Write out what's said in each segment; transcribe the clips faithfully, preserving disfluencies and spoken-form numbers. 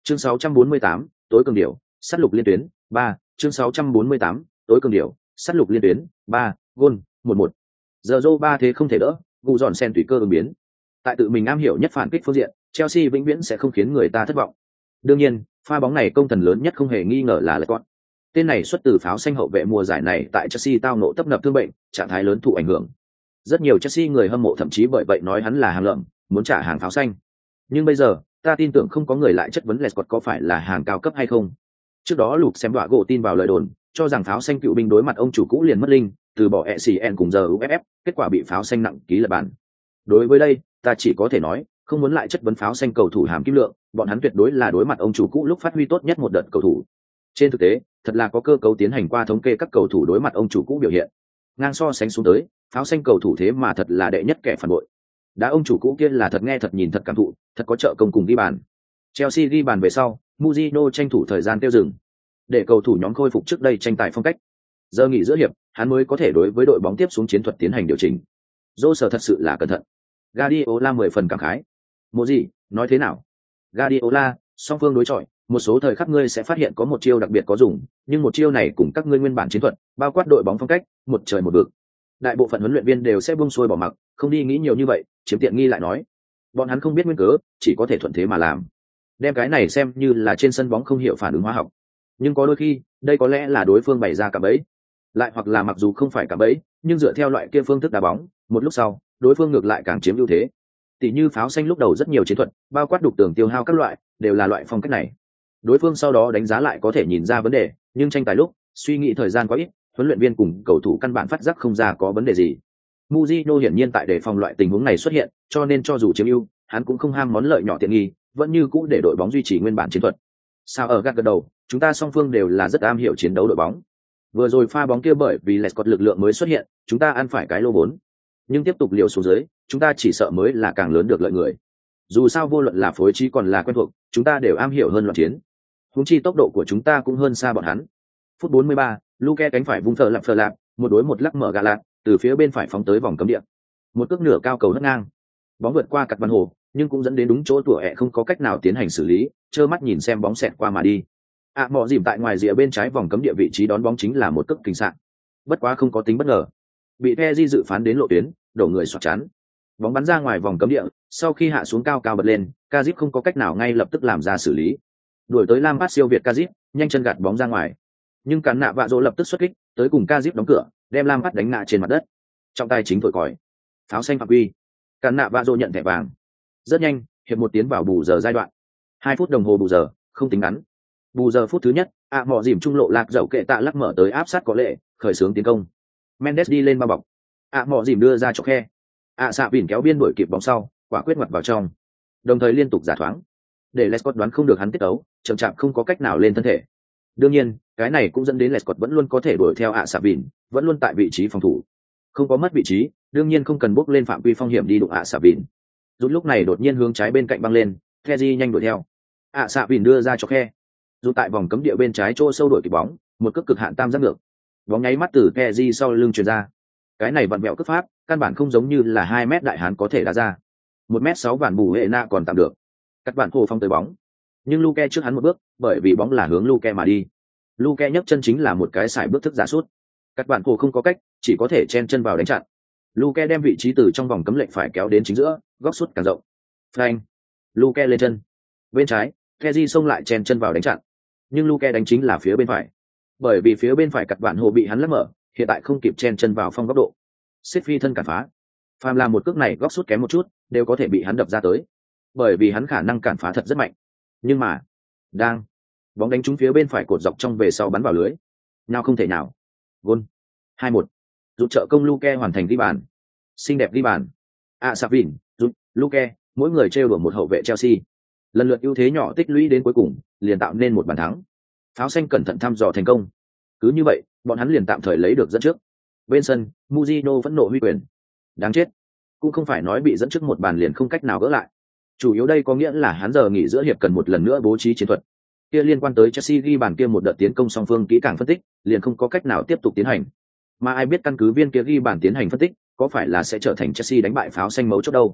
Chương sáu trăm bốn mươi tám, tối cường điểu, sát lục liên tuyến, ba, chương sáu trăm bốn mươi tám, tối cường điểu, sát lục liên tuyến, ba, gôn, một một. Giờ Zô ba thế không thể đỡ, gù dọn sen tùy cơ ứng biến. Tại tự mình am hiểu nhất phản kích phương diện, Chelsea vĩnh viễn sẽ không khiến người ta thất vọng. Đương nhiên, pha bóng này công thần lớn nhất không hề nghi ngờ là Lacazette. Tên này xuất từ pháo xanh hậu vệ mùa giải này tại Chelsea tao ngộ tấp nập thương bệnh, trạng thái lớn thụ ảnh hưởng. Rất nhiều Chelsea người hâm mộ thậm chí bởi vậy nói hắn là hàng lợm, muốn trả hàng pháo xanh. Nhưng bây giờ, ta tin tưởng không có người lại chất vấn Lacazette có phải là hàng cao cấp hay không. Trước đó Lục xem đọa gỗ tin vào lời đồn, cho rằng pháo xanh cựu binh đối mặt ông chủ cũ liền mất linh, từ bỏ e xê en cùng giờ u ép ép, kết quả bị pháo xanh nặng ký lập bản. Đối với đây, ta chỉ có thể nói, không muốn lại chất vấn pháo xanh cầu thủ hàm kim lượng, bọn hắn tuyệt đối là đối mặt ông chủ cũ lúc phát huy tốt nhất một đợt cầu thủ. Trên thực tế, thật là có cơ cấu tiến hành qua thống kê các cầu thủ đối mặt ông chủ cũ biểu hiện. Ngang so sánh xuống tới, pháo xanh cầu thủ thế mà thật là đệ nhất kẻ phản bội. Đã ông chủ cũ kia là thật nghe thật nhìn thật cảm thụ, thật có trợ công cùng ghi bàn. Chelsea ghi bàn về sau, Mourinho tranh thủ thời gian tiêu dừng, để cầu thủ nhóm khôi phục trước đây tranh tài phong cách. Giờ nghỉ giữa hiệp, hắn mới có thể đối với đội bóng tiếp xuống chiến thuật tiến hành điều chỉnh. Jose thật sự là cẩn thận. Guardiola mười phần cảm khái. Mộ gì, nói thế nào? Guardiola, song phương đối chọi, một số thời khắc ngươi sẽ phát hiện có một chiêu đặc biệt có dùng, nhưng một chiêu này cùng các ngươi nguyên bản chiến thuật, bao quát đội bóng phong cách, một trời một vực. Đại bộ phận huấn luyện viên đều sẽ buông xuôi bỏ mặc, không đi nghĩ nhiều như vậy, chiếm tiện nghi lại nói. Bọn hắn không biết nguyên cớ, chỉ có thể thuận thế mà làm. Đem cái này xem như là trên sân bóng không hiểu phản ứng hóa học. Nhưng có đôi khi, đây có lẽ là đối phương bày ra cả bẫy. Lại hoặc là mặc dù không phải cả bẫy, nhưng dựa theo loại kia phương thức đá bóng, một lúc sau, đối phương ngược lại càng chiếm ưu thế. Tỷ như pháo xanh lúc đầu rất nhiều chiến thuật, bao quát đục tường tiêu hao các loại, đều là loại phong cách này. Đối phương sau đó đánh giá lại có thể nhìn ra vấn đề, nhưng tranh tài lúc, suy nghĩ thời gian quá ít, huấn luyện viên cùng cầu thủ căn bản phát giác không ra có vấn đề gì. Mourinho hiển nhiên tại đề phòng loại tình huống này xuất hiện, cho nên cho dù chiếm ưu, hắn cũng không ham món lợi nhỏ tiện nghi, vẫn như cũ để đội bóng duy trì nguyên bản chiến thuật. Sao ở gạt gật đầu, chúng ta song phương đều là rất am hiểu chiến đấu đội bóng. Vừa rồi pha bóng kia bởi vì Lescott lực lượng mới xuất hiện, chúng ta ăn phải cái lô vốn. Nhưng tiếp tục liều xuống dưới, chúng ta chỉ sợ mới là càng lớn được lợi người. Dù sao vô luận là phối trí còn là quen thuộc, chúng ta đều am hiểu hơn loạn chiến. Huống chi tốc độ của chúng ta cũng hơn xa bọn hắn. Phút bốn mươi ba, Luke cánh phải vung thờ lạp thờ lạp, một đối một lắc mở gà lạc, từ phía bên phải phóng tới vòng cấm địa. Một cước nửa cao cầu hất ngang. Bóng vượt qua cặt văn hồ, nhưng cũng dẫn đến đúng chỗ tủa ẹ không có cách nào tiến hành xử lý, trơ mắt nhìn xem bóng xẹt qua mà đi. ạ à, mọ dìm tại ngoài rìa bên trái vòng cấm địa vị trí đón bóng chính là một cước kinh sạn. Bất quá không có tính bất ngờ. Bị Pepe dự phán đến lộ tuyến, đổ người xoạc chắn. Bóng bắn ra ngoài vòng cấm địa, sau khi hạ xuống cao cao bật lên, Kazip không có cách nào ngay lập tức làm ra xử lý. Đuổi tới Lampard siêu việt Kazip, nhanh chân gạt bóng ra ngoài. Nhưng cản nạ vạ dỗ lập tức xuất kích, tới cùng Kazip đóng cửa, đem Lampard đánh ngã trên mặt đất. Trọng tài chính thổi còi. Pháo xanh phạm quy. Cản nạ vạ dỗ nhận thẻ vàng. Rất nhanh, hiệp một tiến vào bù giờ giai đoạn. Hai phút đồng hồ bù giờ, không tính ngắn. Bù giờ phút thứ nhất, ạ à, mọ dìm trung lộ lạc dậu kệ tạ lắc mở tới áp sát có lệ, khởi xướng tiến công. Mendes đi lên bao bọc. ạ à, mọ dìm đưa ra cho khe. ạ à, xạ bỉn kéo biên đuổi kịp bóng sau, quả quyết ngoặt vào trong. Đồng thời liên tục giả thoáng. Để Lescott đoán không được hắn tiết tấu, chậm chạp không có cách nào lên thân thể. Đương nhiên, cái này cũng dẫn đến Lescott vẫn luôn có thể đuổi theo ạ à, xạ bỉn, vẫn luôn tại vị trí phòng thủ. Không có mất vị trí, đương nhiên không cần bước lên phạm vi phong hiểm đi đụng ạ à, xạ bỉn. Rút lúc này đột nhiên hướng trái bên cạnh băng lên, Kheji nhanh đuổi theo. ạ à, xạ bỉn đưa ra cho khe. Rút tại vòng cấm địa bên trái chỗ sâu đuổi kịp bóng, một cước cực hạn tam giác ngược. Bóng nháy mắt từ Kheji sau lưng truyền ra. Cái này vặn vẹo cước pháp, căn bản không giống như là hai mét đại hán có thể đá ra. một mét sáu vạn bù hệ na còn tạm được. Các bạn hồ phong tới bóng. Nhưng Luke trước hắn một bước, bởi vì bóng là hướng Luke mà đi. Luke nhấc chân chính là một cái sải bước thức giả sút. Các bạn hồ không có cách, chỉ có thể chen chân vào đánh chặn. Luke đem vị trí từ trong vòng cấm lệnh phải kéo đến chính giữa, góc sút càng rộng. Phanh. Luke lên chân. Bên trái, Kheji xông lại chen chân vào đánh chặn. Nhưng Luke đánh chính là phía bên phải. Bởi vì phía bên phải cặt bạn hồ bị hắn lấp mở, hiện tại không kịp chen chân vào phong góc độ. Xếp phi thân cản phá. Phàm làm một cước này góc sút kém một chút, đều có thể bị hắn đập ra tới. Bởi vì hắn khả năng cản phá thật rất mạnh. Nhưng mà, đang bóng đánh trúng phía bên phải cột dọc trong về sau bắn vào lưới. Nào không thể nào. Gol. hai một. Giúp trợ công Luke hoàn thành ghi bàn. Xinh đẹp ghi bàn. À Savin, giúp Luke, mỗi người trêu đùa một hậu vệ Chelsea. Lần lượt ưu thế nhỏ tích lũy đến cuối cùng, liền tạo nên một bàn thắng. Pháo xanh cẩn thận thăm dò thành công. Cứ như vậy, bọn hắn liền tạm thời lấy được dẫn trước. Bên sân, Mourinho vẫn nộ huy quyền. Đáng chết. Cũng không phải nói bị dẫn trước một bàn liền không cách nào gỡ lại. Chủ yếu đây có nghĩa là hắn giờ nghỉ giữa hiệp cần một lần nữa bố trí chiến thuật. Kia liên quan tới Chelsea ghi bàn kia một đợt tiến công song phương kỹ càng phân tích, liền không có cách nào tiếp tục tiến hành. Mà ai biết căn cứ viên kia ghi bàn tiến hành phân tích, có phải là sẽ trở thành Chelsea đánh bại pháo xanh mấu chốt đâu.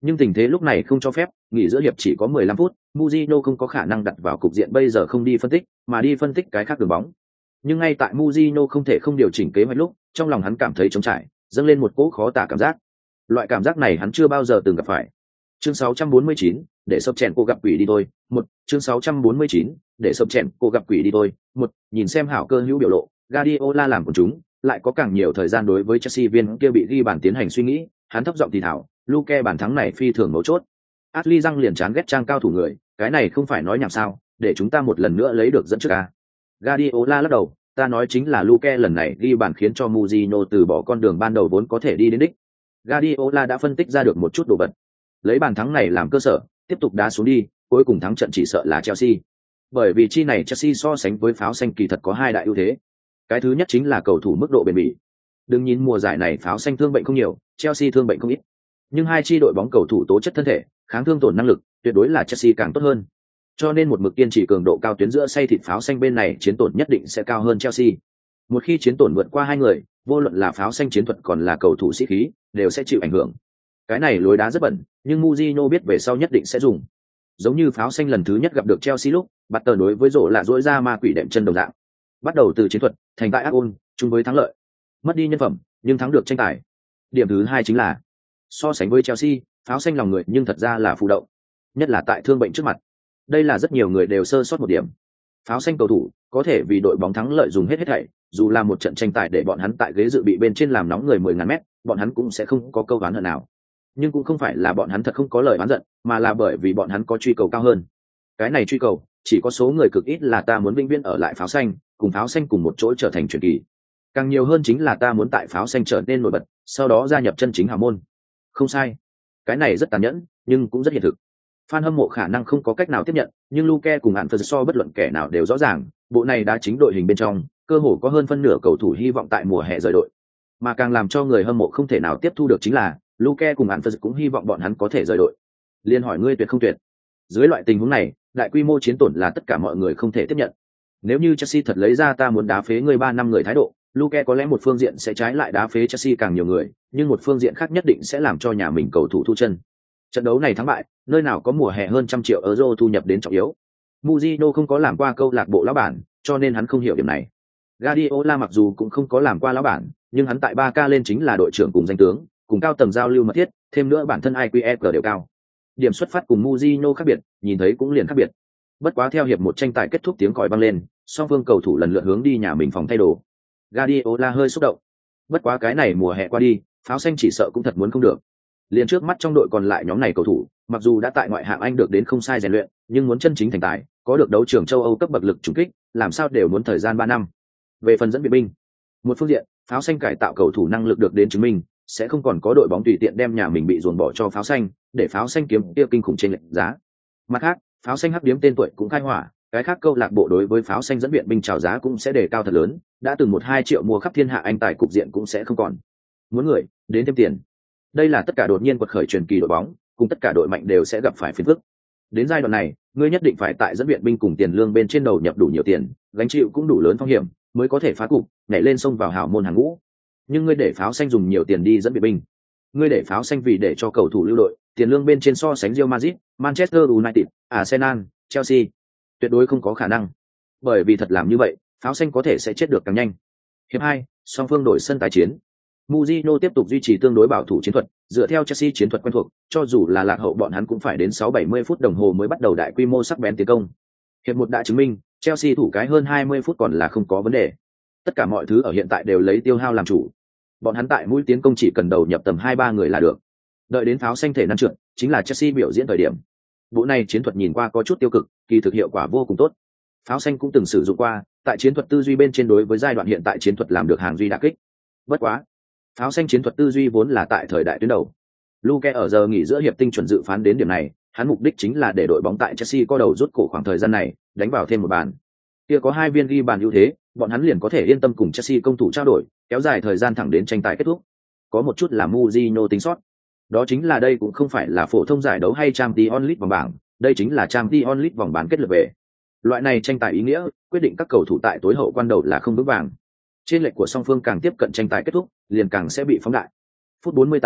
Nhưng tình thế lúc này không cho phép, nghỉ giữa hiệp chỉ có mười lăm phút, Mujino không có khả năng đặt vào cục diện bây giờ không đi phân tích, mà đi phân tích cái khác đường bóng. Nhưng ngay tại Mujino không thể không điều chỉnh kế hoạch lúc, trong lòng hắn cảm thấy trống trải, dâng lên một cỗ khó tả cảm giác. Loại cảm giác này hắn chưa bao giờ từng gặp phải. Chương sáu trăm bốn mươi chín, để sập chèn cô gặp quỷ đi thôi. Một, chương sáu trăm bốn mươi chín, để sập chèn cô gặp quỷ đi thôi. Một, nhìn xem hảo cơ hữu biểu lộ, Guardiola làm của chúng, lại có càng nhiều thời gian đối với Chelsea viên kia bị ghi bàn tiến hành suy nghĩ, hắn thấp giọng thì thảo, Luke bàn thắng này phi thường mấu chốt. Ashley răng liền chán ghét trang cao thủ người, cái này không phải nói nhảm sao, để chúng ta một lần nữa lấy được dẫn trước a. Guardiola lắc đầu, ta nói chính là Luke lần này ghi bàn khiến cho Mourinho từ bỏ con đường ban đầu vốn có thể đi đến đích. Guardiola đã phân tích ra được một chút đồ vật. Lấy bàn thắng này làm cơ sở, tiếp tục đá xuống đi, cuối cùng thắng trận chỉ sợ là Chelsea. Bởi vì chi này Chelsea so sánh với pháo xanh kỳ thật có hai đại ưu thế. Cái thứ nhất chính là cầu thủ mức độ bền bỉ. Đừng nhìn mùa giải này pháo xanh thương bệnh không nhiều, Chelsea thương bệnh không ít. Nhưng hai chi đội bóng cầu thủ tố chất thân thể, kháng thương tổn năng lực, tuyệt đối là Chelsea càng tốt hơn. Cho nên một mực kiên trì cường độ cao tuyến giữa say thịt pháo xanh bên này chiến tổn nhất định sẽ cao hơn Chelsea. Một khi chiến tổn vượt qua hai người, vô luận là pháo xanh chiến thuật còn là cầu thủ sĩ khí, đều sẽ chịu ảnh hưởng. Cái này lối đá rất bẩn, nhưng Mourinho biết về sau nhất định sẽ dùng. Giống như pháo xanh lần thứ nhất gặp được Chelsea lúc, bắt tờ đối với rổ là rỗi ra ma quỷ đệm chân đồng dạng. Bắt đầu từ chiến thuật, thành tại ác ôn, chung với thắng lợi. Mất đi nhân phẩm, nhưng thắng được tranh tài. Điểm thứ hai chính là so sánh với Chelsea, pháo xanh lòng người nhưng thật ra là phụ động, nhất là tại thương bệnh trước mặt. Đây là rất nhiều người đều sơ sót một điểm. Pháo xanh cầu thủ có thể vì đội bóng thắng lợi dùng hết hết thảy, dù là một trận tranh tài để bọn hắn tại ghế dự bị bên trên làm nóng người mười ngàn mét, bọn hắn cũng sẽ không có câu oán hận nào. Nhưng cũng không phải là bọn hắn thật không có lời oán giận, mà là bởi vì bọn hắn có truy cầu cao hơn. Cái này truy cầu chỉ có số người cực ít là ta muốn vĩnh viễn ở lại pháo xanh, cùng pháo xanh cùng một chỗ trở thành truyền kỳ. Càng nhiều hơn chính là ta muốn tại pháo xanh trở nên nổi bật, sau đó gia nhập chân chính hào môn. Không sai, cái này rất tàn nhẫn, nhưng cũng rất hiện thực. Fan hâm mộ khả năng không có cách nào tiếp nhận, nhưng Luke cùng Ant so bất luận kẻ nào đều rõ ràng, bộ này đã chính đội hình bên trong, cơ hồ có hơn phân nửa cầu thủ hy vọng tại mùa hè rời đội. Mà càng làm cho người hâm mộ không thể nào tiếp thu được chính là, Luke cùng Ant cũng hy vọng bọn hắn có thể rời đội. Liên hỏi ngươi tuyệt không tuyệt. Dưới loại tình huống này, đại quy mô chiến tổn là tất cả mọi người không thể tiếp nhận. Nếu như Chelsea thật lấy ra ta muốn đá phế người ba năm người thái độ, Luke có lẽ một phương diện sẽ trái lại đá phế Chelsea càng nhiều người, nhưng một phương diện khác nhất định sẽ làm cho nhà mình cầu thủ thu chân. Trận đấu này thắng bại, nơi nào có mùa hè hơn trăm triệu euro thu nhập đến trọng yếu. Mourinho không có làm qua câu lạc bộ lão bản, cho nên hắn không hiểu điểm này. Guardiola mặc dù cũng không có làm qua lão bản, nhưng hắn tại ba K lên chính là đội trưởng cùng danh tướng, cùng cao tầng giao lưu mật thiết, thêm nữa bản thân i kiu e giê đều cao. Điểm xuất phát cùng Mourinho khác biệt, nhìn thấy cũng liền khác biệt. Bất quá theo hiệp một tranh tài kết thúc tiếng còi vang lên, song phương cầu thủ lần lượt hướng đi nhà mình phòng thay đồ. Guardiola hơi xúc động. Bất quá cái này mùa hè qua đi, pháo xanh chỉ sợ cũng thật muốn không được. Liền trước mắt trong đội còn lại nhóm này cầu thủ, mặc dù đã tại ngoại hạng Anh được đến không sai rèn luyện, nhưng muốn chân chính thành tài, có được đấu trường châu Âu cấp bậc lực trùng kích, làm sao đều muốn thời gian ba năm. Về phần dẫn viện binh, một phương diện, pháo xanh cải tạo cầu thủ năng lực được đến chứng minh, sẽ không còn có đội bóng tùy tiện đem nhà mình bị dồn bỏ cho pháo xanh, để pháo xanh kiếm tiêu kinh khủng trên lệch giá. Mặt khác, pháo xanh hấp điếm tên tuổi cũng khai hỏa, cái khác câu lạc bộ đối với pháo xanh dẫn viện binh chào giá cũng sẽ đề cao thật lớn, đã từng một hai triệu mua khắp thiên hạ Anh tài cục diện cũng sẽ không còn. Muốn người, đến thêm tiền. Đây là tất cả đột nhiên quật khởi truyền kỳ đội bóng, cùng tất cả đội mạnh đều sẽ gặp phải phiền phức. Đến giai đoạn này, ngươi nhất định phải tại dẫn viện binh cùng tiền lương bên trên đầu nhập đủ nhiều tiền, gánh chịu cũng đủ lớn phong hiểm, mới có thể phá cục, nhảy lên sông vào hào môn hàng ngũ. Nhưng ngươi để pháo xanh dùng nhiều tiền đi dẫn viện binh, ngươi để pháo xanh vì để cho cầu thủ lưu đội, tiền lương bên trên so sánh Real Madrid, Manchester United, Arsenal, Chelsea, tuyệt đối không có khả năng. Bởi vì thật làm như vậy, pháo xanh có thể sẽ chết được càng nhanh. Hiệp hai, song phương đổi sân tái chiến. Mourinho tiếp tục duy trì tương đối bảo thủ chiến thuật, dựa theo Chelsea chiến thuật quen thuộc, cho dù là lạc hậu bọn hắn cũng phải đến sáu bảy mươi phút đồng hồ mới bắt đầu đại quy mô sắc bén tiến công. Hiệp một đã chứng minh, Chelsea thủ cái hơn hai mươi phút còn là không có vấn đề. Tất cả mọi thứ ở hiện tại đều lấy tiêu hao làm chủ. Bọn hắn tại mũi tiến công chỉ cần đầu nhập tầm hai ba người là được. Đợi đến pháo xanh thể năn trượt, chính là Chelsea biểu diễn thời điểm. Bộ này chiến thuật nhìn qua có chút tiêu cực, kỳ thực hiệu quả vô cùng tốt. Pháo xanh cũng từng sử dụng qua, tại chiến thuật tư duy bên trên đối với giai đoạn hiện tại chiến thuật làm được hàng duy đả kích. Bất quá, pháo xanh chiến thuật tư duy vốn là tại thời đại tuyến đầu. Luke ở giờ nghỉ giữa hiệp tinh chuẩn dự phán đến điểm này, hắn mục đích chính là để đội bóng tại Chelsea có đầu rút cổ khoảng thời gian này, đánh vào thêm một bàn. Kia có hai viên ghi bàn ưu thế, bọn hắn liền có thể yên tâm cùng Chelsea công thủ trao đổi, kéo dài thời gian thẳng đến tranh tài kết thúc. Có một chút là Mourinho tính sót. Đó chính là đây cũng không phải là phổ thông giải đấu hay Champions League vòng bảng, đây chính là Champions League vòng bán kết lượt về. Loại này tranh tài ý nghĩa, quyết định các cầu thủ tại tối hậu quan đầu là không vững vàng. Trên lệch của song phương càng tiếp cận tranh tài kết thúc, liền càng sẽ bị phóng đại. Phút bốn mươi tám,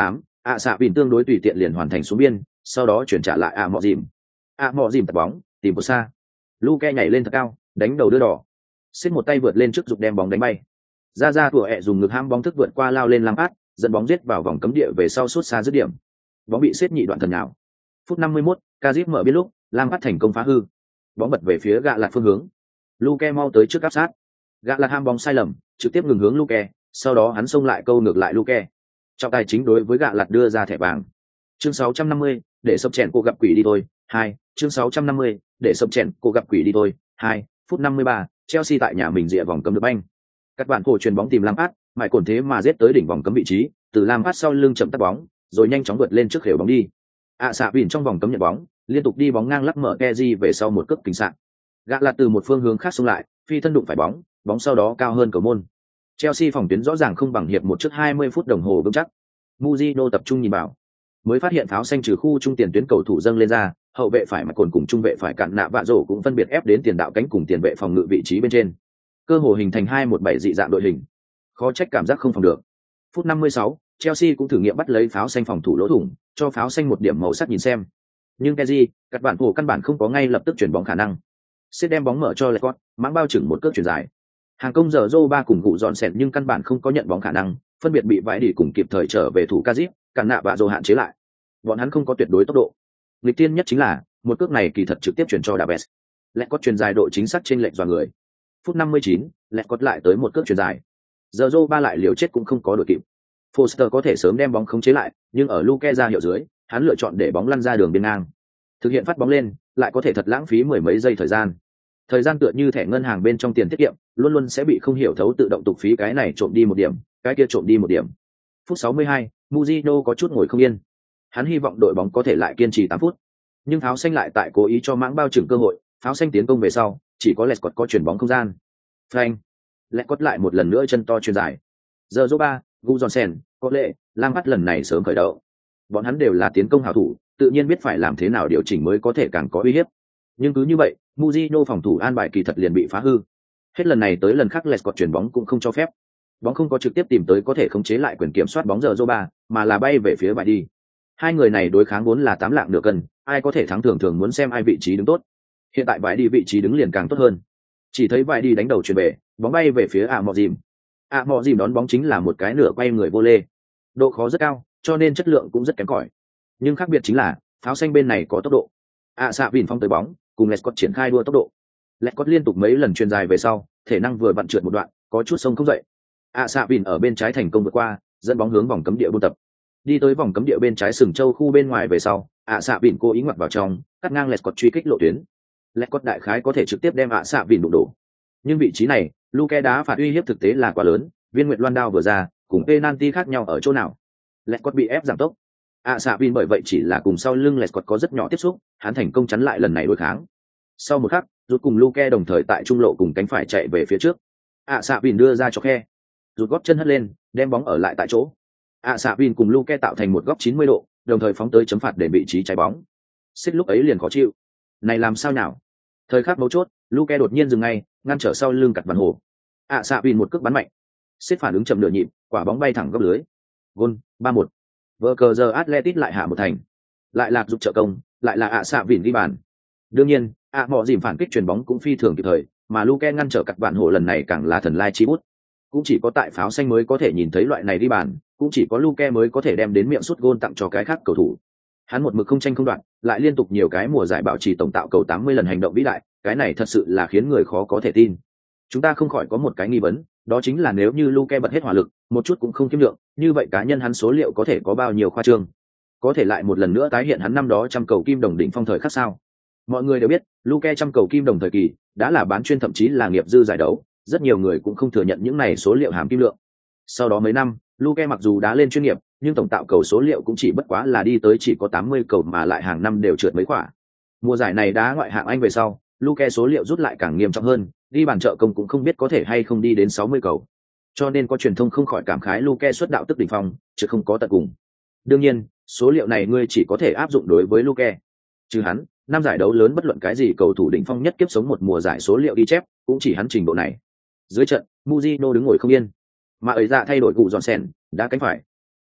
ạ xạ vìn tương đối tùy tiện liền hoàn thành xuống biên, sau đó chuyển trả lại ạ mọ dìm. ạ mọ dìm tập bóng tìm một xa, Luke nhảy lên thật cao, đánh đầu đưa đỏ, xếp một tay vượt lên trước dục đem bóng đánh bay. Ra ra của ẹ dùng ngực ham bóng thức vượt qua lao lên Lampard, dẫn bóng giết vào vòng cấm địa về sau sút xa dứt điểm. Bóng bị xếp nhị đoạn thần nhào. Phút năm mươi mốt, Kazip mở biên lúc, Lampard thành công phá hư. Bóng bật về phía gạ lạt phương hướng. Luke mau tới trước áp sát. Gạ lạt ham bóng sai lầm, trực tiếp ngừng hướng Luke, sau đó hắn xông lại câu ngược lại Luke. Trọng tài chính đối với gạ lạt đưa ra thẻ vàng. Chương sáu trăm năm mươi, để sập chèn cô gặp quỷ đi thôi. Hai, chương sáu trăm năm mươi, để sập chèn cô gặp quỷ đi thôi. Hai, phút năm mươi ba, Chelsea tại nhà mình rìa vòng cấm được banh. Các bạn cổ truyền bóng tìm Lampard, mãi cồn thế mà giết tới đỉnh vòng cấm vị trí, từ Lampard sau lưng chậm tắt bóng, rồi nhanh chóng vượt lên trước khều bóng đi. ạ xạ vìn trong vòng cấm nhận bóng, liên tục đi bóng ngang lắc mở Kessié về sau một cước kính sạn. Gạ lạt từ một phương hướng khác xông lại, phi thân đụng phải bóng, bóng sau đó cao hơn cầu môn. Chelsea phòng tuyến rõ ràng không bằng hiệp một trước hai mươi phút đồng hồ vững chắc. Mujino tập trung nhìn vào, mới phát hiện pháo xanh trừ khu trung tiền tuyến cầu thủ dâng lên ra, hậu vệ phải mạch cồn cùng trung vệ phải cạn nạ vạ rổ cũng phân biệt ép đến tiền đạo cánh cùng tiền vệ phòng ngự vị trí bên trên. Cơ hồ hình thành hai một bảy dị dạng đội hình. Khó trách cảm giác không phòng được. Phút năm mươi sáu, Chelsea cũng thử nghiệm bắt lấy pháo xanh phòng thủ lỗ thủng, cho pháo xanh một điểm màu sắc nhìn xem. Nhưng Kessié, các bạn thủ căn bản không có ngay lập tức chuyển bóng khả năng. Sẽ đem bóng mở cho Lecott, mãng bao chừng một cước chuyển dài. Hàng công giờ Zoba cùng cụ dọn sẹn nhưng căn bản không có nhận bóng khả năng, phân biệt bị vãi đi cùng kịp thời trở về thủ Kazip, cản nạ và Zô hạn chế lại. Bọn hắn không có tuyệt đối tốc độ. Nghịch tiên nhất chính là, một cước này kỳ thật trực tiếp chuyển cho Davies. Lecott truyền dài độ chính xác trên lệch dọa người. Phút năm mươi chín, Lecott lại tới một cước truyền dài. Giờ Zoba lại liều chết cũng không có đội kịp. Foster có thể sớm đem bóng khống chế lại, nhưng ở Luke ra hiệu dưới, hắn lựa chọn để bóng lăn ra đường biên ngang. Thực hiện phát bóng lên, lại có thể thật lãng phí mười mấy giây thời gian. Thời gian tựa như thẻ ngân hàng bên trong tiền tiết kiệm, luôn luôn sẽ bị không hiểu thấu tự động tục phí, cái này trộm đi một điểm, cái kia trộm đi một điểm. Phút sáu mươi hai, Mujino có chút ngồi không yên. Hắn hy vọng đội bóng có thể lại kiên trì tám phút. Nhưng pháo xanh lại tại cố ý cho mãng bao trừng cơ hội, pháo xanh tiến công về sau, chỉ có Lecott có chuyển bóng không gian. Frank, Lecott lại một lần nữa chân to chuyền dài. Giờ Zoba, Gu Johnson, có lệ, Lampard lần này sớm khởi động. Bọn hắn đều là tiến công hảo thủ, tự nhiên biết phải làm thế nào điều chỉnh mới có thể càng có uy hiếp. Nhưng cứ như vậy, Mujino phòng thủ an bài kỳ thật liền bị phá hư. Hết lần này tới lần khác Lecott chuyển bóng cũng không cho phép. Bóng không có trực tiếp tìm tới có thể khống chế lại quyền kiểm soát bóng giờ Zoba, mà là bay về phía vải đi. Hai người này đối kháng vốn là tám lạng nửa cân, ai có thể thắng thường thường muốn xem ai vị trí đứng tốt. Hiện tại vải đi vị trí đứng liền càng tốt hơn. Chỉ thấy vải đi đánh đầu chuyền về, bóng bay về phía ạ mọ dìm. ạ mọ dìm đón bóng chính là một cái nửa quay người vô lê. Độ khó rất cao, cho nên chất lượng cũng rất kém cỏi. Nhưng khác biệt chính là, pháo xanh bên này có tốc độ. ạ xạ vìn phong tới bóng, cùng Lecott triển khai đua tốc độ. Lecott liên tục mấy lần chuyền dài về sau, thể năng vừa vặn trượt một đoạn, có chút sông không dậy. ạ xạ vìn ở bên trái thành công vượt qua, dẫn bóng hướng vòng cấm địa buôn tập. Đi tới vòng cấm địa bên trái sừng châu khu bên ngoài về sau, ạ xạ vìn cố ý ngoặt vào trong, cắt ngang Lecott truy kích lộ tuyến. Lecott đại khái có thể trực tiếp đem ạ xạ vìn đụng đổ. Nhưng vị trí này, Luke đá phạt uy hiếp thực tế là quá lớn, viên nguyệt loan đao vừa ra, cùng penalty khác nhau ở chỗ nào? Lecott bị ép giảm tốc. ạ xạ vìn bởi vậy chỉ là cùng sau lưng Lecott có rất nhỏ tiếp xúc, hắn thành công chắn lại lần này đối kháng. Sau một khắc, rút cùng Luke đồng thời tại trung lộ cùng cánh phải chạy về phía trước. ạ xạ vìn đưa ra cho khe, rút gót chân hất lên, đem bóng ở lại tại chỗ. ạ xạ vìn cùng Luke tạo thành một góc chín mươi độ, đồng thời phóng tới chấm phạt để vị trí trái bóng. Xích lúc ấy liền khó chịu. Này làm sao nào? Thời khắc mấu chốt, Luke đột nhiên dừng ngay, ngăn trở sau lưng cặt bàn hồ. ạ xạ vìn một cước bắn mạnh. Xích phản ứng chậm nửa nhịp, quả bóng bay thẳng góc lưới. Gol, ba một. Vở cờ giờ Atletic lại hạ một thành. Lại lạc dục trợ công, lại là ạ xạ vìn ghi bàn. Đương nhiên, ạ mọ dìm phản kích chuyền bóng cũng phi thường kịp thời, mà Luke ngăn trở cặt bàn hồ lần này càng là thần lai chi bút. Cũng chỉ có tại pháo xanh mới có thể nhìn thấy loại này đi bàn, cũng chỉ có Luke mới có thể đem đến miệng sút gôn tặng cho cái khác cầu thủ. Hắn một mực không tranh không đoạn, lại liên tục nhiều cái mùa giải bảo trì tổng tạo cầu tám mươi lần hành động vĩ đại, cái này thật sự là khiến người khó có thể tin. Chúng ta không khỏi có một cái nghi vấn, đó chính là nếu như Luke bật hết hỏa lực, một chút cũng không kiêm lượng, như vậy cá nhân hắn số liệu có thể có bao nhiêu khoa trương? Có thể lại một lần nữa tái hiện hắn năm đó trăm cầu kim đồng đỉnh phong thời khắc sao? Mọi người đều biết, Luke trăm cầu kim đồng thời kỳ đã là bán chuyên thậm chí là nghiệp dư giải đấu, rất nhiều người cũng không thừa nhận những này số liệu hàm kim lượng. Sau đó mấy năm, Luke mặc dù đá lên chuyên nghiệp, nhưng tổng tạo cầu số liệu cũng chỉ bất quá là đi tới chỉ có tám mươi cầu mà lại hàng năm đều trượt mấy quả. Mùa giải này đá ngoại hạng Anh về sau, Luke số liệu rút lại càng nghiêm trọng hơn, đi bàn trợ công cũng không biết có thể hay không đi đến sáu mươi cầu. Cho nên có truyền thông không khỏi cảm khái Luke xuất đạo tức đỉnh phong, chứ không có tận cùng. Đương nhiên, số liệu này ngươi chỉ có thể áp dụng đối với Luke. Trừ hắn, năm giải đấu lớn bất luận cái gì cầu thủ đỉnh phong nhất kiếp sống một mùa giải số liệu ghi chép, cũng chỉ hắn trình độ này. Dưới trận, Mujino đứng ngồi không yên, mà ấy ra thay đổi cụ dọn sèn, đá cánh phải.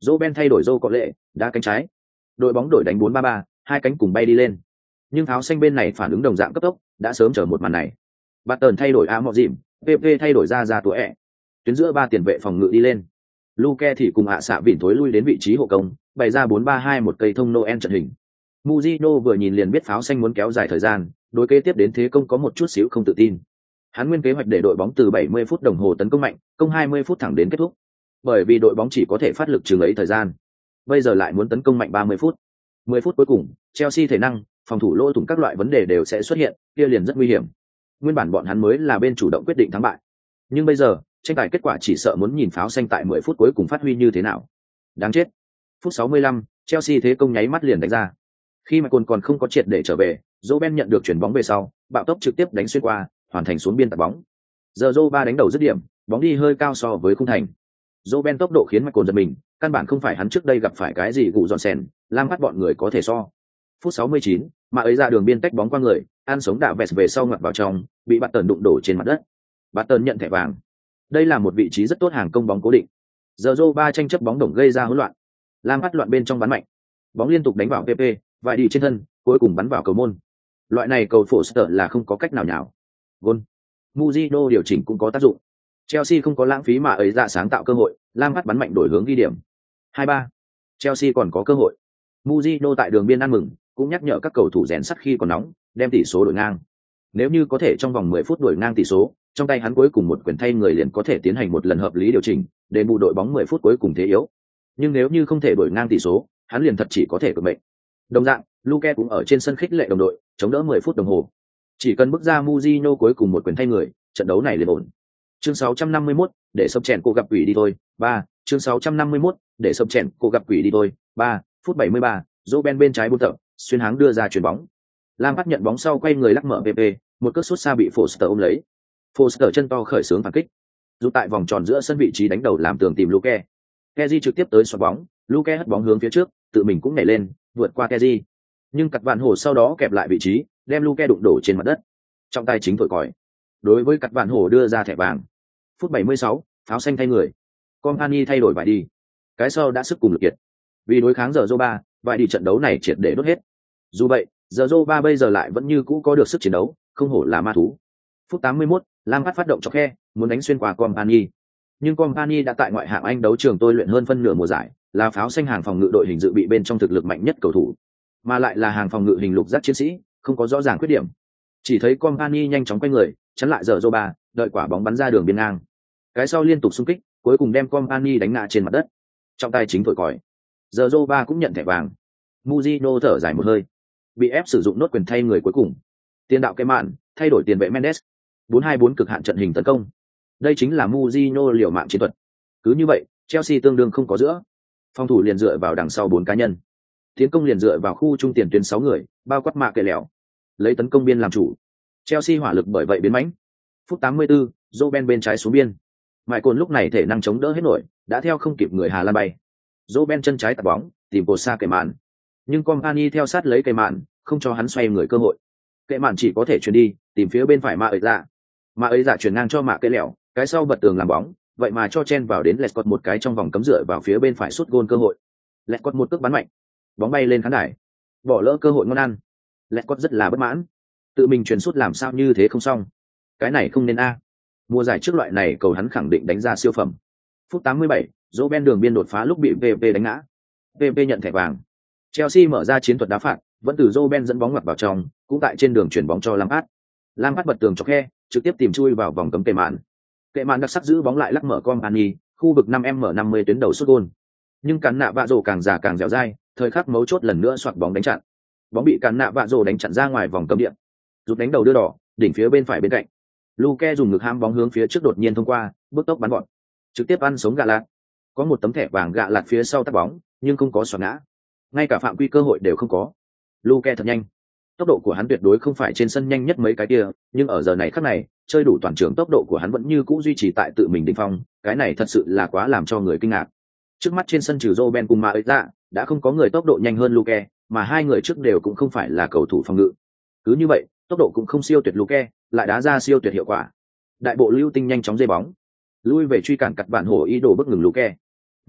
Roben thay đổi rô có lệ, đá cánh trái. Đội bóng đổi đánh bốn ba ba, hai cánh cùng bay đi lên. Nhưng áo xanh bên này phản ứng đồng dạng cấp tốc, đã sớm chờ một màn này. Barton thay đổi A Mọ Dìm, pê pê thay đổi ra ra tuổi ẹ. Tuyến giữa ba tiền vệ phòng ngự đi lên. Luke thì cùng ạ xạ vịn thối lui đến vị trí hộ công, bày ra bốn ba hai một cây thông Noel trận hình. Mujino vừa nhìn liền biết pháo xanh muốn kéo dài thời gian, đối kế tiếp đến thế công có một chút xíu không tự tin. Hắn nguyên kế hoạch để đội bóng từ bảy mươi phút đồng hồ tấn công mạnh, công hai mươi phút thẳng đến kết thúc. Bởi vì đội bóng chỉ có thể phát lực chừng ấy thời gian. Bây giờ lại muốn tấn công mạnh ba mươi phút. mười phút cuối cùng, Chelsea thể năng, phòng thủ lỗ thủng các loại vấn đề đều sẽ xuất hiện, kia liền rất nguy hiểm. Nguyên bản bọn hắn mới là bên chủ động quyết định thắng bại. Nhưng bây giờ, tranh tài kết quả chỉ sợ muốn nhìn pháo xanh tại mười phút cuối cùng phát huy như thế nào. Đáng chết. Phút sáu mươi lăm, Chelsea thế công nháy mắt liền đánh ra. Khi mà còn còn không có triệt để trở về, Roben nhận được chuyển bóng về sau, bạo tốc trực tiếp đánh xuyên qua, hoàn thành xuống biên tạt bóng. Giờ Zoba đánh đầu dứt điểm, bóng đi hơi cao so với khung thành. Roben tốc độ khiến Michael giật mình, căn bản không phải hắn trước đây gặp phải cái gì gù dọn sèn, lam bắt bọn người có thể so. Phút sáu mươi chín, mà ấy ra đường biên tách bóng qua người, ăn sống đạ vẹt về sau ngoặt vào trong, bị bạn tần đụng đổ trên mặt đất. Bạn tần nhận thẻ vàng. Đây là một vị trí rất tốt hàng công bóng cố định. Giờ Zoba tranh chấp bóng đồng gây ra hỗn loạn. Lam bắt loạn bên trong bắn mạnh. Bóng liên tục đánh vào pê pê, vài đi trên thân, cuối cùng bắn vào cầu môn. Loại này cầu Foster là không có cách nào nhào. Gol. Mujino điều chỉnh cũng có tác dụng. Chelsea không có lãng phí mà ấy ra sáng tạo cơ hội, Lam bắt bắn mạnh đổi hướng ghi điểm. hai ba. Chelsea còn có cơ hội. Mujino tại đường biên ăn mừng, cũng nhắc nhở các cầu thủ rèn sắt khi còn nóng, đem tỷ số đổi ngang. Nếu như có thể trong vòng mười phút đổi ngang tỷ số, trong tay hắn cuối cùng một quyền thay người liền có thể tiến hành một lần hợp lý điều chỉnh, để bù đội bóng mười phút cuối cùng thế yếu. Nhưng nếu như không thể đổi ngang tỷ số, hắn liền thật chỉ có thể cực mệnh. Đồng dạng, Luke cũng ở trên sân khích lệ đồng đội, chống đỡ mười phút đồng hồ. Chỉ cần bước ra Mujino cuối cùng một quyền thay người, trận đấu này liền ổn. Chương sáu trăm năm mươi mốt, để sập chèn cô gặp quỷ đi thôi. ba. Chương sáu trăm năm mươi mốt, để sập chèn cô gặp quỷ đi thôi. ba. Phút bảy mươi ba, Roben bên trái buôn tập, xuyên háng đưa ra chuyền bóng. Lam bắt nhận bóng sau quay người lắc mở pê pê, một cước sút xa bị Foster ôm lấy. Foster chân to khởi xướng phản kích, rút tại vòng tròn giữa sân vị trí đánh đầu làm tường tìm Luke. Kezi trực tiếp tới xoạc bóng, Luke hất bóng hướng phía trước, tự mình cũng nhảy lên, vượt qua Kezi. Nhưng cặt vạn hổ sau đó kẹp lại vị trí, đem Luke đụng đổ trên mặt đất. Trong tay chính thổi còi. Đối với cặt vạn hổ đưa ra thẻ vàng. Phút bảy mươi sáu, pháo xanh thay người. Company thay đổi vải đi. Cái sau đã sức cùng lực kiệt. Vì đối kháng giờ Zoba, vải đi trận đấu này triệt để đốt hết. Dù vậy, giờ Zoba bây giờ lại vẫn như cũ có được sức chiến đấu, không hổ là ma thú. Phút tám mươi mốt, Lam phát phát động cho khe, muốn đánh xuyên qua Company. Nhưng Company đã tại ngoại hạng Anh đấu trường tôi luyện hơn phân nửa mùa giải, là pháo xanh hàng phòng ngự đội hình dự bị bên trong thực lực mạnh nhất cầu thủ, mà lại là hàng phòng ngự hình lục giác chiến sĩ, không có rõ ràng khuyết điểm. Chỉ thấy Company nhanh chóng quay người, chắn lại giờ Zoba, đợi quả bóng bắn ra đường biên ngang. Cái sau liên tục xung kích, cuối cùng đem Company đánh ngã trên mặt đất. Trong tay chính thổi còi. Giờ Zoba cũng nhận thẻ vàng. Mujino thở dài một hơi, bị ép sử dụng nốt quyền thay người cuối cùng. Tiền đạo cái mạn thay đổi tiền vệ Mendes. bốn hai bốn cực hạn trận hình tấn công. Đây chính là Mujino liều mạng chiến thuật. Cứ như vậy, Chelsea tương đương không có giữa. Phòng thủ liền dựa vào đằng sau bốn cá nhân. Tiến công liền dựa vào khu trung tiền tuyến sáu người, bao quát mạ kệ lẻo. Lấy tấn công biên làm chủ. Chelsea hỏa lực bởi vậy biến mãnh. Phút tám mươi tư, Roben bên trái xuống biên. Michael lúc này thể năng chống đỡ hết nổi, đã theo không kịp người Hà Lan bay. Roben chân trái tạt bóng, tìm cột xa kệ mạn. Nhưng Company theo sát lấy kệ mạn, không cho hắn xoay người cơ hội. Kệ mạn chỉ có thể chuyển đi, tìm phía bên phải mạ ấy ra. Mạ ấy ra chuyển ngang cho mạ kệ lẻo, cái sau bật tường làm bóng, vậy mà cho chen vào đến Lescott một cái trong vòng cấm dựa vào phía bên phải sút gôn cơ hội. Lescott một cước bắn mạnh, bóng bay lên khán đài, bỏ lỡ cơ hội ngon ăn. Lescott rất là bất mãn, tự mình chuyển sút làm sao như thế không xong, cái này không nên a. Mùa giải trước loại này cầu hắn khẳng định đánh ra siêu phẩm. Phút tám mươi bảy, Roben đường biên đột phá lúc bị vê pê đánh ngã, vê pê nhận thẻ vàng. Chelsea mở ra chiến thuật đá phạt, vẫn từ Roben dẫn bóng ngoặt vào trong, cũng tại trên đường chuyển bóng cho Lampard. Lampard bật tường cho khe, trực tiếp tìm chui vào vòng cấm kệ mạn. Kệ mạn đặc sắc giữ bóng lại lắc mở Company, khu vực năm m năm mươi tuyến đầu sút gôn. Nhưng cán nạ vạ rổ càng già càng dẻo dai, thời khắc mấu chốt lần nữa xoạc bóng đánh chặn. Bóng bị cán nạ vạ rổ đánh chặn ra ngoài vòng cấm địa. Rút đánh đầu đưa đỏ, đỉnh phía bên phải bên cạnh. Luke dùng ngực ham bóng hướng phía trước đột nhiên thông qua, bước tốc bắn gọn, trực tiếp ăn sống gạ lạt. Có một tấm thẻ vàng gạ lạt phía sau tắt bóng, nhưng không có xoạc ngã. Ngay cả phạm quy cơ hội đều không có. Luke thật nhanh. Tốc độ của hắn tuyệt đối không phải trên sân nhanh nhất mấy cái kia, nhưng ở giờ này khắc này, chơi đủ toàn trường tốc độ của hắn vẫn như cũ duy trì tại tự mình đỉnh phong, cái này thật sự là quá làm cho người kinh ngạc. Trước mắt trên sân trừ Roben cùng Maeda, đã không có người tốc độ nhanh hơn Luke, mà hai người trước đều cũng không phải là cầu thủ phòng ngự. Cứ như vậy, tốc độ cũng không siêu tuyệt Luke, lại đá ra siêu tuyệt hiệu quả. Đại bộ lưu tinh nhanh chóng dây bóng, lui về truy cản cặt bạn hổ ý đồ bức ngừng Luke.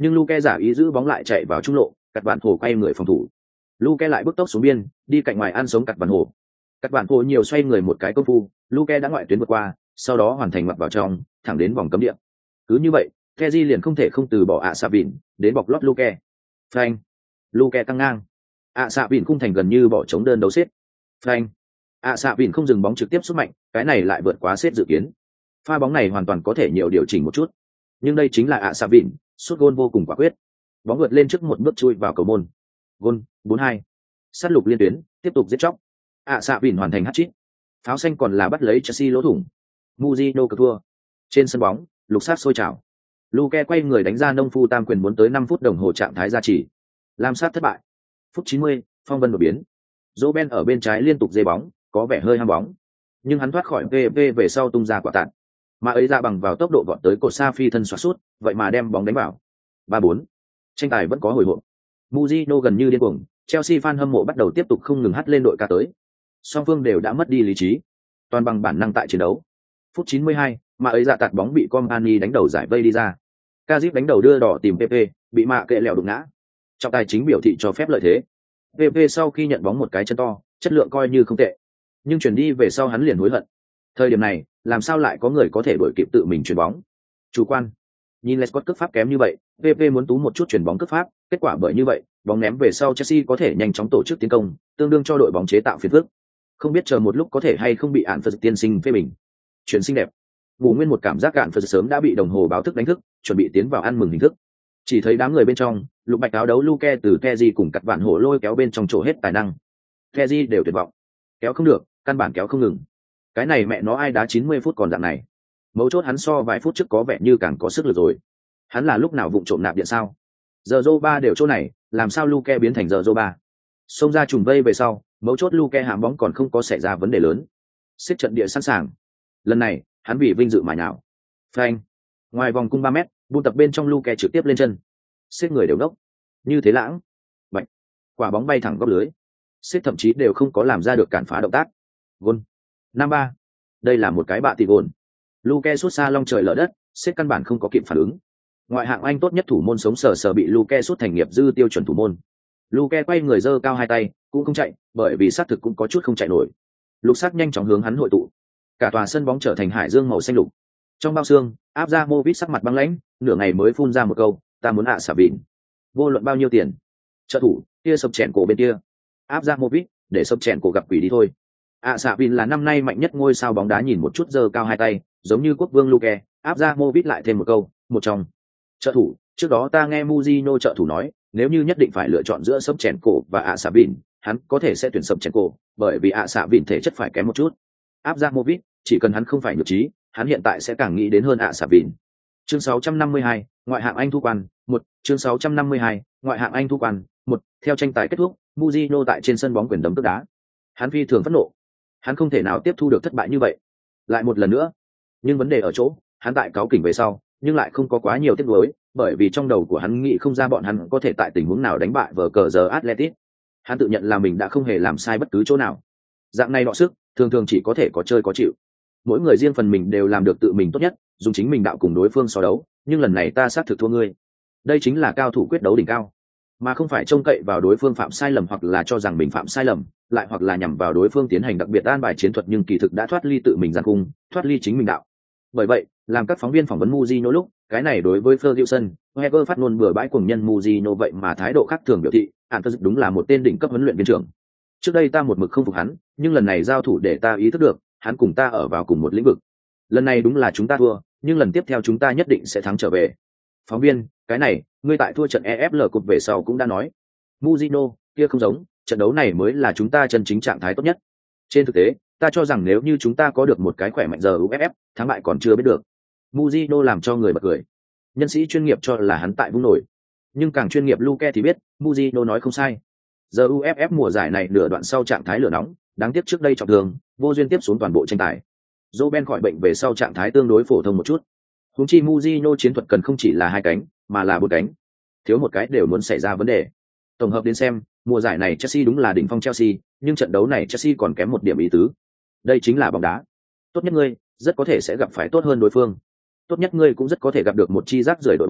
Nhưng Luke giả ý giữ bóng lại chạy vào trung lộ, cắt bạn hồ quay người phòng thủ. Luke lại bước tốc xuống biên, đi cạnh ngoài ăn sống cắt bạn hồ. Cắt bạn hồ nhiều xoay người một cái công phu, Luke đã ngoại tuyến vượt qua, sau đó hoàn thành mặt vào trong, thẳng đến vòng cấm địa. Cứ như vậy, Kessié liền không thể không từ bỏ ạ xạ vịn, đến bọc lót Luke. Phanh. Luke căng ngang. ạ xạ vịn khung thành gần như bỏ trống đơn đấu xếp. Phanh. ạ xạ vịn không dừng bóng trực tiếp xuất mạnh, cái này lại vượt quá xếp dự kiến. Pha bóng này hoàn toàn có thể nhiều điều chỉnh một chút, nhưng đây chính là ạ xạ vịn, sút gôn vô cùng quả quyết. Bóng vượt lên trước một bước chui vào cầu môn. Gôn bốn hai. Sát lục liên tuyến, tiếp tục giết chóc. ạ xạ vịn hoàn thành hat-trick. Pháo xanh còn là bắt lấy Chelsea lỗ thủng. Mujino cờ thua. Trên sân bóng, lục sát sôi trào. Luke quay người đánh ra nông phu tam quyền muốn tới năm phút đồng hồ trạng thái gia trì. Lam sát thất bại. Phút chín mươi, phong vân đột biến. Roben ở bên trái liên tục dây bóng, có vẻ hơi ham bóng. Nhưng hắn thoát khỏi pê pê về sau tung ra quả tạt. Mà ấy ra bằng vào tốc độ vọt tới cột xa phi thân xoạc sút, vậy mà đem bóng đánh vào. ba bốn. Tranh tài vẫn có hồi hộp. Mujino gần như điên cuồng, Chelsea fan hâm mộ bắt đầu tiếp tục không ngừng hắt lên đội ca tới. Song phương đều đã mất đi lý trí, toàn bằng bản năng tại chiến đấu. Phút chín mươi hai, mà ấy dạ tạt bóng bị Company đánh đầu giải vây đi ra. Kazip đánh đầu đưa đỏ tìm pê pê, bị mạ kệ lẹo đụng ngã. Trọng tài chính biểu thị cho phép lợi thế. pê pê sau khi nhận bóng một cái chân to, chất lượng coi như không tệ. Nhưng chuyển đi về sau hắn liền hối hận. Thời điểm này, làm sao lại có người có thể đuổi kịp tự mình chuyền bóng? Chủ quan. Nhìn Lescott cướp pháp kém như vậy, pê pê muốn tú một chút chuyền bóng cướp pháp, kết quả bởi như vậy, bóng ném về sau Chelsea có thể nhanh chóng tổ chức tiến công, tương đương cho đội bóng chế tạo phiền phức. Không biết chờ một lúc có thể hay không bị ạn Phật tiên sinh phê bình. Chuyển xinh đẹp. Bù nguyên một cảm giác ạn Phật sớm đã bị đồng hồ báo thức đánh thức, chuẩn bị tiến vào ăn mừng hình thức. Chỉ thấy đám người bên trong, lục bạch áo đấu Luke từ Kessié cùng cắt vạn hổ lôi kéo bên trong chỗ hết tài năng. Kessié đều tuyệt vọng. Kéo không được, căn bản kéo không ngừng. Cái này mẹ nó ai đá chín mươi phút còn dạng này. Mấu chốt hắn so vài phút trước có vẻ như càng có sức lực rồi. Hắn là lúc nào vụng trộm nạp điện sao? Giờ Zô ba đều chỗ này, làm sao Luke biến thành giờ Zô ba? Xông ra trùng vây về sau, mấu chốt Luke hãm bóng còn không có xảy ra vấn đề lớn. Xếp trận địa sẵn sàng. Lần này, hắn vì vinh dự mà nhào. Phanh. Ngoài vòng cung ba mét, buôn tập bên trong Luke trực tiếp lên chân. Xếp người đều đốc. Như thế lãng. Bạch. Quả bóng bay thẳng góc lưới. Xếp thậm chí đều không có làm ra được cản phá động tác. Gôn. năm ba. Đây là một cái bạ tỷ gôn. Luke sút xa long trời lở đất, xếp căn bản không có kịp phản ứng. Ngoại hạng Anh tốt nhất thủ môn sống sờ sờ bị Luke sút thành nghiệp dư tiêu chuẩn thủ môn. Luke quay người giơ cao hai tay, cũng không chạy, bởi vì xác thực cũng có chút không chạy nổi. Lục sắc nhanh chóng hướng hắn hội tụ. Cả tòa sân bóng trở thành hải dương màu xanh lục. Trong bao xương, Abramovich sắc mặt băng lãnh, nửa ngày mới phun ra một câu, ta muốn ạ xả vịn. Vô luận bao nhiêu tiền. Trợ thủ, kia sập chèn cổ bên kia. Abramovich, để sập chèn cổ gặp quỷ đi thôi. ạ xả vịn là năm nay mạnh nhất ngôi sao bóng đá nhìn một chút giơ cao hai tay, giống như quốc vương Luke. Abramovich lại thêm một câu, một trong. Trợ thủ, trước đó ta nghe Mujino trợ thủ nói, nếu như nhất định phải lựa chọn giữa sập chèn cổ và ạ xả vịn, hắn có thể sẽ tuyển sập chèn cổ, bởi vì ạ xả vịn thể chất phải kém một chút. Abramovich, chỉ cần hắn không phải nhược trí, hắn hiện tại sẽ càng nghĩ đến hơn ạ xả vịn. Chương sáu trăm năm mươi hai, ngoại hạng Anh thu quan, một, chương sáu trăm năm mươi hai, ngoại hạng Anh thu quan, một, theo tranh tài kết thúc, Mujino tại trên sân bóng quyền đấm tức đá. Hắn phi thường phẫn nộ. Hắn không thể nào tiếp thu được thất bại như vậy. Lại một lần nữa. Nhưng vấn đề ở chỗ, hắn tại cáo kỉnh về sau, nhưng lại không có quá nhiều tiếc nuối, bởi vì trong đầu của hắn nghĩ không ra bọn hắn có thể tại tình huống nào đánh bại vở cờ giờ Atletico. Hắn tự nhận là mình đã không hề làm sai bất cứ chỗ nào. Dạng này đọ sức, thường thường chỉ có thể có chơi có chịu. Mỗi người riêng phần mình đều làm được tự mình tốt nhất, dùng chính mình đạo cùng đối phương so đấu, nhưng lần này ta xác thực thua ngươi. Đây chính là cao thủ quyết đấu đỉnh cao, mà không phải trông cậy vào đối phương phạm sai lầm hoặc là cho rằng mình phạm sai lầm, lại hoặc là nhằm vào đối phương tiến hành đặc biệt an bài chiến thuật nhưng kỳ thực đã thoát ly tự mình gian cung, thoát ly chính mình đạo. Bởi vậy, làm các phóng viên phỏng vấn Mujino lúc, cái này đối với Ferguson, Wenger phát ngôn bừa bãi cuồng nhân Mujino vậy mà thái độ khác thường biểu thị, hắn thật đúng là một tên đỉnh cấp huấn luyện viên trưởng. Trước đây ta một mực không phục hắn, nhưng lần này giao thủ để ta ý thức được, hắn cùng ta ở vào cùng một lĩnh vực. Lần này đúng là chúng ta thua, nhưng lần tiếp theo chúng ta nhất định sẽ thắng trở về. Phóng viên, cái này, ngươi tại thua trận e ép lờ Cup về sau cũng đã nói. Mujino, kia không giống, trận đấu này mới là chúng ta chân chính trạng thái tốt nhất. Trên thực tế, ta cho rằng nếu như chúng ta có được một cái khỏe mạnh giờ u ép ép, thắng bại còn chưa biết được. Mujino làm cho người bật cười. Nhân sĩ chuyên nghiệp cho là hắn tại vung nổi, nhưng càng chuyên nghiệp Luke thì biết, Mujino nói không sai. Giờ u ép ép mùa giải này nửa đoạn sau trạng thái lửa nóng, đáng tiếc trước đây trọng thương, vô duyên tiếp xuống toàn bộ tranh tài. Roben khỏi bệnh về sau trạng thái tương đối phổ thông một chút. Huống chi Mujino chiến thuật cần không chỉ là hai cánh, mà là bốn cánh. Thiếu một cái đều muốn xảy ra vấn đề. Tổng hợp đến xem, mùa giải này Chelsea đúng là đỉnh phong Chelsea, nhưng trận đấu này Chelsea còn kém một điểm ý tứ. Đây chính là bóng đá. Tốt nhất ngươi, rất có thể sẽ gặp phải tốt hơn đối phương. Tốt nhất ngươi cũng rất có thể gặp được một chi rác rưởi đội bóng,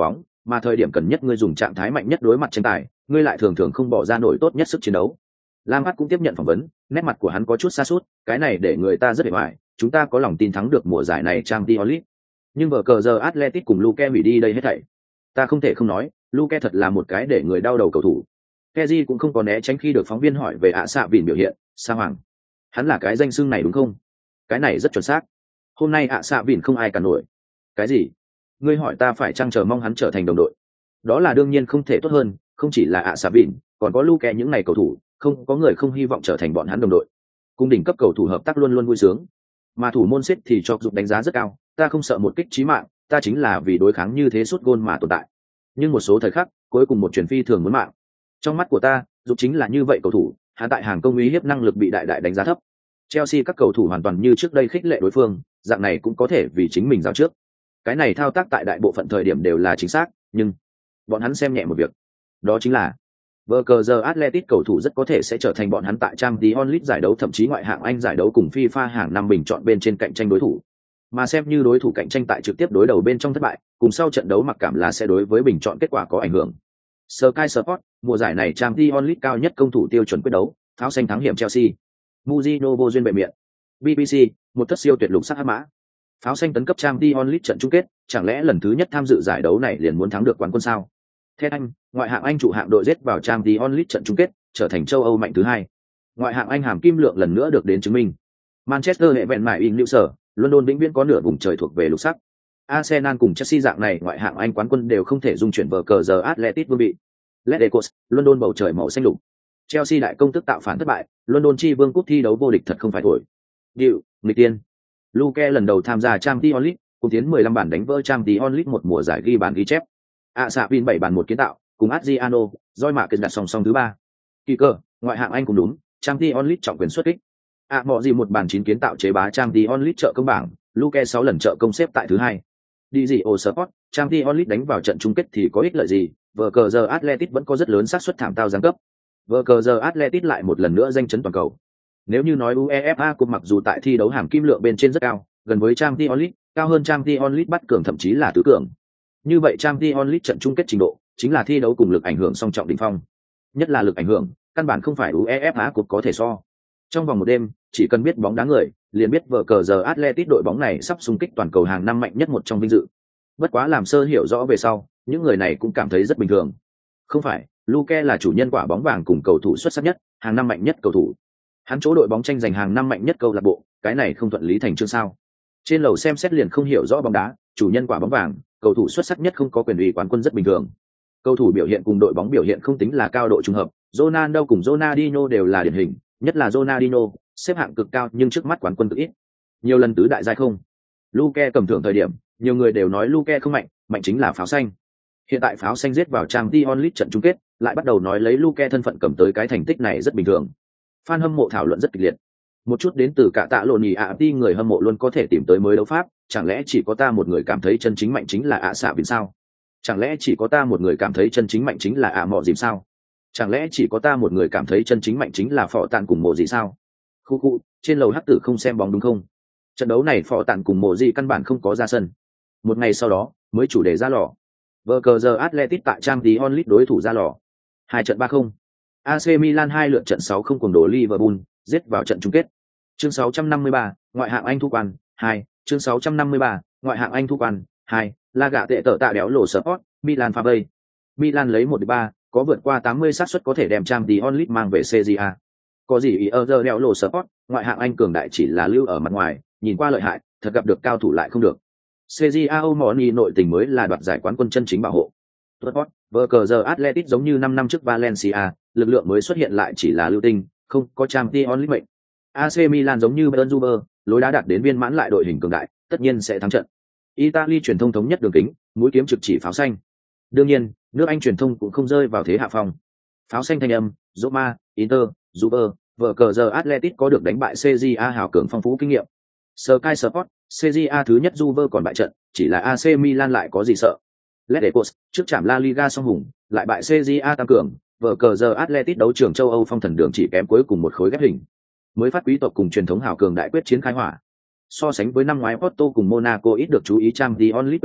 mà thời điểm cần nhất ngươi dùng trạng thái mạnh nhất đối mặt tranh tài, ngươi lại thường thường không bỏ ra nổi tốt nhất sức chiến đấu. Lampard cũng tiếp nhận phỏng vấn, nét mặt của hắn có chút sa sút, cái này để người ta rất hề hoài, chúng ta có lòng tin thắng được mùa giải này Champions League. Nhưng vở cờ giờ Atletico cùng Luke hủy đi đây hết thảy. Ta không thể không nói, Luke thật là một cái để người đau đầu cầu thủ. Kessié cũng không có né tránh khi được phóng viên hỏi về ạ xạ vịn biểu hiện, sa hoàng. Hắn là cái danh xưng này đúng không? Cái này rất chuẩn xác. Hôm nay ạ xạ vịn không ai cả nổi. Cái gì? Ngươi hỏi ta phải chăng chờ mong hắn trở thành đồng đội? Đó là đương nhiên không thể tốt hơn, không chỉ là ạ xạ vịn, còn có Luke những này cầu thủ, không có người không hy vọng trở thành bọn hắn đồng đội. Cung đỉnh cấp cầu thủ hợp tác luôn luôn vui sướng. Mà thủ môn xếp thì cho dục đánh giá rất cao, ta không sợ một kích chí mạng, ta chính là vì đối kháng như thế suốt gôn mà tồn tại. Nhưng một số thời khắc, cuối cùng một truyền phi thường muốn mạng. Trong mắt của ta, dục chính là như vậy cầu thủ, hắn tại hàng công uy hiếp năng lực bị đại đại đánh giá thấp. Chelsea các cầu thủ hoàn toàn như trước đây khích lệ đối phương, dạng này cũng có thể vì chính mình giao trước. Cái này thao tác tại đại bộ phận thời điểm đều là chính xác, nhưng bọn hắn xem nhẹ một việc. Đó chính là vở cờ giờ Atletico cầu thủ rất có thể sẽ trở thành bọn hắn tại Champions League giải đấu thậm chí ngoại hạng Anh giải đấu cùng FIFA hàng năm bình chọn bên trên cạnh tranh đối thủ. Mà xem như đối thủ cạnh tranh tại trực tiếp đối đầu bên trong thất bại, cùng sau trận đấu mặc cảm là sẽ đối với bình chọn kết quả có ảnh hưởng. Sky Sport, mùa giải này Champions League cao nhất công thủ tiêu chuẩn quyết đấu, pháo xanh thắng hiểm Chelsea. Mourinho vô duyên bệ miệng. bê bê xê, một thất siêu tuyệt lục sắc hắc mã. Pháo xanh tấn cấp Champions League trận chung kết, chẳng lẽ lần thứ nhất tham dự giải đấu này liền muốn thắng được quán quân sao? Theo Anh, ngoại hạng Anh trụ hạng đội giết vào Champions League trận chung kết, trở thành châu Âu mạnh thứ hai. Ngoại hạng Anh hàm kim lượng lần nữa được đến chứng minh. Manchester hệ vẹn mãi in lưu sở, London vĩnh viễn có nửa vùng trời thuộc về lục sắc. Arsenal cùng Chelsea dạng này ngoại hạng Anh quán quân đều không thể dung chuyển vở cờ giờ Atletico vương vị. Leicester, London bầu trời màu xanh lục. Chelsea đại công tức tạo phản thất bại, London chi vương cúp thi đấu vô địch thật không phải thổi. Điệu, nghịch tiên. Luke lần đầu tham gia Champions League, cùng tiến mười lăm bản đánh vỡ Champions League một mùa giải ghi bàn ghi chép. ạ xạ vin bảy bàn một kiến tạo, cùng Adriano, Roy Mạc đặt song song thứ ba. Kỳ cơ, ngoại hạng Anh cũng đúng, Champions League trọng quyền xuất kích. ạ mọ gì một bàn chín kiến tạo chế bá Champions League trợ công bảng, Luke sáu lần trợ công xếp tại thứ hai. Đi gì ô Sport, Champions League đánh vào trận chung kết thì có ích lợi gì, vở cờ giờ Atletic vẫn có rất lớn xác suất thảm tao giáng cấp. Vở cờ giờ Atletic lại một lần nữa danh chấn toàn cầu. Nếu như nói UEFA Cup mặc dù tại thi đấu hàm kim lượng bên trên rất cao, gần với Champions League, cao hơn Champions League bắt cường thậm chí là tứ cường. Như vậy Champions League trận chung kết trình độ, chính là thi đấu cùng lực ảnh hưởng song trọng đỉnh phong. Nhất là lực ảnh hưởng, căn bản không phải UEFA Cup có thể so. Trong vòng một đêm, chỉ cần biết bóng đá người, liền biết vở cờ giờ Atletico đội bóng này sắp xung kích toàn cầu hàng năm mạnh nhất một trong vinh dự. Bất quá làm sơ hiểu rõ về sau, những người này cũng cảm thấy rất bình thường. Không phải, Luke là chủ nhân quả bóng vàng cùng cầu thủ xuất sắc nhất, hàng năm mạnh nhất cầu thủ. Hắn chỗ đội bóng tranh giành hàng năm mạnh nhất câu lạc bộ, cái này không thuận lý thành chương sao? Trên lầu xem xét liền không hiểu rõ bóng đá, chủ nhân quả bóng vàng, cầu thủ xuất sắc nhất không có quyền ủy quán quân rất bình thường. Cầu thủ biểu hiện cùng đội bóng biểu hiện không tính là cao độ trùng hợp, Ronaldo cùng Ronaldinho đều là điển hình, nhất là Ronaldinho, xếp hạng cực cao nhưng trước mắt quán quân cực ít. Nhiều lần tứ đại giai không. Luke cầm thưởng thời điểm, nhiều người đều nói Luke không mạnh, mạnh chính là pháo xanh. Hiện tại pháo xanh giết vào Champions League trận chung kết, lại bắt đầu nói lấy Luke thân phận cầm tới cái thành tích này rất bình thường. Fan hâm mộ thảo luận rất kịch liệt. Một chút đến từ cả tạ lộn nhì ạ ti người hâm mộ luôn có thể tìm tới mới đấu pháp, chẳng lẽ chỉ có ta một người cảm thấy chân chính mạnh chính là ạ xạ vì sao? Chẳng lẽ chỉ có ta một người cảm thấy chân chính mạnh chính là ạ mọ dìm sao? Chẳng lẽ chỉ có ta một người cảm thấy chân chính mạnh chính là phò tàn cùng mộ gì sao? Khu khu, trên lầu hắc tử không xem bóng đúng không? Trận đấu này phò tàn cùng mộ gì căn bản không có ra sân. Một ngày sau đó, mới chủ đề ra lò. Vở cờ giờ Atletico tại Champions League đối thủ ra lò. Hai trận ba không. a xê Milan hai lượt trận sáu không cùng đổ Liverpool, giết vào trận chung kết. Chương sáu trăm năm mươi ba, ngoại hạng Anh thu quan, hai, chương sáu trăm năm mươi ba, ngoại hạng Anh thu quan, hai, La gạ tệ tở tạ đéo lộ Sport, Milan pha vây. Milan lấy một ba, có vượt qua tám mươi xác suất có thể đem Champions League mang về xê giê a. Có gì ý ở giờ đéo lộ Sport, ngoại hạng Anh cường đại chỉ là lưu ở mặt ngoài, nhìn qua lợi hại, thật gặp được cao thủ lại không được. xê giê a Omoni nội tình mới là đoạt giải quán quân chân chính bảo hộ. Sport, vở cờ giờ Atletico giống như năm năm trước Valencia, lực lượng mới xuất hiện lại chỉ là lưu tinh, không có Champions League mệnh. a xê Milan giống như Bayern Juve, lối đá đạt đến viên mãn lại đội hình cường đại, tất nhiên sẽ thắng trận. Italy truyền thông thống nhất đường kính, mũi kiếm trực chỉ pháo xanh. Đương nhiên, nước Anh truyền thông cũng không rơi vào thế hạ phong. Pháo xanh thanh âm, Roma, Inter, Juve, vở cờ giờ Atletico có được đánh bại xê giê a hào cường phong phú kinh nghiệm. Sky Sport, xê giê a thứ nhất Juve còn bại trận, chỉ là a xê Milan lại có gì sợ. Leicester trước chạm La Liga song hùng, lại bại xê giê a tăng cường, vở cờ giờ Atletico đấu trường châu Âu phong thần đường chỉ kém cuối cùng một khối ghép hình. Mới phát quý tộc cùng truyền thống hào cường đại quyết chiến khai hỏa. So sánh với năm ngoái Porto cùng Monaco ít được chú ý Champions League quyết đấu,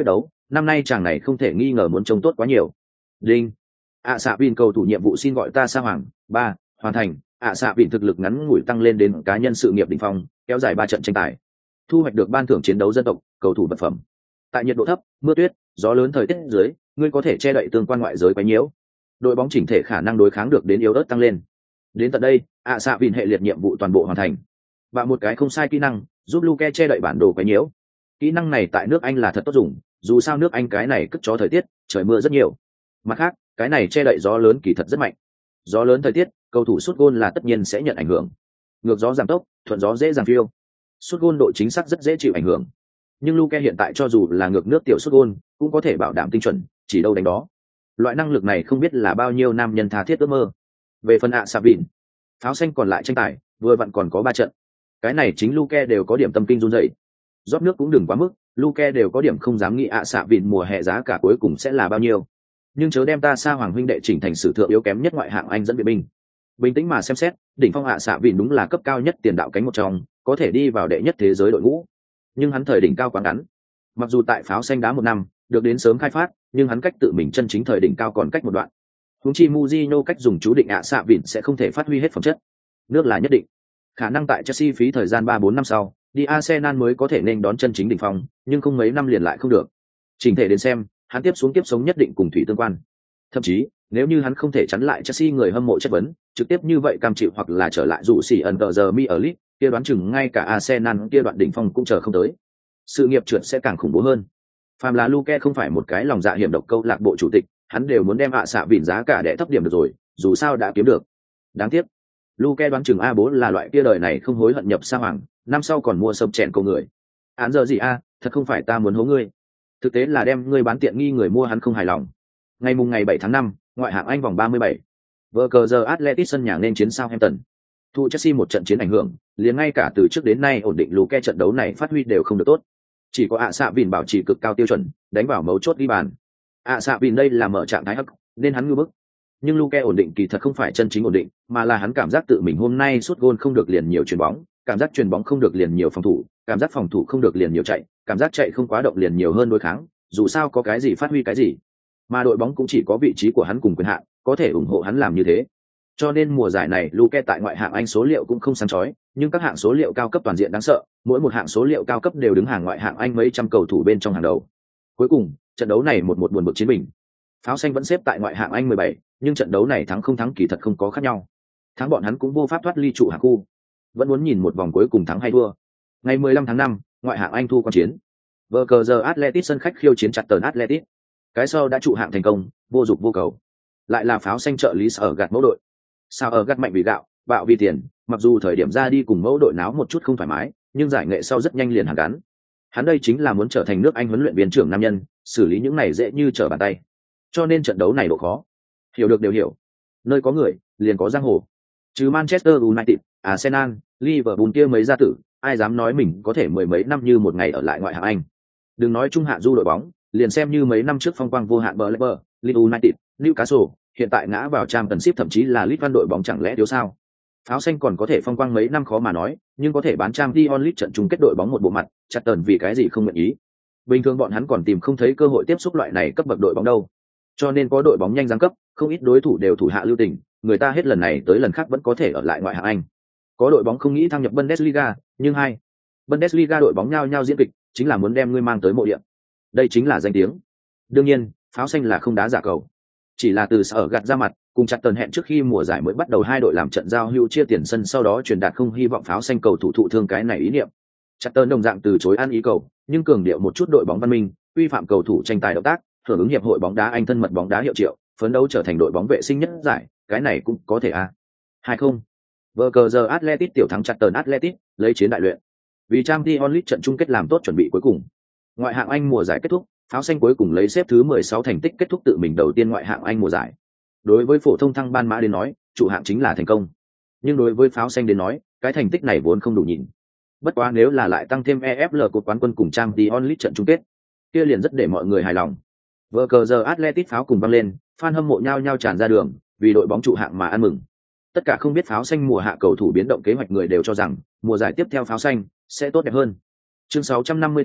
năm nay chàng này không thể nghi ngờ muốn trông tốt quá nhiều. Đinh. ạ xạ vin cầu thủ nhiệm vụ xin gọi ta Sa Hoàng. Ba. Hoàn thành. ạ xạ vin thực lực ngắn ngủi tăng lên đến cá nhân sự nghiệp đỉnh phong, kéo dài ba trận tranh tài. Thu hoạch được ban thưởng chiến đấu dân tộc, cầu thủ vật phẩm. Tại nhiệt độ thấp, mưa tuyết, gió lớn thời tiết dưới, ngươi có thể che đậy tương quan ngoại giới quấy nhiễu. Đội bóng chỉnh thể khả năng đối kháng được đến yếu ớt tăng lên. Đến tận đây, ạ xạ vin hệ liệt nhiệm vụ toàn bộ hoàn thành. Và một cái không sai kỹ năng, giúp Luke che đậy bản đồ quấy nhiễu. Kỹ năng này tại nước Anh là thật tốt dùng, dù sao nước Anh cái này cất chó thời tiết, trời mưa rất nhiều. Mặt khác, cái này che đậy gió lớn kỳ thật rất mạnh. Gió lớn thời tiết, cầu thủ sút gôn là tất nhiên sẽ nhận ảnh hưởng. Ngược gió giảm tốc, thuận gió dễ dàng phiêu. Sút gôn độ chính xác rất dễ chịu ảnh hưởng. Nhưng Luke hiện tại cho dù là ngược nước tiểu sút gôn, cũng có thể bảo đảm tinh chuẩn, chỉ đâu đánh đó. Loại năng lực này không biết là bao nhiêu nam nhân tha thiết ước mơ. Về phần ạ xạ vin, pháo xanh còn lại tranh tài, vừa vặn còn có ba trận. Cái này chính Luke đều có điểm tâm kinh run rẩy. Rót nước cũng đừng quá mức, Luke đều có điểm không dám nghĩ ạ xạ vin mùa hè giá cả cuối cùng sẽ là bao nhiêu. Nhưng chớ đem ta Sa Hoàng huynh đệ chỉnh thành sử thượng yếu kém nhất ngoại hạng Anh dẫn viện binh. Bình tĩnh mà xem xét, đỉnh phong ạ xạ vin đúng là cấp cao nhất tiền đạo cánh một trong, có thể đi vào đệ nhất thế giới đội ngũ. Nhưng hắn thời đỉnh cao quá ngắn. Mặc dù tại pháo xanh đá một năm, được đến sớm khai phát, nhưng hắn cách tự mình chân chính thời đỉnh cao còn cách một đoạn. Huống chi Mourinho cách dùng chú định ạ xạ vin sẽ không thể phát huy hết phẩm chất. Nước là nhất định. Khả năng tại Chelsea phí thời gian ba bốn năm sau, đi Arsenal mới có thể nên đón chân chính đỉnh phong, nhưng không mấy năm liền lại không được. Trình thể đến xem, hắn tiếp xuống tiếp sống nhất định cùng thủy tương quan. Thậm chí, nếu như hắn không thể chắn lại Chelsea người hâm mộ chất vấn, trực tiếp như vậy cam chịu hoặc là trở lại dụ xỉ ẩn tờ giờ mi ở League, kia đoán chừng ngay cả Arsenal kia đoạn đỉnh phong cũng chờ không tới. Sự nghiệp trượt sẽ càng khủng bố hơn. Phàm là Luke không phải một cái lòng dạ hiểm độc câu lạc bộ chủ tịch, hắn đều muốn đem ạ xạ vịn giá cả để thấp điểm được rồi, dù sao đã kiếm được. Đáng tiếc, Luke đoán chừng a bốn là loại kia đời này không hối hận nhập Sa Hoàng, năm sau còn mua sập chèn cầu người. Án giờ gì a, thật không phải ta muốn hố ngươi. Thực tế là đem ngươi bán tiện nghi người mua hắn không hài lòng. Ngày mùng ngày bảy tháng năm, ngoại hạng Anh vòng ba mươi bảy. Vở cờ giờ Atletico sân nhà nên chiến Southampton. Thu Chelsea một trận chiến ảnh hưởng, liền ngay cả từ trước đến nay ổn định Luke trận đấu này phát huy đều không được tốt. Chỉ có ạ xạ vịn bảo trì cực cao tiêu chuẩn, đánh vào mấu chốt ghi bàn. ạ xạ vịn đây là mở trạng thái hắc, nên hắn ngư bức. Nhưng Luke ổn định kỳ thật không phải chân chính ổn định, mà là hắn cảm giác tự mình hôm nay sút gôn không được liền nhiều chuyền bóng, cảm giác chuyền bóng không được liền nhiều phòng thủ, cảm giác phòng thủ không được liền nhiều chạy, cảm giác chạy không quá động liền nhiều hơn đối kháng, dù sao có cái gì phát huy cái gì. Mà đội bóng cũng chỉ có vị trí của hắn cùng quyền hạn, có thể ủng hộ hắn làm như thế. Cho nên mùa giải này Luke tại ngoại hạng Anh số liệu cũng không sáng chói, nhưng các hạng số liệu cao cấp toàn diện đáng sợ, mỗi một hạng số liệu cao cấp đều đứng hàng ngoại hạng Anh mấy trăm cầu thủ bên trong hàng đầu. Cuối cùng, trận đấu này một một buồn bực chiến bình. Pháo xanh vẫn xếp tại ngoại hạng Anh mười bảy, nhưng trận đấu này thắng không thắng kỳ thật không có khác nhau. Thắng bọn hắn cũng vô pháp thoát ly trụ hạng khu. Vẫn muốn nhìn một vòng cuối cùng thắng hay thua. Ngày mười lăm tháng năm, ngoại hạng Anh thu quan chiến. Vở cờ giờ Atletico sân khách khiêu chiến chặt tờn Atletico. Cái sau đã trụ hạng thành công, vô dụng vô cầu. Lại là pháo xanh trợ lý ở gạt mẫu đội. Sao ở gạt mạnh vì gạo, bạo vì tiền, mặc dù thời điểm ra đi cùng mẫu đội náo một chút không thoải mái, nhưng giải nghệ sau rất nhanh liền hàn gắn. Hắn đây chính là muốn trở thành nước Anh huấn luyện viên trưởng nam nhân, xử lý những này dễ như trở bàn tay. Cho nên trận đấu này độ khó. Hiểu được đều hiểu. Nơi có người, liền có giang hồ. Trừ Manchester United, Arsenal, Liverpool kia mấy gia tử, ai dám nói mình có thể mười mấy năm như một ngày ở lại ngoại hạng Anh. Đừng nói trung hạ du đội bóng, liền xem như mấy năm trước phong quang vô hạn Blackburn, Leeds United, Newcastle, hiện tại ngã vào Championship thậm chí là League One đội bóng chẳng lẽ thiếu sao? Pháo xanh còn có thể phong quang mấy năm khó mà nói, nhưng có thể bán Champions League trận chung kết đội bóng một bộ mặt, chặt tần vì cái gì không nguyện ý. Bình thường bọn hắn còn tìm không thấy cơ hội tiếp xúc loại này cấp bậc đội bóng đâu. Cho nên có đội bóng nhanh giáng cấp, không ít đối thủ đều thủ hạ lưu tình, người ta hết lần này tới lần khác vẫn có thể ở lại ngoại hạng Anh. Có đội bóng không nghĩ thăng nhập Bundesliga, nhưng hai Bundesliga đội bóng nhau nhau diễn kịch, chính là muốn đem ngươi mang tới mộ địa. Đây chính là danh tiếng. Đương nhiên, pháo xanh là không đá giả cầu. Chỉ là từ sở gạt ra mặt, cùng chặt tần hẹn trước khi mùa giải mới bắt đầu hai đội làm trận giao hữu chia tiền sân, sau đó truyền đạt không hy vọng pháo xanh cầu thủ thụ thương cái này ý niệm. Chặt tần đồng dạng từ chối ăn ý cầu, nhưng cường điệu một chút đội bóng văn minh, quy phạm cầu thủ tranh tài động tác, hưởng ứng hiệp hội bóng đá Anh thân mật bóng đá hiệu triệu, phấn đấu trở thành đội bóng vệ sinh nhất giải, cái này cũng có thể à. Hay không? Vở cờ giờ Atletico tiểu thắng chặt tần Atletico, lấy chiến đại luyện. Vì Champions League trận chung kết làm tốt chuẩn bị cuối cùng. Ngoại hạng Anh mùa giải kết thúc, pháo xanh cuối cùng lấy xếp thứ mười sáu thành tích kết thúc tự mình đầu tiên ngoại hạng Anh mùa giải. Đối với phổ thông thăng ban mã đến nói, trụ hạng chính là thành công. Nhưng đối với pháo xanh đến nói, cái thành tích này vốn không đủ nhìn. Bất quá nếu là lại tăng thêm e ép lờ cột quán quân cùng Champions League trận chung kết, kia liền rất để mọi người hài lòng. Vở cờ giờ Atletico pháo cùng vang lên, fan hâm mộ nhao nhao tràn ra đường, vì đội bóng trụ hạng mà ăn mừng. Tất cả không biết pháo xanh mùa hạ cầu thủ biến động kế hoạch người đều cho rằng, mùa giải tiếp theo pháo xanh sẽ tốt đẹp hơn. Chương sáu trăm năm mươi tư,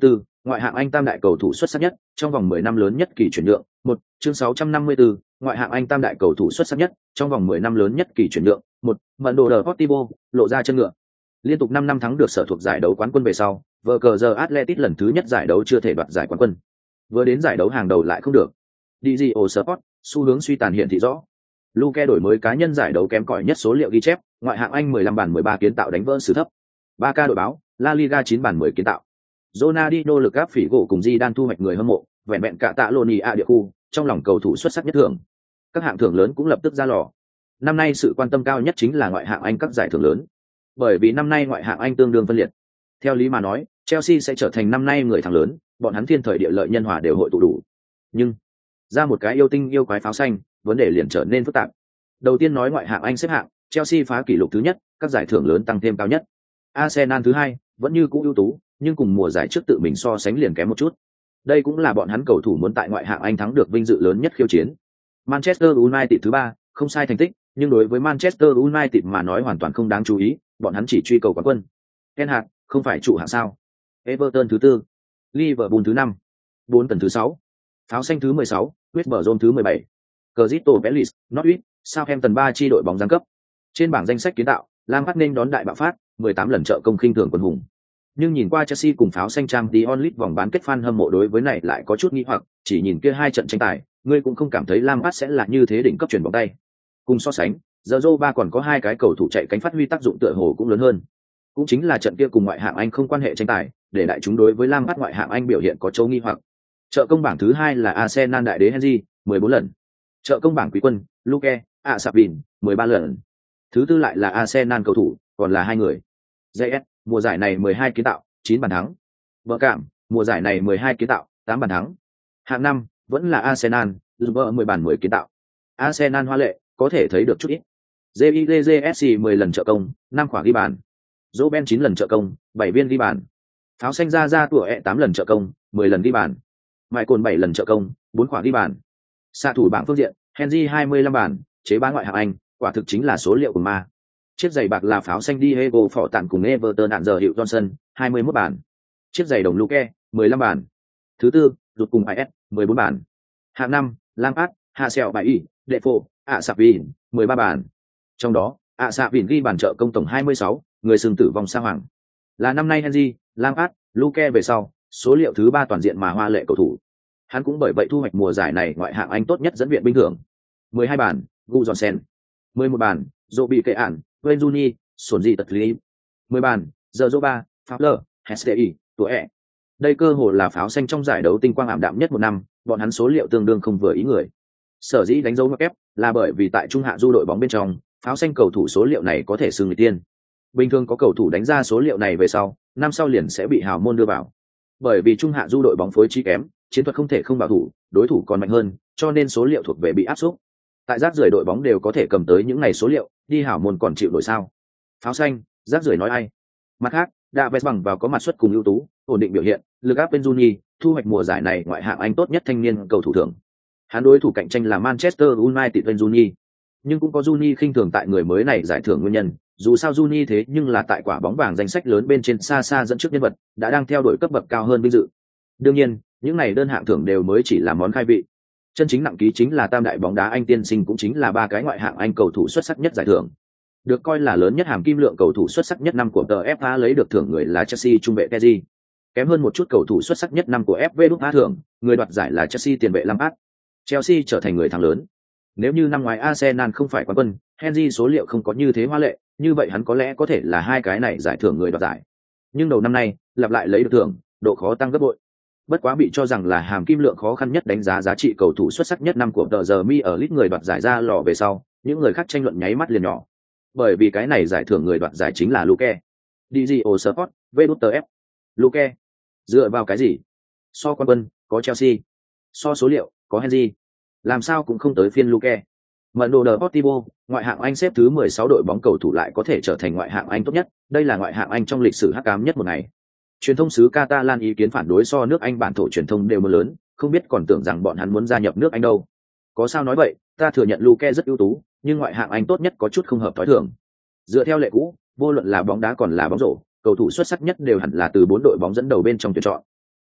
ngoại hạng Anh tam đại cầu thủ xuất sắc nhất trong vòng mười năm lớn nhất kỳ chuyển nhượng. Một, chương sáu trăm năm mươi tư, ngoại hạng Anh tam đại cầu thủ xuất sắc nhất trong vòng mười năm lớn nhất kỳ chuyển nhượng. Một, Mận đồ Deportivo lộ ra chân ngựa. Liên tục năm năm thắng được sở thuộc giải đấu quán quân về sau, vờ cờ giờ Atletico lần thứ nhất giải đấu chưa thể đoạt giải quán quân. Vừa đến giải đấu hàng đầu lại không được. Digio Sport, xu hướng suy tàn hiện thị rõ. Luke đổi mới cá nhân giải đấu kém cỏi nhất số liệu ghi chép, ngoại hạng Anh mười lăm bàn mười ba kiến tạo đánh vỡ sự thấp. ba K đội báo, La Liga chín bàn mười kiến tạo. Ronaldinho lực gáp phỉ gỗ cùng Zidane thu hoạch người hâm mộ, vẹn vẹn cả tạ Loni a địa khu, trong lòng cầu thủ xuất sắc nhất thưởng. Các hạng thưởng lớn cũng lập tức ra lò. Năm nay sự quan tâm cao nhất chính là ngoại hạng Anh các giải thưởng lớn. Bởi vì năm nay ngoại hạng Anh tương đương phân liệt. Theo lý mà nói, Chelsea sẽ trở thành năm nay người thắng lớn, bọn hắn thiên thời địa lợi nhân hòa đều hội tụ đủ. Nhưng ra một cái yêu tinh yêu quái pháo xanh, vấn đề liền trở nên phức tạp. Đầu tiên nói ngoại hạng Anh xếp hạng, Chelsea phá kỷ lục thứ nhất, các giải thưởng lớn tăng thêm cao nhất. Arsenal thứ hai, vẫn như cũ ưu tú, nhưng cùng mùa giải trước tự mình so sánh liền kém một chút. Đây cũng là bọn hắn cầu thủ muốn tại ngoại hạng Anh thắng được vinh dự lớn nhất khiêu chiến. Manchester United thứ ba, không sai thành tích, nhưng đối với Manchester United mà nói hoàn toàn không đáng chú ý, bọn hắn chỉ truy cầu quán quân. Ten Hag, không phải trụ hạng sao? Everton thứ tư, Liverpool thứ năm, bốn tần thứ sáu, Pháo xanh thứ mười sáu, West Brom thứ mười bảy, Crystal Palace, Norwich, Southampton ba chi đội bóng giáng cấp. Trên bảng danh sách kiến tạo, Lampard nên đón đại bạo phát, mười tám lần trợ công khinh thường quân hùng. Nhưng nhìn qua Chelsea cùng Pháo xanh Champions League vòng bán kết fan hâm mộ đối với này lại có chút nghi hoặc, chỉ nhìn kia hai trận tranh tài, ngươi cũng không cảm thấy Lampard sẽ là như thế đỉnh cấp chuyển bóng tay. Cùng so sánh, giờ ba còn có hai cái cầu thủ chạy cánh phát huy tác dụng tựa hồ cũng lớn hơn. Cũng chính là trận kia cùng ngoại hạng Anh không quan hệ tranh tài, để đại chúng đối với Lampard ngoại hạng Anh biểu hiện có châu nghi hoặc. Trợ công bảng thứ hai là Arsenal đại đế Henry, mười bốn lần. Trợ công bảng quý quân, Luke, Asapin, mười ba lần. Thứ tư lại là Arsenal cầu thủ, còn là hai người. gi ét, mùa giải này mười hai kiến tạo, chín bàn thắng. Vợ cảm, mùa giải này mười hai kiến tạo, tám bàn thắng. Hạng năm, vẫn là Arsenal, Zuber mười bàn mười kiến tạo. Arsenal hoa lệ, có thể thấy được chút ít. gi giê ét xê mười lần trợ công, năm quả ghi bàn. Roben chín lần trợ công, bảy viên ghi bàn. Pháo xanh ra ra tủa ẹ tám lần trợ công, mười lần ghi bàn. Mại cồn bảy lần trợ công, bốn quả ghi bàn. Xạ thủ bảng phương diện, Henry hai mươi lăm bàn, chế bá ngoại hạng Anh, quả thực chính là số liệu của ma. Chiếc giày bạc là Pháo xanh Diego phỏ tặng cùng Everton đạn giờ hiệu Johnson, hai mươi mốt bàn. Chiếc giày đồng Luke, mười lăm bàn. Thứ tư, rụt cùng i ét, mười bốn bàn. Hạng năm, Lampard, Hạ Sẹo Bảy Y, Defoe, ạ Sạp Vin, mười ba bàn. Trong đó, ạ Sạp Vin ghi bàn trợ công tổng hai mươi sáu, người sừng tử vong sa hoàng. Là năm nay Henry, Lampard, Luke về sau, số liệu thứ ba toàn diện mà hoa lệ cầu thủ. Hắn cũng bởi vậy thu hoạch mùa giải này ngoại hạng Anh tốt nhất dẫn viện binh thưởng. mười hai bàn, Gu Johnson. mười một bàn, Dỗ bị kệ ản, Wayne Rooney, Sổn Dị Tật Lý. mười bàn, Giờ Dô Ba, Fowler, Hestey, Tủa ẹ. Đây cơ hồ là Pháo xanh trong giải đấu tinh quang ảm đạm nhất một năm, bọn hắn số liệu tương đương không vừa ý người. Sở dĩ đánh dấu ngoặc kép là bởi vì tại trung hạ du đội bóng bên trong, Pháo xanh cầu thủ số liệu này có thể xưng người tiên. Bình thường có cầu thủ đánh ra số liệu này về sau, năm sau liền sẽ bị hào môn đưa vào. Bởi vì trung hạ du đội bóng phối trí kém, chiến thuật không thể không bảo thủ, đối thủ còn mạnh hơn, cho nên số liệu thuộc về bị áp suất. Tại rác rưởi đội bóng đều có thể cầm tới những này số liệu, đi hảo môn còn chịu nổi sao? Pháo xanh, rác rưởi nói ai? Mặt khác, đã vẹt bằng vào có mặt suất cùng ưu tú, ổn định biểu hiện, lực áp Benzuni, thu hoạch mùa giải này ngoại hạng Anh tốt nhất thanh niên cầu thủ thưởng. Hắn đối thủ cạnh tranh là Manchester United Benzuni, nhưng cũng có Juni khinh thường tại người mới này giải thưởng nguyên nhân. Dù sao Juni thế nhưng là tại quả bóng vàng danh sách lớn bên trên xa xa dẫn trước nhân vật, đã đang theo đuổi cấp bậc cao hơn vinh dự. Đương nhiên, những này đơn hạng thưởng đều mới chỉ là món khai vị. Chân chính nặng ký chính là tam đại bóng đá Anh tiên sinh, cũng chính là ba cái ngoại hạng Anh cầu thủ xuất sắc nhất giải thưởng. Được coi là lớn nhất hàm kim lượng cầu thủ xuất sắc nhất năm của tờ ép a lấy được thưởng người là Chelsea trung vệ Kessié. Kém hơn một chút cầu thủ xuất sắc nhất năm của ép vê đê a thưởng, người đoạt giải là Chelsea tiền vệ Lampard. Chelsea trở thành người thắng lớn. Nếu như năm ngoái Arsenal không phải quán quân, Henry số liệu không có như thế hoa lệ, như vậy hắn có lẽ có thể là hai cái này giải thưởng người đoạt giải. Nhưng đầu năm nay, lặp lại lấy được thưởng, độ khó tăng gấp bội. Bất quá bị cho rằng là hàm kim lượng khó khăn nhất đánh giá giá trị cầu thủ xuất sắc nhất năm của tờ giờ mi ở list người đoạt giải ra lò về sau, những người khác tranh luận nháy mắt liền nhỏ. Bởi vì cái này giải thưởng người đoạt giải chính là Luke. Digio Sport, vê đê ép. Luke. Dựa vào cái gì? So quan quân, có Chelsea. So số liệu, có Henry. Làm sao cũng không tới phiên Luke. Mận đồ Deportivo, ngoại hạng Anh xếp thứ mười sáu đội bóng cầu thủ lại có thể trở thành ngoại hạng Anh tốt nhất, đây là ngoại hạng Anh trong lịch sử hắc ám nhất một ngày. Truyền thông xứ Catalan ý kiến phản đối so nước Anh bản thổ truyền thông đều mưa lớn, không biết còn tưởng rằng bọn hắn muốn gia nhập nước Anh đâu. Có sao nói vậy, ta thừa nhận Luke rất ưu tú, nhưng ngoại hạng Anh tốt nhất có chút không hợp thói thường. Dựa theo lệ cũ, vô luận là bóng đá còn là bóng rổ, cầu thủ xuất sắc nhất đều hẳn là từ bốn đội bóng dẫn đầu bên trong tuyển chọn.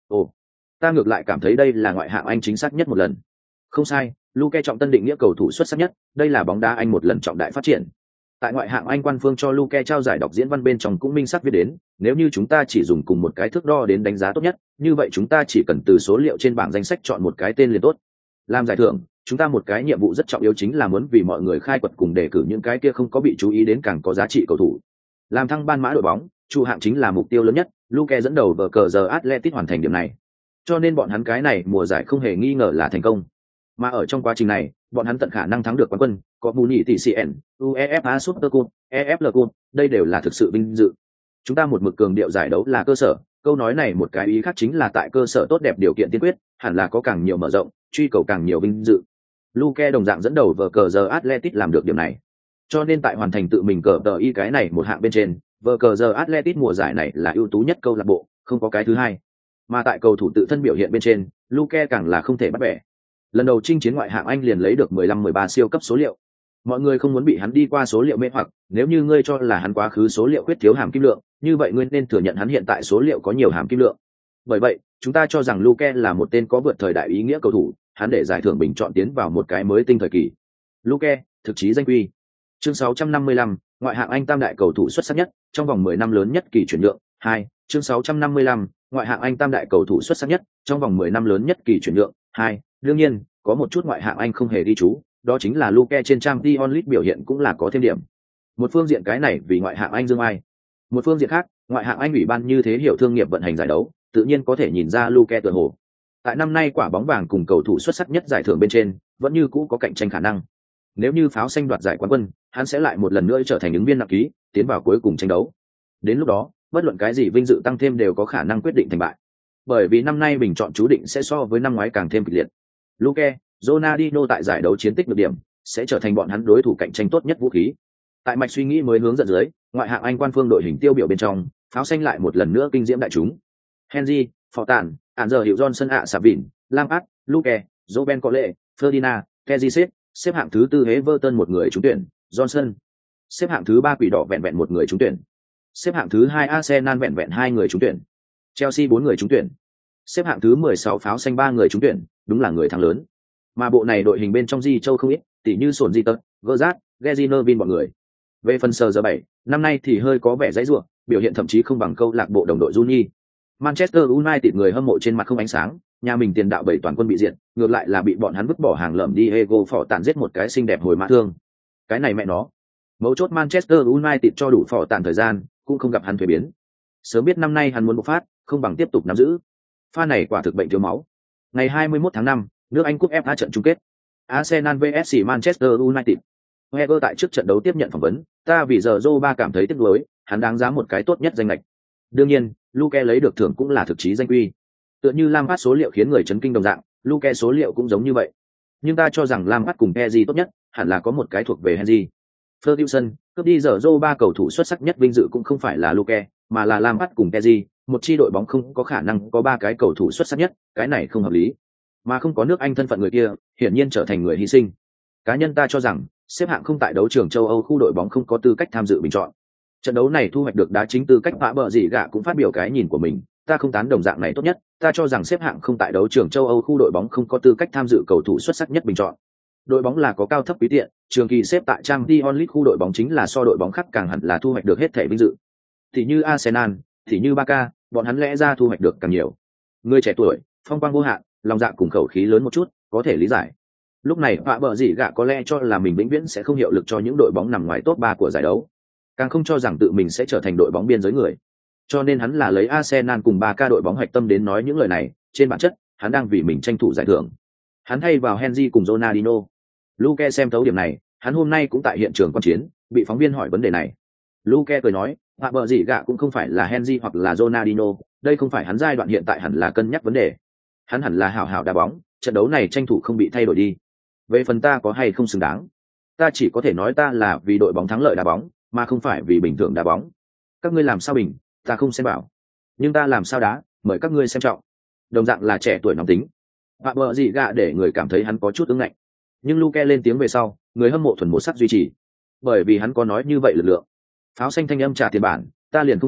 Ồ, ta ngược lại cảm thấy đây là ngoại hạng Anh chính xác nhất một lần. Không sai, Luke trọng tân định nghĩa cầu thủ xuất sắc nhất, đây là bóng đá Anh một lần trọng đại phát triển. Tại ngoại hạng Anh quan phương cho Luke trao giải đọc diễn văn bên trong cũng minh xác viết đến, nếu như chúng ta chỉ dùng cùng một cái thước đo đến đánh giá tốt nhất, như vậy chúng ta chỉ cần từ số liệu trên bảng danh sách chọn một cái tên liền tốt. Làm giải thưởng, chúng ta một cái nhiệm vụ rất trọng yếu chính là muốn vì mọi người khai quật cùng đề cử những cái kia không có bị chú ý đến càng có giá trị cầu thủ. Làm thăng ban mã đội bóng, trụ hạng chính là mục tiêu lớn nhất, Luke dẫn đầu vở cờ giờ Atletico hoàn thành điểm này. Cho nên bọn hắn cái này mùa giải không hề nghi ngờ là thành công. Mà ở trong quá trình này, bọn hắn tận khả năng thắng được quán quân, có bù nhị tỷ xê en, UEFA Super Cup, e ép lờ Cup, đây đều là thực sự vinh dự. Chúng ta một mực cường điệu giải đấu là cơ sở, câu nói này một cái ý khác chính là tại cơ sở tốt đẹp điều kiện tiên quyết, hẳn là có càng nhiều mở rộng, truy cầu càng nhiều vinh dự. Luke đồng dạng dẫn đầu vở cờ giờ Atletico làm được điểm này. Cho nên tại hoàn thành tự mình cờ tờ y cái này một hạng bên trên, vở cờ giờ Atletico mùa giải này là ưu tú nhất câu lạc bộ, không có cái thứ hai. Mà tại cầu thủ tự thân biểu hiện bên trên, Luke càng là không thể bắt bẻ. Lần đầu chinh chiến ngoại hạng Anh liền lấy được mười lăm mười ba siêu cấp số liệu. Mọi người không muốn bị hắn đi qua số liệu mê hoặc, nếu như ngươi cho là hắn quá khứ số liệu khuyết thiếu hàm kim lượng, như vậy ngươi nên thừa nhận hắn hiện tại số liệu có nhiều hàm kim lượng. Bởi vậy, chúng ta cho rằng Luke là một tên có vượt thời đại ý nghĩa cầu thủ, hắn để giải thưởng bình chọn tiến vào một cái mới tinh thời kỳ. Luke, thực chí danh quy. Chương sáu trăm năm mươi lăm, ngoại hạng Anh tam đại cầu thủ xuất sắc nhất, trong vòng mười năm lớn nhất kỳ chuyển nhượng. hai. Chương sáu trăm năm mươi lăm, ngoại hạng Anh tam đại cầu thủ xuất sắc nhất, trong vòng mười năm lớn nhất kỳ chuyển nhượng. hai. Đương nhiên, có một chút ngoại hạng Anh không hề đi chú, đó chính là Luke trên Champions League biểu hiện cũng là có thêm điểm. Một phương diện cái này vì ngoại hạng Anh dương ai. Một phương diện khác, ngoại hạng Anh ủy ban như thế hiểu thương nghiệp vận hành giải đấu, tự nhiên có thể nhìn ra Luke tựa hồ. Tại năm nay quả bóng vàng cùng cầu thủ xuất sắc nhất giải thưởng bên trên, vẫn như cũ có cạnh tranh khả năng. Nếu như pháo xanh đoạt giải quán quân, hắn sẽ lại một lần nữa trở thành ứng viên nặng ký, tiến vào cuối cùng tranh đấu. Đến lúc đó, bất luận cái gì vinh dự tăng thêm đều có khả năng quyết định thành bại. Bởi vì năm nay bình chọn chú định sẽ so với năm ngoái càng thêm kịch liệt. Luke, Ronaldinho tại giải đấu chiến tích được điểm, sẽ trở thành bọn hắn đối thủ cạnh tranh tốt nhất vũ khí. Tại mạch suy nghĩ mới hướng dẫn dưới, ngoại hạng Anh quan phương đội hình tiêu biểu bên trong, pháo xanh lại một lần nữa kinh diễm đại chúng. Henry, Fortan, Ản giờ hiệu Johnson ạ Sabin, Lampard, Luke, Joben Cole, Ferdinand, Kessié, xếp hạng thứ tư Everton một người trúng tuyển, Johnson. Xếp hạng thứ ba Quỷ đỏ vẹn vẹn một người trúng tuyển. Xếp hạng thứ hai Arsenal vẹn vẹn hai người trúng tuyển. Chelsea bốn người trúng tuyển. Xếp hạng thứ mười sáu pháo xanh ba người trúng tuyển, đúng là người thắng lớn. Mà bộ này đội hình bên trong Di Châu không ít, tỉ như Sồn Di Tật, Gerrard, Gezinovin bọn người. Về phần sờ giờ bảy, năm nay thì hơi có vẻ dãy rủa, biểu hiện thậm chí không bằng câu lạc bộ đồng đội Juni. Manchester United người hâm mộ trên mặt không ánh sáng, nhà mình tiền đạo bảy toàn quân bị diệt, ngược lại là bị bọn hắn vứt bỏ hàng lợm Diego phỏ tàn giết một cái xinh đẹp hồi mã thương. Cái này mẹ nó. Mấu chốt Manchester United cho đủ phỏ tàn thời gian, cũng không gặp hắn thuế biến. Sớm biết năm nay hắn muốn bộc phát, không bằng tiếp tục nắm giữ. Pha này quả thực bệnh thiếu máu. Ngày hai mươi mốt tháng năm, nước Anh cúp ép a trận chung kết. Arsenal vs Manchester United. Wenger tại trước trận đấu tiếp nhận phỏng vấn, ta vì giờ Zoba cảm thấy tiếc nuối, hắn đáng giá một cái tốt nhất danh lệch. Đương nhiên, Luke lấy được thưởng cũng là thực chí danh quy. Tựa như Lampard số liệu khiến người chấn kinh đồng dạng, Luke số liệu cũng giống như vậy. Nhưng ta cho rằng Lampard cùng Henry tốt nhất, hẳn là có một cái thuộc về Henry. Ferguson, cướp đi giờ Zoba cầu thủ xuất sắc nhất vinh dự cũng không phải là Luke, mà là Lampard cùng Henry, một chi đội bóng không có khả năng có ba cái cầu thủ xuất sắc nhất, cái này không hợp lý. Mà không có nước Anh thân phận người kia, hiển nhiên trở thành người hy sinh. Cá nhân ta cho rằng, xếp hạng không tại đấu trường châu Âu khu đội bóng không có tư cách tham dự bình chọn. Trận đấu này thu hoạch được đá chính tư cách vã bờ gì gạ cũng phát biểu cái nhìn của mình, ta không tán đồng dạng này tốt nhất, ta cho rằng xếp hạng không tại đấu trường châu Âu khu đội bóng không có tư cách tham dự cầu thủ xuất sắc nhất bình chọn. Đội bóng là có cao thấp quý tiện, trường kỳ xếp tại Champions League khu đội bóng chính là so đội bóng khác càng hẳn là thu hoạch được hết thể vinh dự. Thì như Arsenal, thì như Barca, bọn hắn lẽ ra thu hoạch được càng nhiều. Người trẻ tuổi, phong quang vô hạn, lòng dạ cùng khẩu khí lớn một chút, có thể lý giải. Lúc này vạ bờ gì gạ có lẽ cho là mình vĩnh viễn sẽ không hiệu lực cho những đội bóng nằm ngoài top ba của giải đấu, càng không cho rằng tự mình sẽ trở thành đội bóng biên giới người. Cho nên hắn là lấy Arsenal cùng Barca đội bóng hạch tâm đến nói những lời này, trên bản chất, hắn đang vì mình tranh thủ giải thưởng. Hắn thay vào Henry cùng Ronaldinho. Luke xem thấu điểm này, hắn hôm nay cũng tại hiện trường quan chiến, bị phóng viên hỏi vấn đề này. Luke cười nói, vạ bờ gì gạ cũng không phải là Henry hoặc là Ronaldinho, đây không phải hắn giai đoạn hiện tại hẳn là cân nhắc vấn đề. Hắn hẳn là hảo hảo đá bóng, trận đấu này tranh thủ không bị thay đổi đi. Về phần ta có hay không xứng đáng, ta chỉ có thể nói ta là vì đội bóng thắng lợi đá bóng, mà không phải vì bình thường đá bóng. Các ngươi làm sao bình, ta không xem bảo. Nhưng ta làm sao đá, mời các ngươi xem trọng. Đồng dạng là trẻ tuổi nóng tính. Vạ bờ gì gạ để người cảm thấy hắn có chút ứng ngạnh. Nhưng Luke lên tiếng về sau, người hâm mộ thuần một sắc duy trì. Bởi vì hắn có nói như vậy lực lượng. Pháo xanh thanh âm trả tiền bản, ta liền không rõ,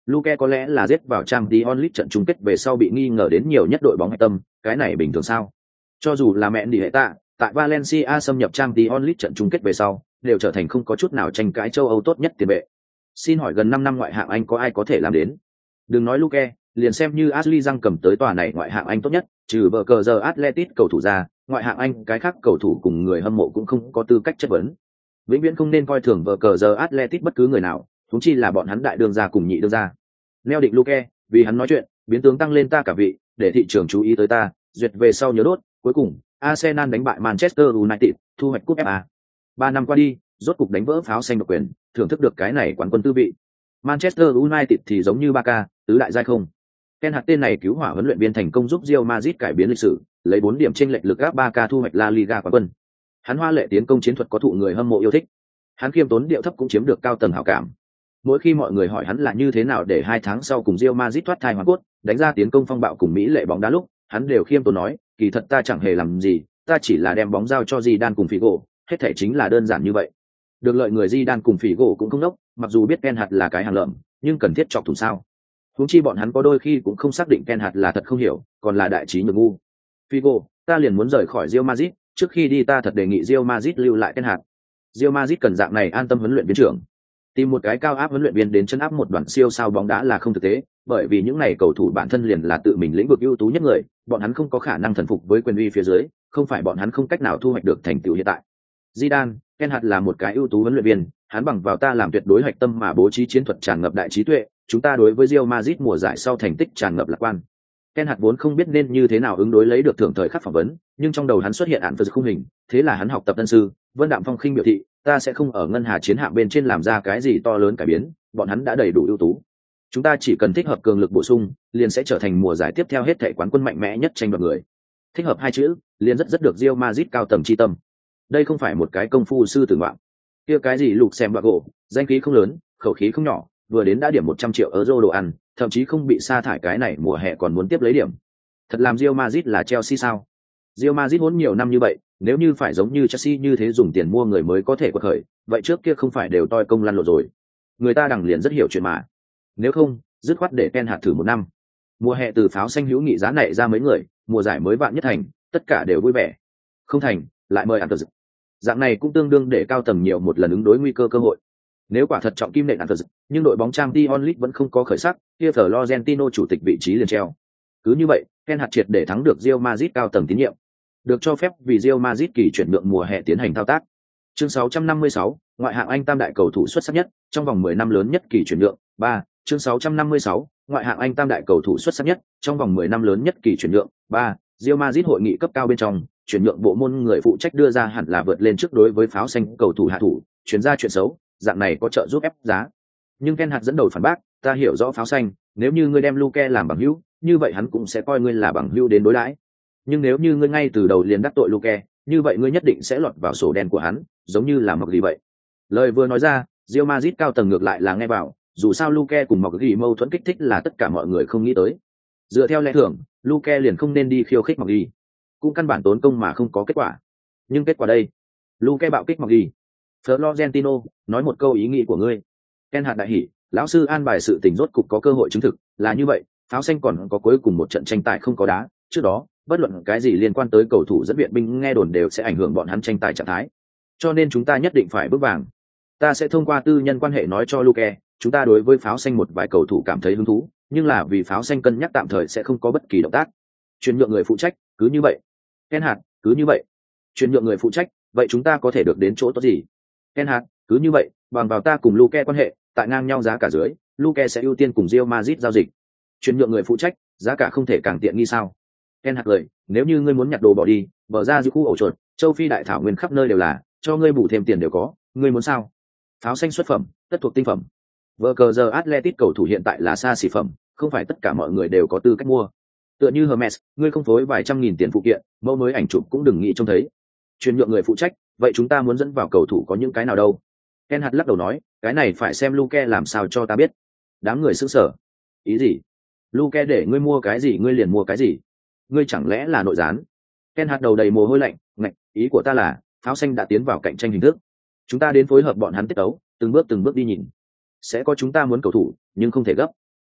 Luke có lẽ là giết vào Champions League trận chung kết về sau bị nghi ngờ đến nhiều nhất đội bóng hạch tâm, cái này bình thường sao? Cho dù là mẹ đi hệ tạ, tại Valencia xâm nhập Champions League trận chung kết về sau, đều trở thành không có chút nào tranh cãi châu Âu tốt nhất tiền vệ. Xin hỏi gần năm năm ngoại hạng Anh có ai có thể làm đến? Đừng nói Luke, liền xem như Ashley Young cầm tới tòa này ngoại hạng Anh tốt nhất, trừ bờ cờ giờ Atletico cầu thủ ra, ngoại hạng Anh cái khác cầu thủ cùng người hâm mộ cũng không có tư cách chất vấn. Vĩnh viễn không nên coi thường bờ cờ giờ Atletico bất cứ người nào, huống chi là bọn hắn đại đương gia cùng nhị đương gia. Neo định Luke, vì hắn nói chuyện, biến tướng tăng lên ta cả vị, để thị trường chú ý tới ta, duyệt về sau nhớ đốt, cuối cùng, Arsenal đánh bại Manchester United, thu hoạch cúp ép a. Ba năm qua đi, rốt cục đánh vỡ pháo xanh độc quyền, thưởng thức được cái này quán quân tư vị. Manchester United thì giống như Barca, tứ đại giai không. Ken hạt tên này cứu hỏa huấn luyện viên thành công giúp Real Madrid cải biến lịch sử, lấy bốn điểm chênh lệch lực áp Barca thu hoạch La Liga quán quân. Hắn hoa lệ tiến công chiến thuật có thụ người hâm mộ yêu thích. Hắn khiêm tốn điệu thấp cũng chiếm được cao tầng hảo cảm. Mỗi khi mọi người hỏi hắn là như thế nào để hai tháng sau cùng Real Madrid thoát thai hoàn cốt, đánh ra tiến công phong bạo cùng Mỹ lệ bóng đá lúc, hắn đều khiêm tốn nói, kỳ thật ta chẳng hề làm gì, ta chỉ là đem bóng giao cho Zidane cùng Figo, hết thể chính là đơn giản như vậy. Được lợi người Zidane cùng Figo cũng không đốc, mặc dù biết Ken hạt là cái hàng lợm, nhưng cần thiết chọc thủng sao? Huống chi bọn hắn có đôi khi cũng không xác định Ken hạt là thật không hiểu, còn là đại trí nhược ngu. Figo, ta liền muốn rời khỏi Real Madrid, trước khi đi ta thật đề nghị Real Madrid lưu lại Ken hạt. Real Madrid cần dạng này an tâm huấn luyện viên trưởng. Tìm một cái cao áp huấn luyện viên đến chân áp một đoàn siêu sao bóng đá là không thực tế, bởi vì những này cầu thủ bản thân liền là tự mình lĩnh vực ưu tú nhất người, bọn hắn không có khả năng thần phục với quyền uy phía dưới, không phải bọn hắn không cách nào thu hoạch được thành tựu hiện tại. Zidane, Ken hạt là một cái ưu tú huấn luyện viên, hắn bằng vào ta làm tuyệt đối hoạch tâm mà bố trí chiến thuật tràn ngập đại trí tuệ, chúng ta đối với Real Madrid mùa giải sau thành tích tràn ngập lạc quan. Ken hạt vốn không biết nên như thế nào ứng đối lấy được thưởng thời khắc phỏng vấn, nhưng trong đầu hắn xuất hiện án phật khung hình, thế là hắn học tập tân sư, Vân Đạm Phong khinh biểu thị, ta sẽ không ở ngân hà chiến hạm bên trên làm ra cái gì to lớn cải biến, bọn hắn đã đầy đủ ưu tú. Chúng ta chỉ cần thích hợp cường lực bổ sung, liền sẽ trở thành mùa giải tiếp theo hết thảy quán quân mạnh mẽ nhất tranh đoạt người. Thích hợp hai chữ, liền rất rất được Real Madrid cao tầng chi tâm. Đây không phải một cái công phu sư tử ngoạn. Kia cái gì lục xem bạc gỗ, danh khí không lớn, khẩu khí không nhỏ, vừa đến đã điểm một trăm triệu euro đồ ăn, thậm chí không bị sa thải cái này mùa hè còn muốn tiếp lấy điểm. Thật làm Real Madrid là Chelsea sao? Real Madrid hỗn nhiều năm như vậy, nếu như phải giống như Chelsea như thế dùng tiền mua người mới có thể quật khởi, vậy trước kia không phải đều toi công lăn lộn rồi. Người ta đằng liền rất hiểu chuyện mà. Nếu không, dứt khoát để Ken hạt thử một năm. Mùa hè từ pháo xanh hữu nghị giá này ra mấy người, mùa giải mới vạn nhất thành, tất cả đều vui vẻ. Không thành, lại mời ăn tờ. Dạng này cũng tương đương để cao tầng nhiều một lần ứng đối nguy cơ cơ hội. Nếu quả thật trọng kim nện ăn tờ, nhưng đội bóng Champions League vẫn không có khởi sắc, kia Florentino chủ tịch vị trí liền treo. Cứ như vậy, Ken hạt triệt để thắng được Real Madrid cao tầng tín nhiệm. Được cho phép vì Real Madrid kỳ chuyển nhượng mùa hè tiến hành thao tác. Chương sáu trăm năm mươi sáu, ngoại hạng Anh tam đại cầu thủ xuất sắc nhất, trong vòng mười năm lớn nhất kỳ chuyển nhượng. ba. Chương sáu trăm năm mươi sáu, ngoại hạng Anh tam đại cầu thủ xuất sắc nhất, trong vòng mười năm lớn nhất kỳ chuyển nhượng. ba. Real Madrid hội nghị cấp cao bên trong, chuyển nhượng bộ môn người phụ trách đưa ra hẳn là vượt lên trước đối với pháo xanh cầu thủ hạ thủ, chuyển ra chuyện xấu, dạng này có trợ giúp ép giá. Nhưng Ken hạt dẫn đầu phản bác, ta hiểu rõ pháo xanh, nếu như ngươi đem Luke làm bằng hữu, như vậy hắn cũng sẽ coi ngươi là bằng hữu đến đối đãi. Nhưng nếu như ngươi ngay từ đầu liền đắc tội Luke, như vậy ngươi nhất định sẽ lọt vào sổ đen của hắn, giống như là Mộc Ghi vậy. Lời vừa nói ra, Real Madrid cao tầng ngược lại là nghe vào, dù sao Luke cùng Mộc Ghi mâu thuẫn kích thích là tất cả mọi người không nghĩ tới. Dựa theo lẽ thường, Luke liền không nên đi khiêu khích Mộc Ghi, cũng căn bản tốn công mà không có kết quả. Nhưng kết quả đây, Luke bạo kích Mộc Ghi. Florentino, nói một câu ý nghĩ của ngươi. Ken hạt đại hỉ, lão sư an bài sự tình rốt cục có cơ hội chứng thực, là như vậy, pháo xanh còn có cuối cùng một trận tranh tài không có đá, trước đó, bất luận cái gì liên quan tới cầu thủ dẫn viện binh nghe đồn đều sẽ ảnh hưởng bọn hắn tranh tài trạng thái. Cho nên chúng ta nhất định phải bước vàng. Ta sẽ thông qua tư nhân quan hệ nói cho Luke, chúng ta đối với pháo xanh một vài cầu thủ cảm thấy hứng thú, nhưng là vì pháo xanh cân nhắc tạm thời sẽ không có bất kỳ động tác. Chuyển nhượng người phụ trách, cứ như vậy. Ken hạt, cứ như vậy. Chuyển nhượng người phụ trách, vậy chúng ta có thể được đến chỗ tốt gì? Ken hạt, cứ như vậy, bằng vào ta cùng Luke quan hệ, tại ngang nhau giá cả dưới, Luke sẽ ưu tiên cùng Real Madrid giao dịch. Chuyển nhượng người phụ trách, giá cả không thể càng tiện nghi sao? Ken hạt lời, nếu như ngươi muốn nhặt đồ bỏ đi, mở ra giữa khu ổ chuột, châu Phi đại thảo nguyên khắp nơi đều là, cho ngươi bù thêm tiền đều có, ngươi muốn sao? Pháo xanh xuất phẩm, tất thuộc tinh phẩm. Vở cờ giờ Atletico cầu thủ hiện tại là xa xỉ phẩm, không phải tất cả mọi người đều có tư cách mua. Tựa như Hermes, ngươi không phối vài trăm nghìn tiền phụ kiện, mẫu mới ảnh chụp cũng đừng nghĩ trông thấy. Chuyển nhượng người phụ trách, vậy chúng ta muốn dẫn vào cầu thủ có những cái nào đâu? Ken hạt lắc đầu nói, cái này phải xem Luke làm sao cho ta biết. Đám người sững sờ. Ý gì? Luke để ngươi mua cái gì ngươi liền mua cái gì? Ngươi chẳng lẽ là nội gián? Ken hạt đầu đầy mồ hôi lạnh, ngạch, ý của ta là, pháo xanh đã tiến vào cạnh tranh hình thức. Chúng ta đến phối hợp bọn hắn tiết tấu, từng bước từng bước đi nhìn. Sẽ có chúng ta muốn cầu thủ, nhưng không thể gấp.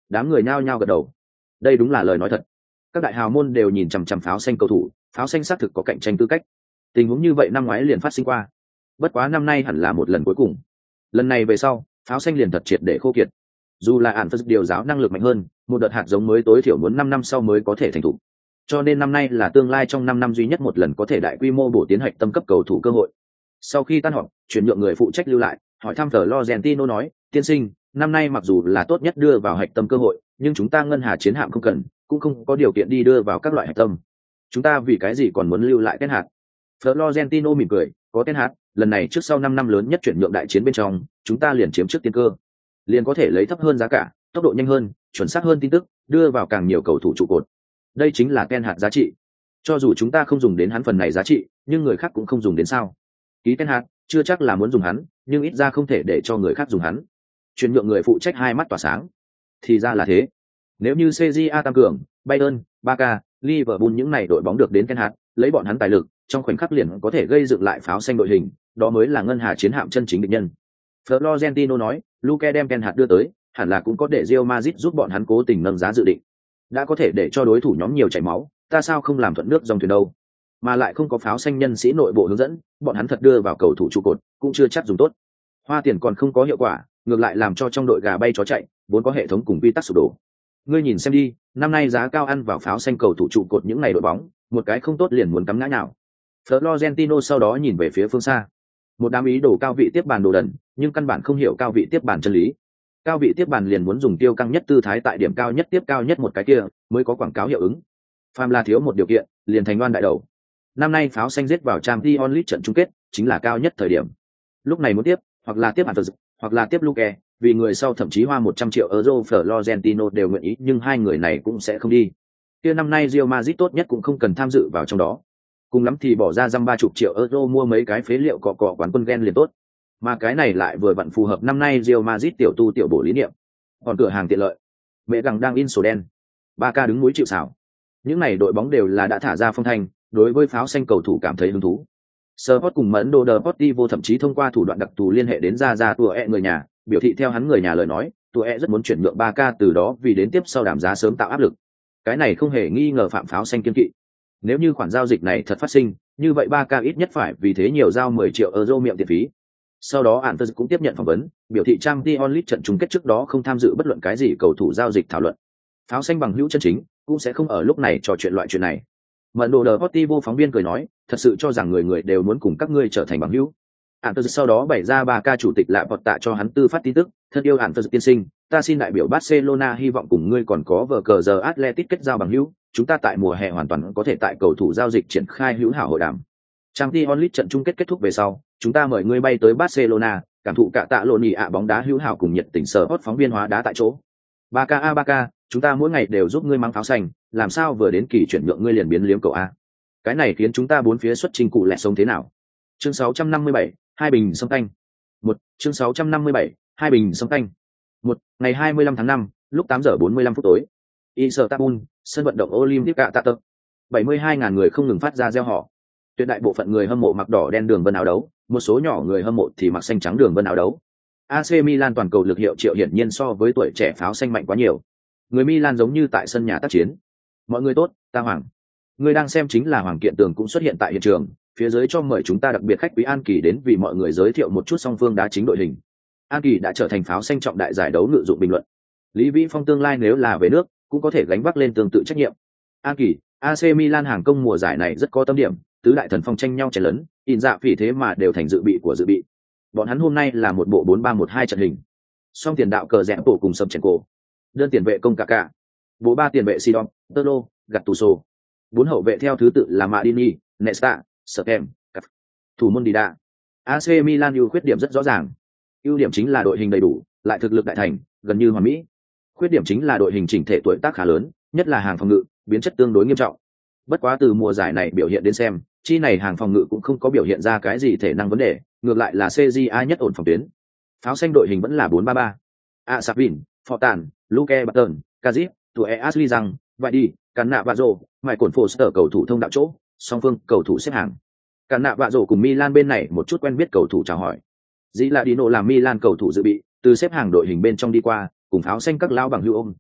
Đám người nhao nhao gật đầu. Đây đúng là lời nói thật. Các đại hào môn đều nhìn chằm chằm pháo xanh cầu thủ, pháo xanh xác thực có cạnh tranh tư cách. Tình huống như vậy năm ngoái liền phát sinh qua. Bất quá năm nay hẳn là một lần cuối cùng. Lần này về sau, pháo xanh liền thật triệt để khô kiệt. Dù là ản phật điều giáo năng lực mạnh hơn, một đợt hạt giống mới tối thiểu muốn năm năm sau mới có thể thành thục. Cho nên năm nay là tương lai trong năm năm duy nhất một lần có thể đại quy mô bổ tiến hạch tâm cấp cầu thủ cơ hội. Sau khi tan họp, chuyển nhượng người phụ trách lưu lại, hỏi thăm Florentino nói, tiên sinh, năm nay mặc dù là tốt nhất đưa vào hạch tâm cơ hội, nhưng chúng ta ngân hà chiến hạm không cần, cũng không có điều kiện đi đưa vào các loại hạch tâm. Chúng ta vì cái gì còn muốn lưu lại Ten Hag? Florentino mỉm cười, có Ten Hag, lần này trước sau năm năm lớn nhất chuyển nhượng đại chiến bên trong, chúng ta liền chiếm trước tiên cơ. Liền có thể lấy thấp hơn giá cả, tốc độ nhanh hơn, chuẩn xác hơn tin tức, đưa vào càng nhiều cầu thủ trụ cột. Đây chính là Ten Hag giá trị. Cho dù chúng ta không dùng đến hắn phần này giá trị, nhưng người khác cũng không dùng đến sao? Ký Ten Hag, chưa chắc là muốn dùng hắn, nhưng ít ra không thể để cho người khác dùng hắn. Chuyển nhượng người phụ trách hai mắt tỏa sáng. Thì ra là thế. Nếu như xê giê a tăng cường, Bayern, Barca, Liverpool những này đội bóng được đến Ten Hag, lấy bọn hắn tài lực, trong khoảnh khắc liền có thể gây dựng lại pháo xanh đội hình, đó mới là ngân hà chiến hạm chân chính địch nhân. Florentino nói, Luke đem Ten Hag đưa tới, hẳn là cũng có để Real Madrid giúp bọn hắn cố tình nâng giá dự định. Đã có thể để cho đối thủ nhóm nhiều chảy máu, ta sao không làm thuận nước dòng thuyền đâu? Mà lại không có pháo xanh nhân sĩ nội bộ hướng dẫn, bọn hắn thật đưa vào cầu thủ trụ cột, cũng chưa chắc dùng tốt. Hoa tiền còn không có hiệu quả, ngược lại làm cho trong đội gà bay chó chạy, vốn có hệ thống cùng quy tắc sụp đổ. Ngươi nhìn xem đi, năm nay giá cao ăn vào pháo xanh cầu thủ trụ cột những ngày đội bóng, một cái không tốt liền muốn cắm ngã nào. Florentino sau đó nhìn về phía phương xa. Một đám ý đồ cao vị tiếp bàn đồ đần, nhưng căn bản không hiểu cao vị tiếp bàn chân lý. Cao vị tiếp bàn liền muốn dùng tiêu căng nhất tư thái tại điểm cao nhất tiếp cao nhất một cái kia, mới có quảng cáo hiệu ứng. Phàm là thiếu một điều kiện, liền thành loan đại đầu. Năm nay pháo xanh giết vào Champions League trận chung kết, chính là cao nhất thời điểm. Lúc này muốn tiếp, hoặc là tiếp Anthony, hoặc là tiếp Luke, vì người sau thậm chí hoa một trăm triệu euro Florentino đều nguyện ý, nhưng hai người này cũng sẽ không đi. Kia năm nay Real Madrid tốt nhất cũng không cần tham dự vào trong đó. Cùng lắm thì bỏ ra dăm ba chục triệu euro mua mấy cái phế liệu cọ cọ quán quân gen liền tốt. Mà cái này lại vừa vặn phù hợp năm nay Real Madrid tiểu tu tiểu bổ lý niệm. Còn cửa hàng tiện lợi, mẹ gằng đang in sổ đen, Barca đứng núi chịu sào. Những này đội bóng đều là đã thả ra phong thanh, đối với pháo xanh cầu thủ cảm thấy hứng thú. Sport cùng Mẫn Đồ Deportivo thậm chí thông qua thủ đoạn đặc thù liên hệ đến ra ra tùa e người nhà, biểu thị theo hắn người nhà lời nói, tùa e rất muốn chuyển nhượng Barca từ đó vì đến tiếp sau đàm giá sớm tạo áp lực. Cái này không hề nghi ngờ phạm pháo xanh kiên kỵ. Nếu như khoản giao dịch này thật phát sinh, như vậy Barca ít nhất phải vì thế nhiều giao mười triệu euro miệng tiền phí. Sau đó Antes cũng tiếp nhận phỏng vấn, biểu thị Champions League trận chung kết trước đó không tham dự bất luận cái gì cầu thủ giao dịch thảo luận. Pháo xanh bằng hữu chân chính cũng sẽ không ở lúc này trò chuyện loại chuyện này. Mẫn Đồ Deportivo phóng viên cười nói, thật sự cho rằng người người đều muốn cùng các ngươi trở thành bằng hữu. Antes sau đó bày ra ba ca chủ tịch lạ vọt tạ cho hắn tư phát tin tức, thân yêu Antes tiên sinh, ta xin đại biểu Barcelona hy vọng cùng ngươi còn có vở cờ giờ Atletico kết giao bằng hữu, chúng ta tại mùa hè hoàn toàn có thể tại cầu thủ giao dịch triển khai hữu hảo hội đàm. Champions League trận chung kết kết thúc về sau, chúng ta mời ngươi bay tới Barcelona, cảm thụ cả tạ lộn nhị ạ bóng đá hữu hảo cùng nhiệt tình sở hot phóng viên hóa đá tại chỗ. Barca a Barca, chúng ta mỗi ngày đều giúp ngươi mang pháo xanh, làm sao vừa đến kỳ chuyển nhượng ngươi liền biến liếm cầu a? Cái này khiến chúng ta bốn phía xuất trình cụ lẹ sống thế nào? Chương sáu trăm năm mươi bảy, hai bình sâm canh. Một, chương sáu trăm năm mươi bảy, hai bình sâm canh. Một, ngày hai mươi lăm tháng năm, lúc tám giờ bốn mươi lăm phút tối. Istanbul, sân vận động Olympic Qatar. bảy mươi hai nghìn người không ngừng phát ra reo hò. Tuyệt đại bộ phận người hâm mộ mặc đỏ đen đường vân áo đấu, một số nhỏ người hâm mộ thì mặc xanh trắng đường vân áo đấu. a xê Milan toàn cầu lực hiệu triệu hiển nhiên so với tuổi trẻ pháo xanh mạnh quá nhiều. Người Milan giống như tại sân nhà tác chiến. Mọi người tốt, ta Hoàng. Người đang xem chính là Hoàng Kiện Tường cũng xuất hiện tại hiện trường, phía dưới cho mời chúng ta đặc biệt khách quý An Kỳ đến vì mọi người giới thiệu một chút song phương đá chính đội hình. An Kỳ đã trở thành pháo xanh trọng đại giải đấu ngự dụng bình luận. Lý Vĩ Phong tương lai nếu là về nước, cũng có thể gánh vác lên tương tự trách nhiệm. An Kỳ, a xê Milan hàng công mùa giải này rất có tâm điểm, tứ đại thần phong tranh nhau chén lớn, in dạ phỉ thế mà đều thành dự bị của dự bị. Bọn hắn hôm nay là một bộ bốn ba một hai trận hình. Song tiền đạo cờ rẽ bộ cùng sầm chèn cổ. Đơn tiền vệ công Kaká. Bộ ba tiền vệ Sidon, Tolo, Gattuso. Bốn hậu vệ theo thứ tự là Madini, Nesta, Stem, Caf. Thủ môn Dida. a xê Milan ưu khuyết điểm rất rõ ràng. Ưu điểm chính là đội hình đầy đủ, lại thực lực đại thành, gần như hoàn mỹ. Khuyết điểm chính là đội hình chỉnh thể tuổi tác khá lớn, nhất là hàng phòng ngự, biến chất tương đối nghiêm trọng. Bất quá từ mùa giải này biểu hiện đến xem, chi này hàng phòng ngự cũng không có biểu hiện ra cái gì thể năng vấn đề, ngược lại là xê giê a nhất ổn phòng tuyến. Pháo xanh đội hình vẫn là bốn ba ba. A Sabin, Fortan, Luke Button, Kazip, Tue Ashley rằng, vậy đi, Cắn nạ vạ rồ, mãi cổn Foster cầu thủ thông đạo chỗ, song phương cầu thủ xếp hàng. Cắn nạ vạ rồ cùng Milan bên này một chút quen biết cầu thủ chào hỏi. Dĩ là Dino làm Milan cầu thủ dự bị, từ xếp hàng đội hình bên trong đi qua, cùng pháo xanh các lao bằng hữu ôm.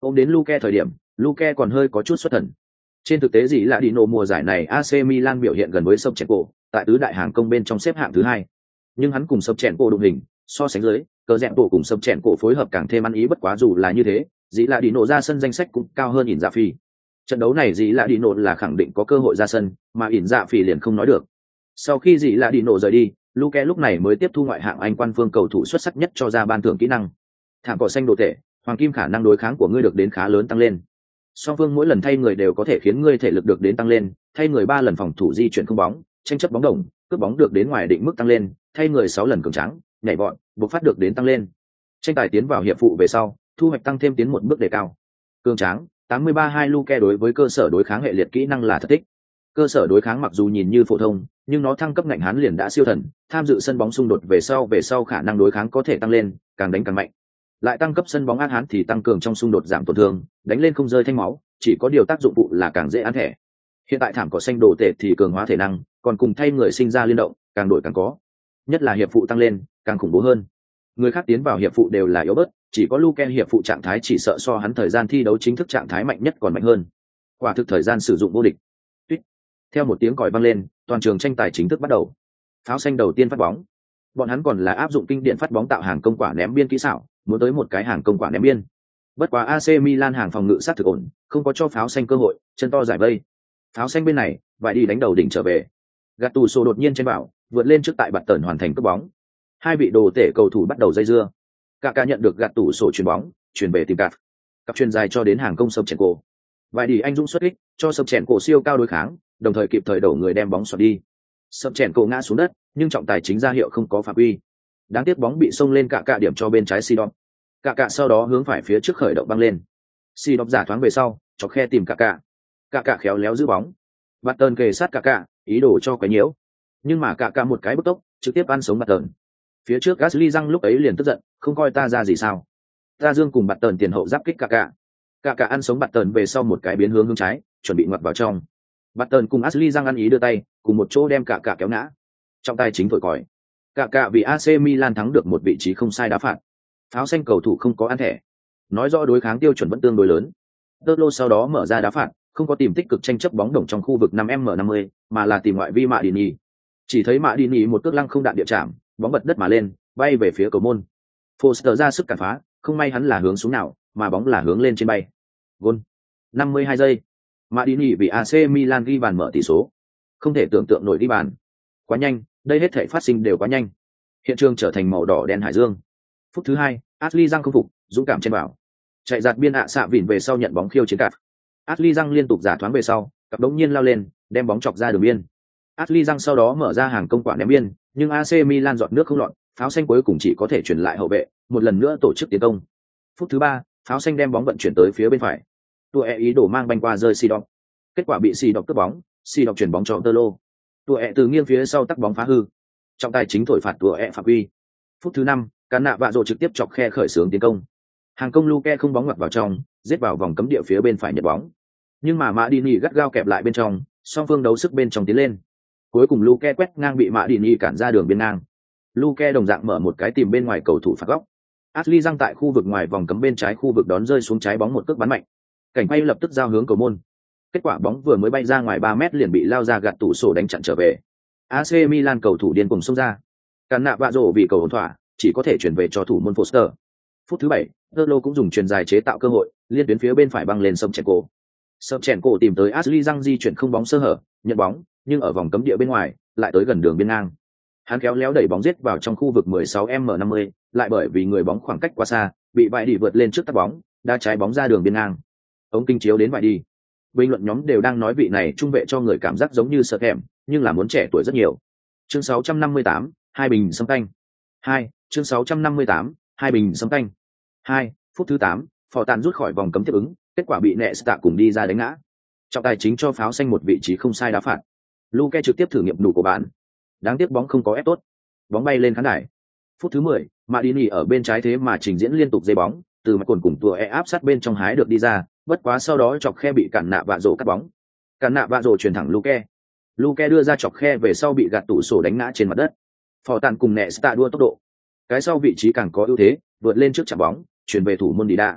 Ôm đến Luke thời điểm, Luke còn hơi có chút xuất thần. Trên thực tế gì là Dino mùa giải này a xê Milan biểu hiện gần với Shevchenko, tại tứ đại hàng công bên trong xếp hạng thứ hai. Nhưng hắn cùng Shevchenko đụng hình, so sánh dưới, cờ rẽ tổ cùng Shevchenko phối hợp càng thêm ăn ý bất quá dù là như thế, dĩ là Dino ra sân danh sách cũng cao hơn ỉn dạ phi. Trận đấu này dĩ là Dino là khẳng định có cơ hội ra sân, mà ỉn dạ phi liền không nói được. Sau khi dĩ là Dino rời đi, Luke lúc này mới tiếp thu ngoại hạng Anh quan phương cầu thủ xuất sắc nhất cho ra ban thưởng kỹ năng. Thảm cỏ xanh đồ tệ, hoàng kim khả năng đối kháng của ngươi được đến khá lớn tăng lên. Song phương mỗi lần thay người đều có thể khiến ngươi thể lực được đến tăng lên, thay người ba lần phòng thủ di chuyển không bóng, tranh chấp bóng đồng, cướp bóng được đến ngoài định mức tăng lên, thay người sáu lần cường tráng, nhảy vọt, bộc phát được đến tăng lên. Tranh tài tiến vào hiệp phụ về sau, thu hoạch tăng thêm tiến một bước đề cao. Cường tráng, tám mươi ba hai Luke đối với cơ sở đối kháng hệ liệt kỹ năng là thật thích. Cơ sở đối kháng mặc dù nhìn như phổ thông, nhưng nó thăng cấp ngạnh hán liền đã siêu thần, tham dự sân bóng xung đột về sau về sau khả năng đối kháng có thể tăng lên, càng đánh càng mạnh. Lại tăng cấp sân bóng ác hán thì tăng cường trong xung đột giảm tổn thương, đánh lên không rơi thanh máu, chỉ có điều tác dụng phụ là càng dễ ăn thẻ. Hiện tại thảm cỏ xanh đồ tệ thì cường hóa thể năng, còn cùng thay người sinh ra liên động, càng đổi càng có. Nhất là hiệp phụ tăng lên, càng khủng bố hơn. Người khác tiến vào hiệp phụ đều là yếu bớt, chỉ có Luke hiệp phụ trạng thái chỉ sợ so hắn thời gian thi đấu chính thức trạng thái mạnh nhất còn mạnh hơn. Quả thực thời gian sử dụng vô địch. Tuyết. Theo một tiếng còi vang lên, toàn trường tranh tài chính thức bắt đầu. Pháo xanh đầu tiên phát bóng. Bọn hắn còn là áp dụng kinh điển phát bóng tạo hàng công quả ném biên kỹ xảo, muốn tới một cái hàng công quả ném biên. Bất quá a xê Milan hàng phòng ngự sát thực ổn, không có cho pháo xanh cơ hội, chân to giải vây. Pháo xanh bên này, vải đi đánh đầu đỉnh trở về. Gattuso đột nhiên trên bảo, vượt lên trước tại bạt tần hoàn thành cướp bóng. Hai vị đồ tể cầu thủ bắt đầu dây dưa. Kaká nhận được Gattuso chuyền bóng, chuyển về tìm cặp. Cặp chuyền dài cho đến hàng công Shevchenko. Vải đi anh dũng xuất kích, cho Shevchenko siêu cao đối kháng, đồng thời kịp thời đổ người đem bóng xoạc đi. Shevchenko ngã xuống đất, nhưng trọng tài chính ra hiệu không có phạm quy. Đáng tiếc bóng bị xông lên cả cả điểm cho bên trái Sidon. Cả cả sau đó hướng phải phía trước khởi động băng lên. Sidon giả thoáng về sau, chọc khe tìm cả cả. Cả cả khéo léo giữ bóng. Button kề sát cả cả, ý đồ cho quấy nhiễu. Nhưng mà cả cả một cái bứt tốc, trực tiếp ăn sống Button. Phía trước Gasly răng lúc ấy liền tức giận, không coi ta ra gì sao? Ta dương cùng Button tiền hậu giáp kích cả cả. Cả cả ăn sống Button về sau một cái biến hướng hướng trái, chuẩn bị ngoặt vào trong. Button cùng Ashley răng ăn ý đưa tay, cùng một chỗ đem cả cả kéo ngã. Trọng tài chính thổi còi. Cả cả vì a xê Milan thắng được một vị trí không sai đá phạt. Pháo xanh cầu thủ không có ăn thẻ. Nói rõ đối kháng tiêu chuẩn vẫn tương đối lớn. Totlo sau đó mở ra đá phạt, không có tìm tích cực tranh chấp bóng đồng trong khu vực năm m năm mươi, mà là tìm ngoại vi Madini. Chỉ thấy Madini một cước lăng không đạn địa chạm, bóng bật đất mà lên, bay về phía cầu môn. Foster ra sức cản phá, không may hắn là hướng xuống nào, mà bóng là hướng lên trên bay. Gol. năm mươi hai giây. Madini vì a xê Milan ghi bàn mở tỷ số. Không thể tưởng tượng nổi đi bàn. Quá nhanh, đây hết thảy phát sinh đều quá nhanh. Hiện trường trở thành màu đỏ đen hải dương. Phút thứ hai, Ashley Young không phục, dũng cảm trên bảo. Chạy giạt biên ạ xạ vịn về sau nhận bóng khiêu chiến cặp. Ashley Young liên tục giả thoáng về sau, cặp đống nhiên lao lên, đem bóng chọc ra đường biên. Ashley Young sau đó mở ra hàng công quả ném biên, nhưng a xê Milan giọt nước không lọt, pháo xanh cuối cùng chỉ có thể chuyển lại hậu vệ, một lần nữa tổ chức tiến công. Phút thứ ba, pháo xanh đem bóng vận chuyển tới phía bên phải. Tua e ý đồ mang banh qua rơi Sidon. Kết quả bị Sidon cướp bóng, Sidon chuyển bóng cho Tơ Lô. Tua e từ nghiêng phía sau tắc bóng phá hư. Trọng tài chính thổi phạt Tua e phạm quy. Phút thứ năm, Cán nạ vạ rồ trực tiếp chọc khe khởi xướng tiến công. Hàng công Luke không bóng ngoặt vào trong, giết vào vòng cấm địa phía bên phải nhận bóng. Nhưng mà Madini gắt gao kẹp lại bên trong, song phương đấu sức bên trong tiến lên. Cuối cùng Luke quét ngang bị Madini cản ra đường biên ngang. Luke đồng dạng mở một cái tìm bên ngoài cầu thủ phạt góc. Ashley Young tại khu vực ngoài vòng cấm bên trái khu vực đón rơi xuống trái bóng một cước bắn mạnh. Cảnh quay lập tức giao hướng cầu môn. Kết quả bóng vừa mới bay ra ngoài ba mét liền bị lao ra gạt tủ sổ đánh chặn trở về. a xê Milan cầu thủ điên cùng xông ra. Cản nạ vạ rồ vì cầu hỗn thỏa, chỉ có thể chuyển về cho thủ môn Foster. Phút thứ bảy, Totlo cũng dùng chuyền dài chế tạo cơ hội, liên tuyến phía bên phải băng lên Shevchenko. Shevchenko tìm tới Ashley Young di chuyển không bóng sơ hở, nhận bóng, nhưng ở vòng cấm địa bên ngoài, lại tới gần đường biên ngang. Hắn khéo léo đẩy bóng giết vào trong khu vực mười sáu m năm mươi, lại bởi vì người bóng khoảng cách quá xa, bị vải đi vượt lên trước tắt bóng, đá trái bóng ra đường biên ngang. Ống kinh chiếu đến vải đi. Bình luận nhóm đều đang nói vị này trung vệ cho người cảm giác giống như sợ thèm, nhưng là muốn trẻ tuổi rất nhiều. Chương sáu trăm năm mươi tám, hai bình sâm canh. hai, chương sáu trăm năm mươi tám, hai bình sâm canh. hai, phút thứ tám, Phò Tàn rút khỏi vòng cấm tiếp ứng, kết quả bị Nesta cùng đi ra đánh ngã. Trọng tài chính cho pháo xanh một vị trí không sai đá phạt. Luke trực tiếp thử nghiệm đủ của bạn. Đáng tiếc bóng không có ép tốt. Bóng bay lên khán đài. Phút thứ mười, Madini ở bên trái thế mà trình diễn liên tục dây bóng, từ mặt cồn cùng tua e áp sát bên trong hái được đi ra, bất quá sau đó chọc khe bị cản nạ vạ rổ cắt bóng. Cản nạ vạ rổ chuyển thẳng Luke. Luke đưa ra chọc khe về sau bị gạt tủ sổ đánh ngã trên mặt đất. Phò Tàn cùng Nesta đua tốc độ. Cái sau vị trí càng có ưu thế, vượt lên trước chạm bóng, chuyển về thủ môn đi đa.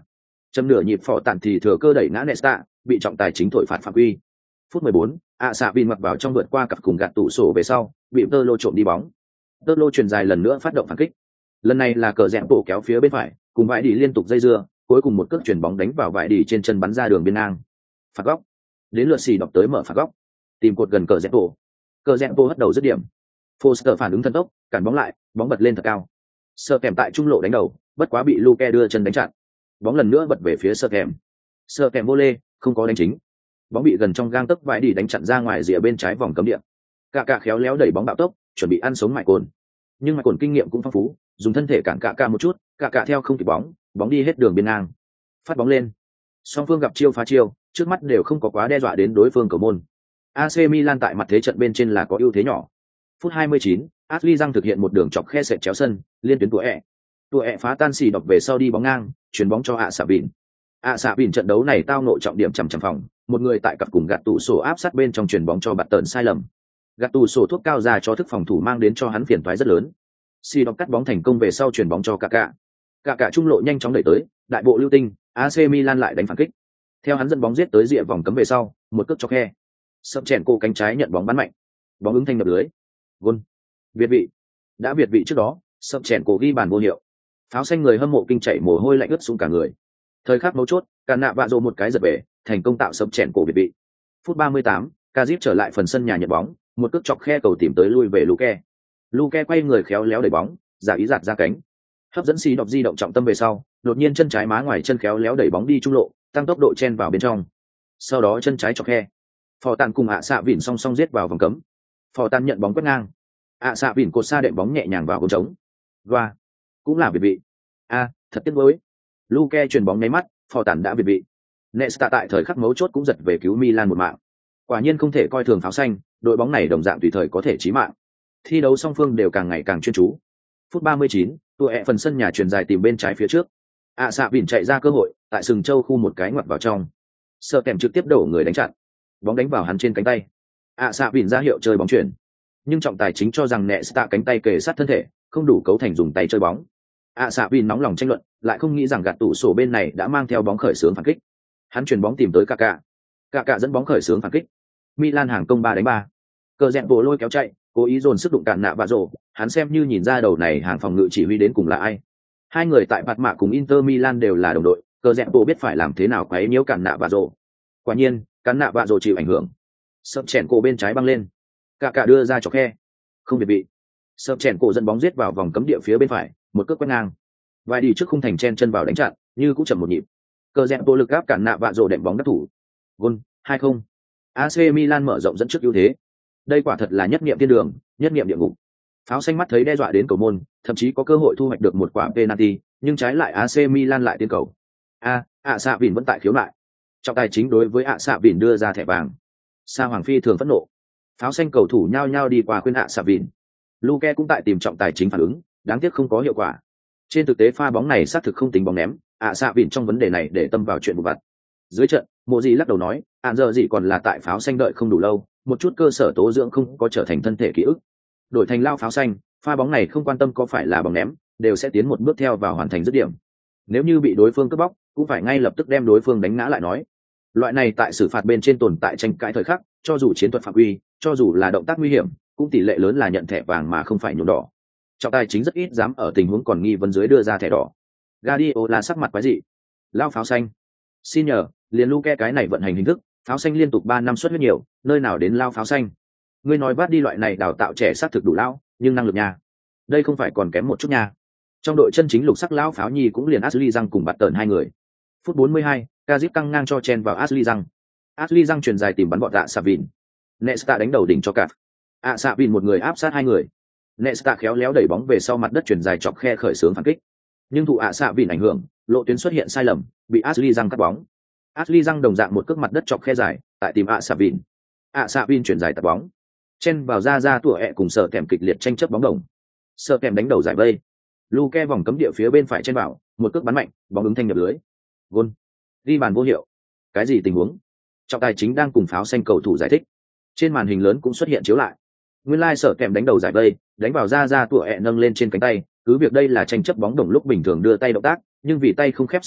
Châm nửa nhịp phò tản thì thừa cơ đẩy ngã Nesta, bị trọng tài chính thổi phạt phạm quy. Phút mười bốn, ạ xạ Vin mặc vào trong vượt qua cặp cùng gạt tủ sổ về sau, bị Tơ Lô trộm đi bóng. Tơ Lô truyền dài lần nữa phát động phản kích. Lần này là cờ rẽ bộ kéo phía bên phải, cùng vải đi liên tục dây dưa, cuối cùng một cước chuyển bóng đánh vào vải đi trên chân bắn ra đường biên ngang. Phạt góc. Đến lượt xì đọc tới mở phạt góc. Tìm cột gần cờ rẽ bộ. Cờ rẽ bộ hất đầu dứt điểm. Foster phản ứng thần tốc, cản bóng lại, bóng bật lên thật cao. Sơ kèm tại trung lộ đánh đầu, bất quá bị Luke đưa chân đánh chặn. Bóng lần nữa bật về phía sơ kèm. Sơ kèm vô lê, không có đánh chính. Bóng bị gần trong gang tấc vải đi đánh chặn ra ngoài rìa bên trái vòng cấm địa. Cả cả khéo léo đẩy bóng bạo tốc, chuẩn bị ăn sống mại cồn. Nhưng mại cồn kinh nghiệm cũng phong phú, dùng thân thể cản cả cả một chút, cả cả theo không kịp bóng, bóng đi hết đường biên ngang. Phát bóng lên. Song phương gặp chiêu phá chiêu, trước mắt đều không có quá đe dọa đến đối phương cầu môn. a xê Milan tại mặt thế trận bên trên là có ưu thế nhỏ. Phút hai mươi chín, Ashley Răng thực hiện một đường chọc khe sệt chéo sân, liên tuyến tụa ẹ. Tụa ẹ phá tan xì đọc về sau đi bóng ngang, chuyển bóng cho ạ xạ Vin. ạ xạ Vin trận đấu này tao nội trọng điểm chằm chằm phòng, một người tại cặp cùng gạt tủ sổ áp sát bên trong chuyển bóng cho bạt tần sai lầm. Gạt tủ sổ thuốc cao ra cho thức phòng thủ mang đến cho hắn phiền toái rất lớn. Xì đọc cắt bóng thành công về sau chuyển bóng cho cả cả. Cả cả trung lộ nhanh chóng đẩy tới, đại bộ lưu tinh, a xê Milan lại đánh phản kích. Theo hắn dẫn bóng giết tới rìa vòng cấm về sau, một cước cho khe. Sập chèn cô cánh trái nhận bóng bắn mạnh. Bóng ứng thanh nhập lưới. Gol. Việt vị. Đã việt vị trước đó, sập chèn cổ ghi bàn vô hiệu. Pháo xanh người hâm mộ kinh chạy mồ hôi lạnh ướt xuống cả người. Thời khắc mấu chốt, Cản nạ vạ rồ một cái giật về, thành công tạo sập chèn cổ việt vị. Phút ba mươi tám, Kazip trở lại phần sân nhà nhận bóng, một cước chọc khe cầu tìm tới lui về Luke. Luke quay người khéo léo đẩy bóng, giả ý giạt ra cánh. Hấp dẫn xì đọc di động trọng tâm về sau, đột nhiên chân trái má ngoài chân khéo léo đẩy bóng đi trung lộ, tăng tốc độ chen vào bên trong. Sau đó chân trái chọc khe. Phò Tàn cùng ạ xạ Vin song song giết vào vòng cấm. Phò Tàn nhận bóng quét ngang. ạ xạ Vin cột xa đệm bóng nhẹ nhàng vào góc trống. Và cũng là việt vị. A, thật tiếc nuối. Luke chuyền bóng nháy mắt, Phò Tàn đã việt vị. Nesta tại thời khắc mấu chốt cũng giật về cứu Milan một mạng. Quả nhiên không thể coi thường pháo xanh, đội bóng này đồng dạng tùy thời có thể chí mạng. Thi đấu song phương đều càng ngày càng chuyên chú. Phút ba mươi chín, tụi ẹ phần sân nhà truyền dài tìm bên trái phía trước. ạ xạ Vin chạy ra cơ hội, tại sừng châu khu một cái ngoặt vào trong. Sợ kèm trực tiếp đổ người đánh chặn. Bóng đánh vào hắn trên cánh tay. ạ xạ Vin ra hiệu chơi bóng chuyển. Nhưng trọng tài chính cho rằng Nesta cánh tay kề sát thân thể, không đủ cấu thành dùng tay chơi bóng. ạ xạ Vin nóng lòng tranh luận, lại không nghĩ rằng gạt tủ sổ bên này đã mang theo bóng khởi xướng phản kích. Hắn chuyền bóng tìm tới Kaká. Kaká dẫn bóng khởi xướng phản kích. Milan hàng công ba đánh ba. Cờ rẽ bộ lôi kéo chạy, cố ý dồn sức đụng cản nạ vạ rổ, hắn xem như nhìn ra đầu này hàng phòng ngự chỉ huy đến cùng là ai. Hai người tại bạt mạ cùng Inter Milan đều là đồng đội, cờ rẽ bộ biết phải làm thế nào quấy nhiễu cản nạ vạ rổ. Quả nhiên, cản nạ vạ rổ chịu ảnh hưởng. Sập chèn cổ bên trái băng lên. Kaká đưa ra chọc khe. Không biệt bị. Sập chèn cổ dẫn bóng giết vào vòng cấm địa phía bên phải, một cước quét ngang. Vài đi trước khung thành chen chân vào đánh chặn, như cũng chậm một nhịp. Cờ rẽ bộ lực áp cản nạ vạ rổ đệm bóng đắc thủ. Gol hai không. a xê Milan mở rộng dẫn trước ưu thế. Đây quả thật là nhất niệm thiên đường, nhất niệm địa ngục. Pháo xanh mắt thấy đe dọa đến cầu môn, thậm chí có cơ hội thu hoạch được một quả penalty, nhưng trái lại a xê Milan lại tiến cầu. A, ạ xạ Vin vẫn tại khiếu nại. Trọng tài chính đối với ạ xạ Vin đưa ra thẻ vàng. Sa Hoàng Phi thường phẫn nộ. Pháo xanh cầu thủ nhao nhao đi qua khuyên ạ xạ Vin. Luke cũng tại tìm trọng tài chính phản ứng, đáng tiếc không có hiệu quả. Trên thực tế pha bóng này xác thực không tính bóng ném, ạ xạ Vin trong vấn đề này để tâm vào chuyện vụ vặt. Dưới trận, Mộ Dị lắc đầu nói, ạn giờ gì còn là tại pháo xanh đợi không đủ lâu, một chút cơ sở tố dưỡng không có trở thành thân thể ký ức. Đổi thành lao pháo xanh, pha bóng này không quan tâm có phải là bóng ném, đều sẽ tiến một bước theo vào hoàn thành dứt điểm. Nếu như bị đối phương cướp bóc, cũng phải ngay lập tức đem đối phương đánh ngã lại nói. Loại này tại xử phạt bên trên tồn tại tranh cãi thời khắc, cho dù chiến thuật phạm quy, cho dù là động tác nguy hiểm, cũng tỷ lệ lớn là nhận thẻ vàng mà không phải nhuộm đỏ. Trọng tài chính rất ít dám ở tình huống còn nghi vấn dưới đưa ra thẻ đỏ. Guardiola sắc mặt quái dị. Lao pháo xanh. Xin nhờ, liền Luke cái này vận hành hình thức, pháo xanh liên tục ba năm xuất huyết nhiều, nơi nào đến lao pháo xanh. Ngươi nói vát đi loại này đào tạo trẻ xác thực đủ lao, nhưng năng lực nha. Đây không phải còn kém một chút nha. Trong đội chân chính lục sắc lão pháo nhi cũng liền Ashley Răng cùng bạt tờn hai người. Phút bốn mươi hai, Kazip căng ngang cho chen vào Ashley Răng. Ashley Răng truyền dài tìm bắn bọn tạ Savin. Nesta đánh đầu đỉnh cho cạp. ạ Savin một người áp sát hai người. Nesta khéo léo đẩy bóng về sau mặt đất truyền dài chọc khe khởi xướng phản kích. Nhưng thụ ạ Savin ảnh hưởng, lộ tuyến xuất hiện sai lầm, bị Ashley Răng cắt bóng. Ashley Răng đồng dạng một cước mặt đất chọc khe dài, tại tìm ạ Savin. ạ Savin chuyển dài tạt bóng. Chen vào ra ra tủa ẹ cùng sợ kèm kịch liệt tranh chấp bóng đồng. Sợ kèm đánh đầu giải vây. Luke vòng cấm địa phía bên phải chen vào, một cước bắn mạnh, bóng ứng thanh nhập lưới. Gol. Ghi bàn vô hiệu. Cái gì tình huống? Trọng tài chính đang cùng pháo xanh cầu thủ giải thích. Trên màn hình lớn cũng xuất hiện chiếu lại. Nguyên lai sợ kèm đánh đầu giải vây, đánh vào ra ra tủa ẹ nâng lên trên cánh tay, cứ việc đây là tranh chấp bóng đồng lúc bình thường đưa tay động tác, nhưng vì tay không khép sát người,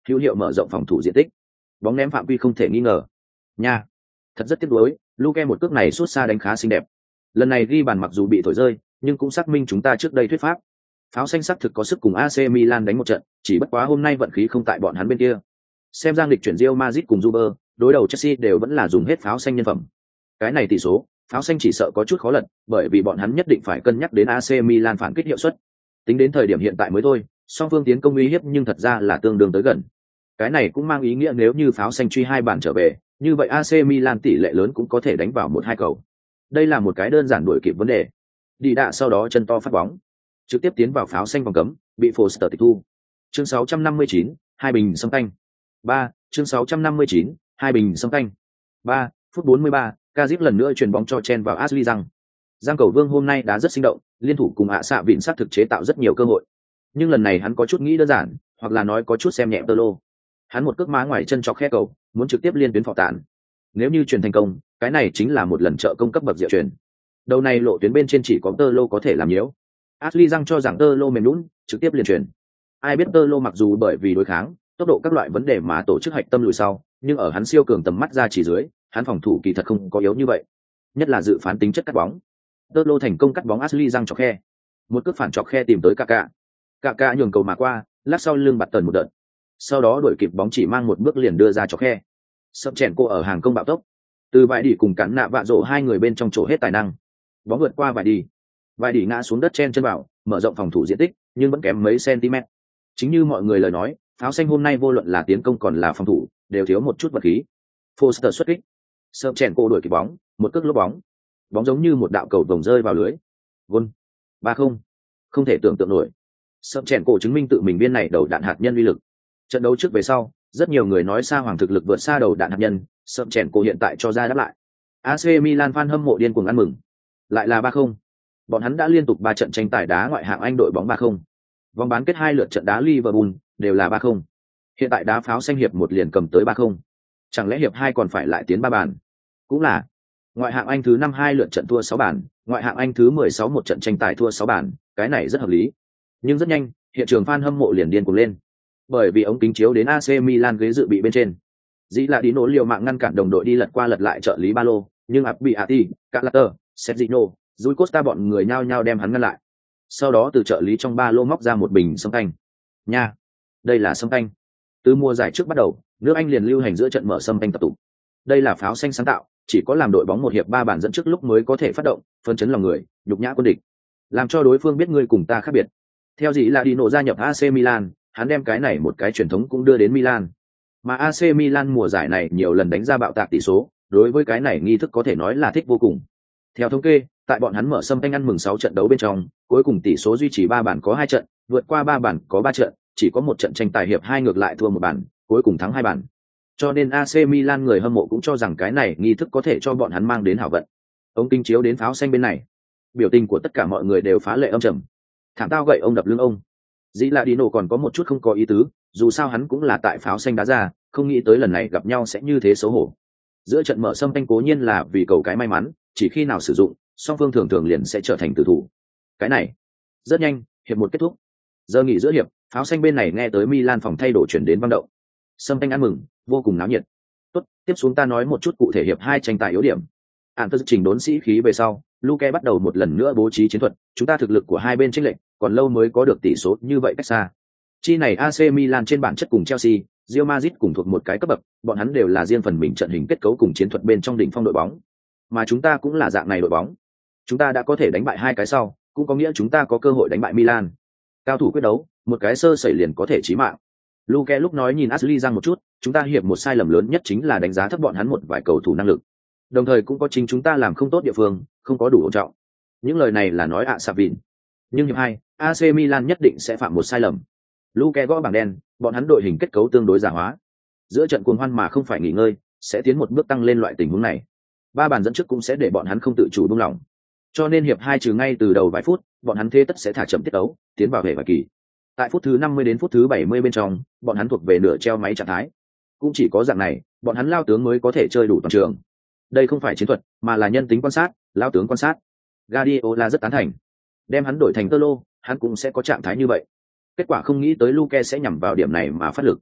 hữu hiệu mở rộng phòng thủ diện tích. Bóng ném phạm vi không thể nghi ngờ. Nha, thật rất tiếc nuối, Luke một cước này sút xa đánh khá xinh đẹp. Lần này ghi bàn mặc dù bị thổi rơi, nhưng cũng xác minh chúng ta trước đây thuyết pháp. Pháo xanh xác thực có sức cùng a xê Milan đánh một trận, chỉ bất quá hôm nay vận khí không tại bọn hắn bên kia. Xem ra lịch chuyển Real Madrid cùng Juve, đối đầu Chelsea đều vẫn là dùng hết pháo xanh nhân phẩm. Cái này tỷ số, pháo xanh chỉ sợ có chút khó lật, bởi vì bọn hắn nhất định phải cân nhắc đến a xê Milan phản kích hiệu suất. Tính đến thời điểm hiện tại mới thôi, song phương tiến công uy hiếp nhưng thật ra là tương đương tới gần. Cái này cũng mang ý nghĩa nếu như pháo xanh truy hai bàn trở về, như vậy a xê Milan tỷ lệ lớn cũng có thể đánh vào một hai cầu. Đây là một cái đơn giản đuổi kịp vấn đề. Đi đạ sau đó chân to phát bóng, trực tiếp tiến vào pháo xanh vòng cấm, bị Foster tịch thu. Chương sáu trăm năm mươi chín, hai bình sâm canh. ba, chương sáu trăm năm mươi chín, hai bình sâm canh. ba, phút bốn mươi ba, Kazip lần nữa chuyền bóng cho Chen vào Ashley Young. Giang Cầu Vương hôm nay đã rất sinh động, liên thủ cùng ạ xạ vịn sát thực chế tạo rất nhiều cơ hội. Nhưng lần này hắn có chút nghĩ đơn giản, hoặc là nói có chút xem nhẹ Tơ Lô. Hắn một cước má ngoài chân chọc khe cầu, muốn trực tiếp liên tuyến phỏ tản. Nếu như truyền thành công, cái này chính là một lần trợ công cấp bậc diệu truyền. Đầu này lộ tuyến bên trên chỉ có Tơ Lô có thể làm nhiễu. Ashley Young cho rằng Tơ Lô mềm nhũn, trực tiếp liên truyền. Ai biết Tơ Lô mặc dù bởi vì đối kháng, tốc độ các loại vấn đề mà tổ chức hạch tâm lùi sau, nhưng ở hắn siêu cường tầm mắt ra chỉ dưới, hắn phòng thủ kỳ thật không có yếu như vậy. Nhất là dự phán tính chất cắt bóng. Tơ Lô thành công cắt bóng Ashley Young chọc khe. Một cước phản chọc khe tìm tới Kaká. Kaká nhường cầu mà qua, lắc sau lưng bạt tần một đợt. Sau đó đuổi kịp bóng chỉ mang một bước liền đưa ra chọc khe. Sập chèn cô ở hàng công bạo tốc. Từ vải đỉ cùng cản nạ vạ rổ hai người bên trong chỗ hết tài năng. Bóng vượt qua vải đỉ. Vải đỉ ngã xuống đất chen chân vào, mở rộng phòng thủ diện tích, nhưng vẫn kém mấy cm. Chính như mọi người lời nói, pháo xanh hôm nay vô luận là tiến công còn là phòng thủ, đều thiếu một chút vật khí. Foster xuất kích. Sập chèn cô đuổi kịp bóng, một cước lốp bóng. Bóng giống như một đạo cầu vồng rơi vào lưới. Gol. ba không. Không thể tưởng tượng nổi. Sập chèn cổ chứng minh tự mình viên này đầu đạn hạt nhân uy lực. Trận đấu trước về sau, rất nhiều người nói Sa Hoàng thực lực vượt xa đầu đạn hạt nhân, sập chèn cổ hiện tại cho ra đáp lại. a xê Milan fan hâm mộ điên cuồng ăn mừng. Lại là ba không. Bọn hắn đã liên tục ba trận tranh tài đá ngoại hạng Anh đội bóng ba không. Vòng bán kết hai lượt trận đá Liverpool đều là ba không. Hiện tại đá pháo xanh hiệp một liền cầm tới ba không. Chẳng lẽ hiệp hai còn phải lại tiến ba bàn? Cũng là. Ngoại hạng Anh thứ năm hai lượt trận thua sáu bàn, ngoại hạng Anh thứ mười sáu một trận tranh tài thua sáu bàn, cái này rất hợp lý. Nhưng rất nhanh, hiện trường fan hâm mộ liền điên cuồng lên. Bởi vì ống kính chiếu đến a xê Milan ghế dự bị bên trên. Dĩ là đi nổ liều mạng ngăn cản đồng đội đi lật qua lật lại trợ lý ba lô, nhưng Abbiati, Calater, Sergio, Rui Costa bọn người nhao nhao đem hắn ngăn lại. Sau đó từ trợ lý trong ba lô móc ra một bình sâm canh. Nha, đây là sâm canh. Từ mùa giải trước bắt đầu, nước Anh liền lưu hành giữa trận mở sâm canh tập tụ. Đây là pháo xanh sáng tạo, chỉ có làm đội bóng một hiệp ba bàn dẫn trước lúc mới có thể phát động, phân chấn lòng người, nhục nhã quân địch, làm cho đối phương biết ngươi cùng ta khác biệt. Theo dĩ là đi nổ gia nhập a xê Milan, hắn đem cái này một cái truyền thống cũng đưa đến Milan. Mà a xê Milan mùa giải này nhiều lần đánh ra bạo tạc tỷ số, đối với cái này nghi thức có thể nói là thích vô cùng. Theo thống kê, tại bọn hắn mở sâm canh ăn mừng sáu trận đấu bên trong, cuối cùng tỷ số duy trì ba bàn có hai trận, vượt qua ba bàn có ba trận, chỉ có một trận tranh tài hiệp hai ngược lại thua một bàn, cuối cùng thắng hai bàn. Cho nên a xê Milan người hâm mộ cũng cho rằng cái này nghi thức có thể cho bọn hắn mang đến hảo vận. Ông kinh chiếu đến pháo xanh bên này, biểu tình của tất cả mọi người đều phá lệ âm trầm. Thảm tao gậy ông đập lưng ông. Dĩ là Dino còn có một chút không có ý tứ, dù sao hắn cũng là tại pháo xanh đá ra, không nghĩ tới lần này gặp nhau sẽ như thế xấu hổ. Giữa trận mở sâm canh cố nhiên là vì cầu cái may mắn, chỉ khi nào sử dụng, song phương thường thường liền sẽ trở thành tử thủ. Cái này, rất nhanh, hiệp một kết thúc. Giờ nghỉ giữa hiệp, pháo xanh bên này nghe tới Milan phòng thay đổi chuyển đến vang động. Sâm canh ăn mừng, vô cùng náo nhiệt. Tốt, tiếp xuống ta nói một chút cụ thể hiệp hai tranh tài yếu điểm. Ản phật trình đốn sĩ khí về sau, Luke bắt đầu một lần nữa bố trí chiến thuật, chúng ta thực lực của hai bên chênh lệch, còn lâu mới có được tỷ số như vậy cách xa. Chi này a xê Milan trên bản chất cùng Chelsea, Real Madrid cùng thuộc một cái cấp bậc, bọn hắn đều là riêng phần mình trận hình kết cấu cùng chiến thuật bên trong đỉnh phong đội bóng. Mà chúng ta cũng là dạng này đội bóng. Chúng ta đã có thể đánh bại hai cái sau, cũng có nghĩa chúng ta có cơ hội đánh bại Milan. Cao thủ quyết đấu, một cái sơ sẩy liền có thể chí mạng. Luke lúc nói nhìn Ashley Young một chút, chúng ta hiệp một sai lầm lớn nhất chính là đánh giá thấp bọn hắn một vài cầu thủ năng lực. Đồng thời cũng có chính chúng ta làm không tốt địa phương, không có đủ ổn trọng. Những lời này là nói ạ sạp vịn. Nhưng hiệp hai, a xê Milan nhất định sẽ phạm một sai lầm. Luke gõ bảng đen, bọn hắn đội hình kết cấu tương đối giả hóa. Giữa trận cuồng hoan mà không phải nghỉ ngơi, sẽ tiến một bước tăng lên loại tình huống này. Ba bàn dẫn trước cũng sẽ để bọn hắn không tự chủ buông lỏng. Cho nên hiệp hai trừ ngay từ đầu vài phút, bọn hắn thế tất sẽ thả chậm tiết đấu, tiến vào hệ vài kỳ. Tại phút thứ năm mươi đến phút thứ bảy mươi bên trong, bọn hắn thuộc về nửa treo máy trạng thái. Cũng chỉ có dạng này, bọn hắn lao tướng mới có thể chơi đủ toàn trường. Đây không phải chiến thuật, mà là nhân tính quan sát, lao tướng quan sát. Guardiola rất tán thành. Đem hắn đổi thành Tơ Lô, hắn cũng sẽ có trạng thái như vậy. Kết quả không nghĩ tới Luke sẽ nhằm vào điểm này mà phát lực.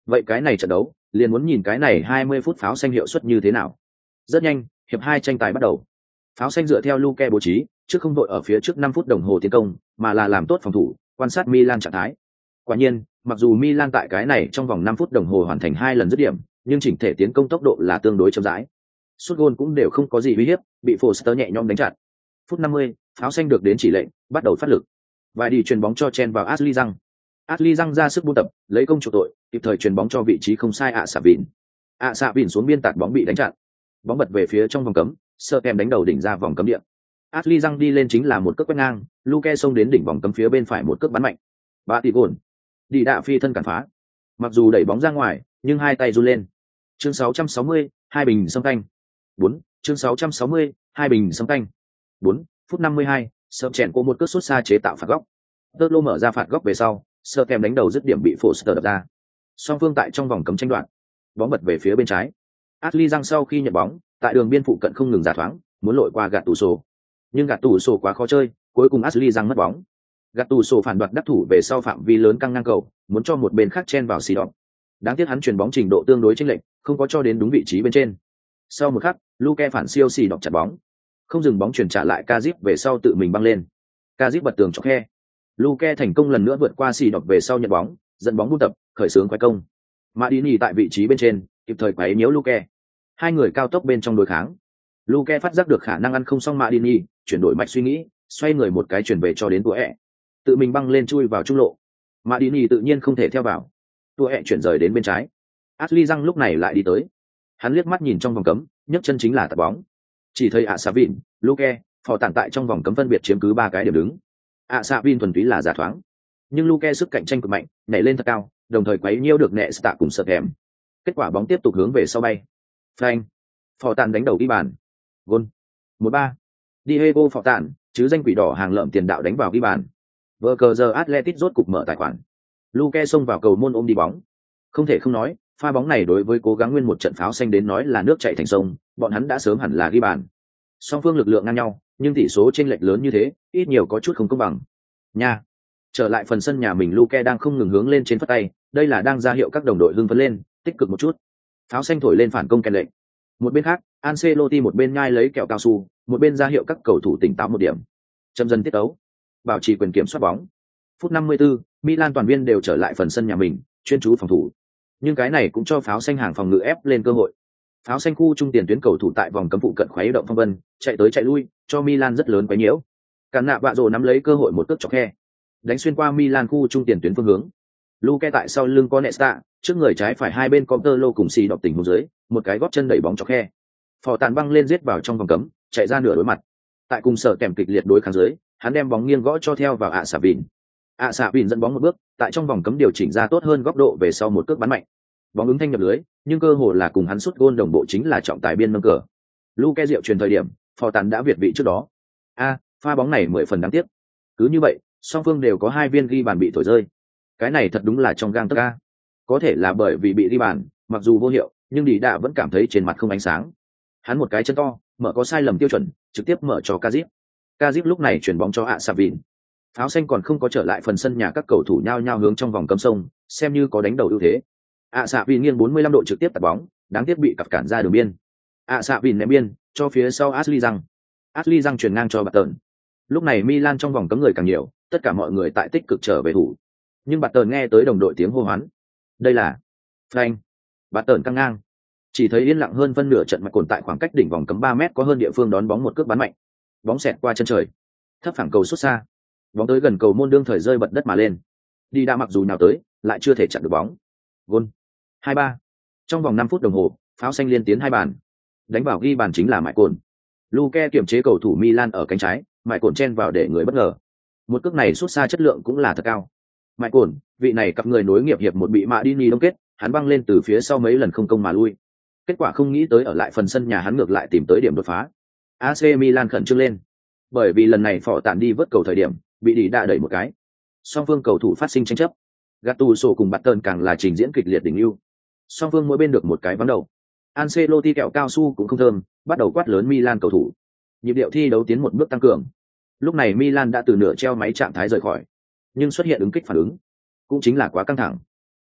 Vậy cái này trận đấu, liền muốn nhìn cái này hai mươi phút pháo xanh hiệu suất như thế nào. Rất nhanh, hiệp hai tranh tài bắt đầu. Pháo xanh dựa theo Luke bố trí, trước không đội ở phía trước năm phút đồng hồ tiến công, mà là làm tốt phòng thủ, quan sát Milan trạng thái. Quả nhiên, mặc dù Milan tại cái này trong vòng năm phút đồng hồ hoàn thành hai lần dứt điểm, nhưng chỉnh thể tiến công tốc độ là tương đối chậm rãi. Sút gôn cũng đều không có gì uy hiếp, bị Foster nhẹ nhõm đánh chặn. Phút năm mươi, pháo xanh được đến chỉ lệnh, bắt đầu phát lực. Vài đi chuyền bóng cho chen vào Ashley Young. Ashley Young ra sức buôn tập, lấy công chủ tội, kịp thời chuyền bóng cho vị trí không sai ạ xạ vịn. ạ xạ vịn xuống biên tạt bóng bị đánh chặn. Bóng bật về phía trong vòng cấm, sơ kèm đánh đầu đỉnh ra vòng cấm địa. Ashley Young đi lên chính là một cước quét ngang, Luke xông đến đỉnh vòng cấm phía bên phải một cước bắn mạnh. Ba tỷ gol. Đi đạ phi thân cản phá. Mặc dù đẩy bóng ra ngoài, nhưng hai tay run lên. Chương sáu trăm sáu mươi, hai bình sâm canh. Bốn. Chương sáu trăm sáu mươi, hai bình sâm canh. Bốn. Phút năm mươi hai, sơ chèn cô một cước sút xa chế tạo phạt góc. Tơ lô mở ra phạt góc về sau, sơ kèm đánh đầu dứt điểm bị Foster đập ra. Song phương tại trong vòng cấm tranh đoạt. Bóng bật về phía bên trái. Ashley Young sau khi nhận bóng, tại đường biên phụ cận không ngừng giả thoáng, muốn lội qua gạt tủ sổ. Nhưng gạt tủ sổ quá khó chơi, cuối cùng Ashley Young mất bóng. Gạt tủ sổ phản đoạt đắc thủ về sau phạm vi lớn căng ngang cầu, muốn cho một bên khác chen vào xì đọc. Đáng tiếc hắn chuyền bóng trình độ tương đối chênh lệch, không có cho đến đúng vị trí bên trên. Sau một khắc, Luke phản siêu xì đọc chặt bóng, không dừng bóng chuyển trả lại Kazip về sau tự mình băng lên. Kazip bật tường chọc khe. Luke thành công lần nữa vượt qua xì đọc về sau nhận bóng, dẫn bóng buôn tập, khởi xướng quay công. Madini tại vị trí bên trên, kịp thời quấy nhiễu Luke. Hai người cao tốc bên trong đối kháng. Luke phát giác được khả năng ăn không xong Madini, chuyển đổi mạch suy nghĩ, xoay người một cái chuyển về cho đến Tue. Tự mình băng lên chui vào trung lộ. Madini tự nhiên không thể theo vào. Tue chuyển rời đến bên trái. Ashley Young lúc này lại đi tới. Hắn liếc mắt nhìn trong vòng cấm, nhấc chân chính là tạt bóng. Chỉ thấy ạ xạ vịn, Luke, phò tản tại trong vòng cấm phân biệt chiếm cứ ba cái điểm đứng. ạ xạ vịn thuần túy là giả thoáng, nhưng Luke sức cạnh tranh cực mạnh, nhảy lên thật cao, đồng thời quấy nhiễu được nẹ tạ cùng sợ kèm. Kết quả bóng tiếp tục hướng về sau bay. Phanh, phò tản đánh đầu ghi bàn. Gol. một ba. Diego phò tản, chứ danh quỷ đỏ hàng lợm tiền đạo đánh vào ghi bàn. Vở cờ giờ Atletico rốt cục mở tài khoản. Luke xông vào cầu môn ôm đi bóng. Không thể không nói, pha bóng này đối với cố gắng nguyên một trận pháo xanh đến nói là nước chảy thành sông, bọn hắn đã sớm hẳn là ghi bàn. Song phương lực lượng ngang nhau, nhưng tỷ số chênh lệch lớn như thế, ít nhiều có chút không công bằng. Nha. Trở lại phần sân nhà mình, Luke đang không ngừng hướng lên trên phất tay, đây là đang ra hiệu các đồng đội hưng phấn lên, tích cực một chút. Pháo xanh thổi lên phản công kèn lệnh. Một bên khác, Ancelotti một bên nhai lấy kẹo cao su, một bên ra hiệu các cầu thủ tỉnh táo một điểm. Châm dần tiết tấu, bảo trì quyền kiểm soát bóng. Phút năm mươi tư, Milan toàn viên đều trở lại phần sân nhà mình, chuyên chú phòng thủ. Nhưng cái này cũng cho pháo xanh hàng phòng ngự ép lên cơ hội. Pháo xanh khu trung tiền tuyến cầu thủ tại vòng cấm phụ cận khuấy động phong vân, chạy tới chạy lui, cho Milan rất lớn quấy nhiễu. Cản nạ bạ rồ nắm lấy cơ hội một cước chọc khe, đánh xuyên qua Milan khu trung tiền tuyến phương hướng. Luke tại sau lưng có Nesta, trước người trái phải hai bên có Tơ Lô cùng xì đọc tình huống dưới, một cái gót chân đẩy bóng chọc khe. Phò tàn băng lên giết vào trong vòng cấm, chạy ra nửa đối mặt. Tại cùng sở kèm kịch liệt đối kháng dưới, hắn đem bóng nghiêng gõ cho theo vào ạ xạ vịn. ạ xạ vịn dẫn bóng một bước, tại trong vòng cấm điều chỉnh ra tốt hơn góc độ về sau một cước bắn mạnh. Bóng ứng thanh nhập lưới, nhưng cơ hồ là cùng hắn sút gôn đồng bộ chính là trọng tài biên nâng cờ. Luke diệu truyền thời điểm, phò tàn đã việt vị trước đó. A, pha bóng này mười phần đáng tiếc. Cứ như vậy, song phương đều có hai viên ghi bàn bị thổi rơi. Cái này thật đúng là trong gang tấc a. Có thể là bởi vì bị ghi bàn, mặc dù vô hiệu, nhưng Đi Đạ vẫn cảm thấy trên mặt không ánh sáng. Hắn một cái chân to, mở có sai lầm tiêu chuẩn, trực tiếp mở cho Kazip. Kazip lúc này chuyển bóng cho ạ xạ vịn. Pháo xanh còn không có trở lại phần sân nhà, các cầu thủ nhao nhao hướng trong vòng cấm sông, xem như có đánh đầu ưu thế. ạ xạ vịn nghiêng bốn mươi lăm độ trực tiếp tạt bóng, đáng tiếc bị cặp cản ra đường biên. ạ xạ vịn ném biên cho phía sau Ashley Young. Ashley Young chuyển ngang cho Barton. Lúc này Milan trong vòng cấm người càng nhiều, tất cả mọi người tại tích cực trở về thủ. Nhưng Barton nghe tới đồng đội tiếng hô hoán. Đây là Frank. Barton căng ngang. Chỉ thấy yên lặng hơn phân nửa trận, mạch cồn tại khoảng cách đỉnh vòng cấm ba mét có hơn địa phương đón bóng một cước bắn mạnh. Bóng xẹt qua chân trời, thấp phẳng cầu xuất xa. Bóng tới gần cầu môn đương thời rơi bật đất mà lên. Đi đã mặc dù nào tới, lại chưa thể chặn được bóng. Gol. hai ba. Trong vòng năm phút đồng hồ, pháo xanh liên tiến hai bàn. Đánh vào ghi bàn chính là Mại Cồn. Luke kiểm chế cầu thủ Milan ở cánh trái, Mại Cồn chen vào để người bất ngờ. Một cước này xuất xa chất lượng cũng là thật cao. Mại Cồn, vị này cặp người nối nghiệp hiệp một bị Madini đông kết, hắn băng lên từ phía sau mấy lần không công mà lui. Kết quả không nghĩ tới ở lại phần sân nhà hắn ngược lại tìm tới điểm đột phá. a xê Milan khẩn trương lên. Bởi vì lần này phò tản đi vớt cầu thời điểm, bị Đi Đạ đẩy một cái. Song phương cầu thủ phát sinh tranh chấp. Gattuso cùng Barton càng là trình diễn kịch liệt đỉnh lưu. Song phương mỗi bên được một cái vắng đầu. Ancelotti kẹo cao su cũng không thơm, bắt đầu quát lớn Milan cầu thủ. Nhịp điệu thi đấu tiến một bước tăng cường. Lúc này Milan đã từ nửa treo máy trạng thái rời khỏi, nhưng xuất hiện ứng kích phản ứng, cũng chính là quá căng thẳng.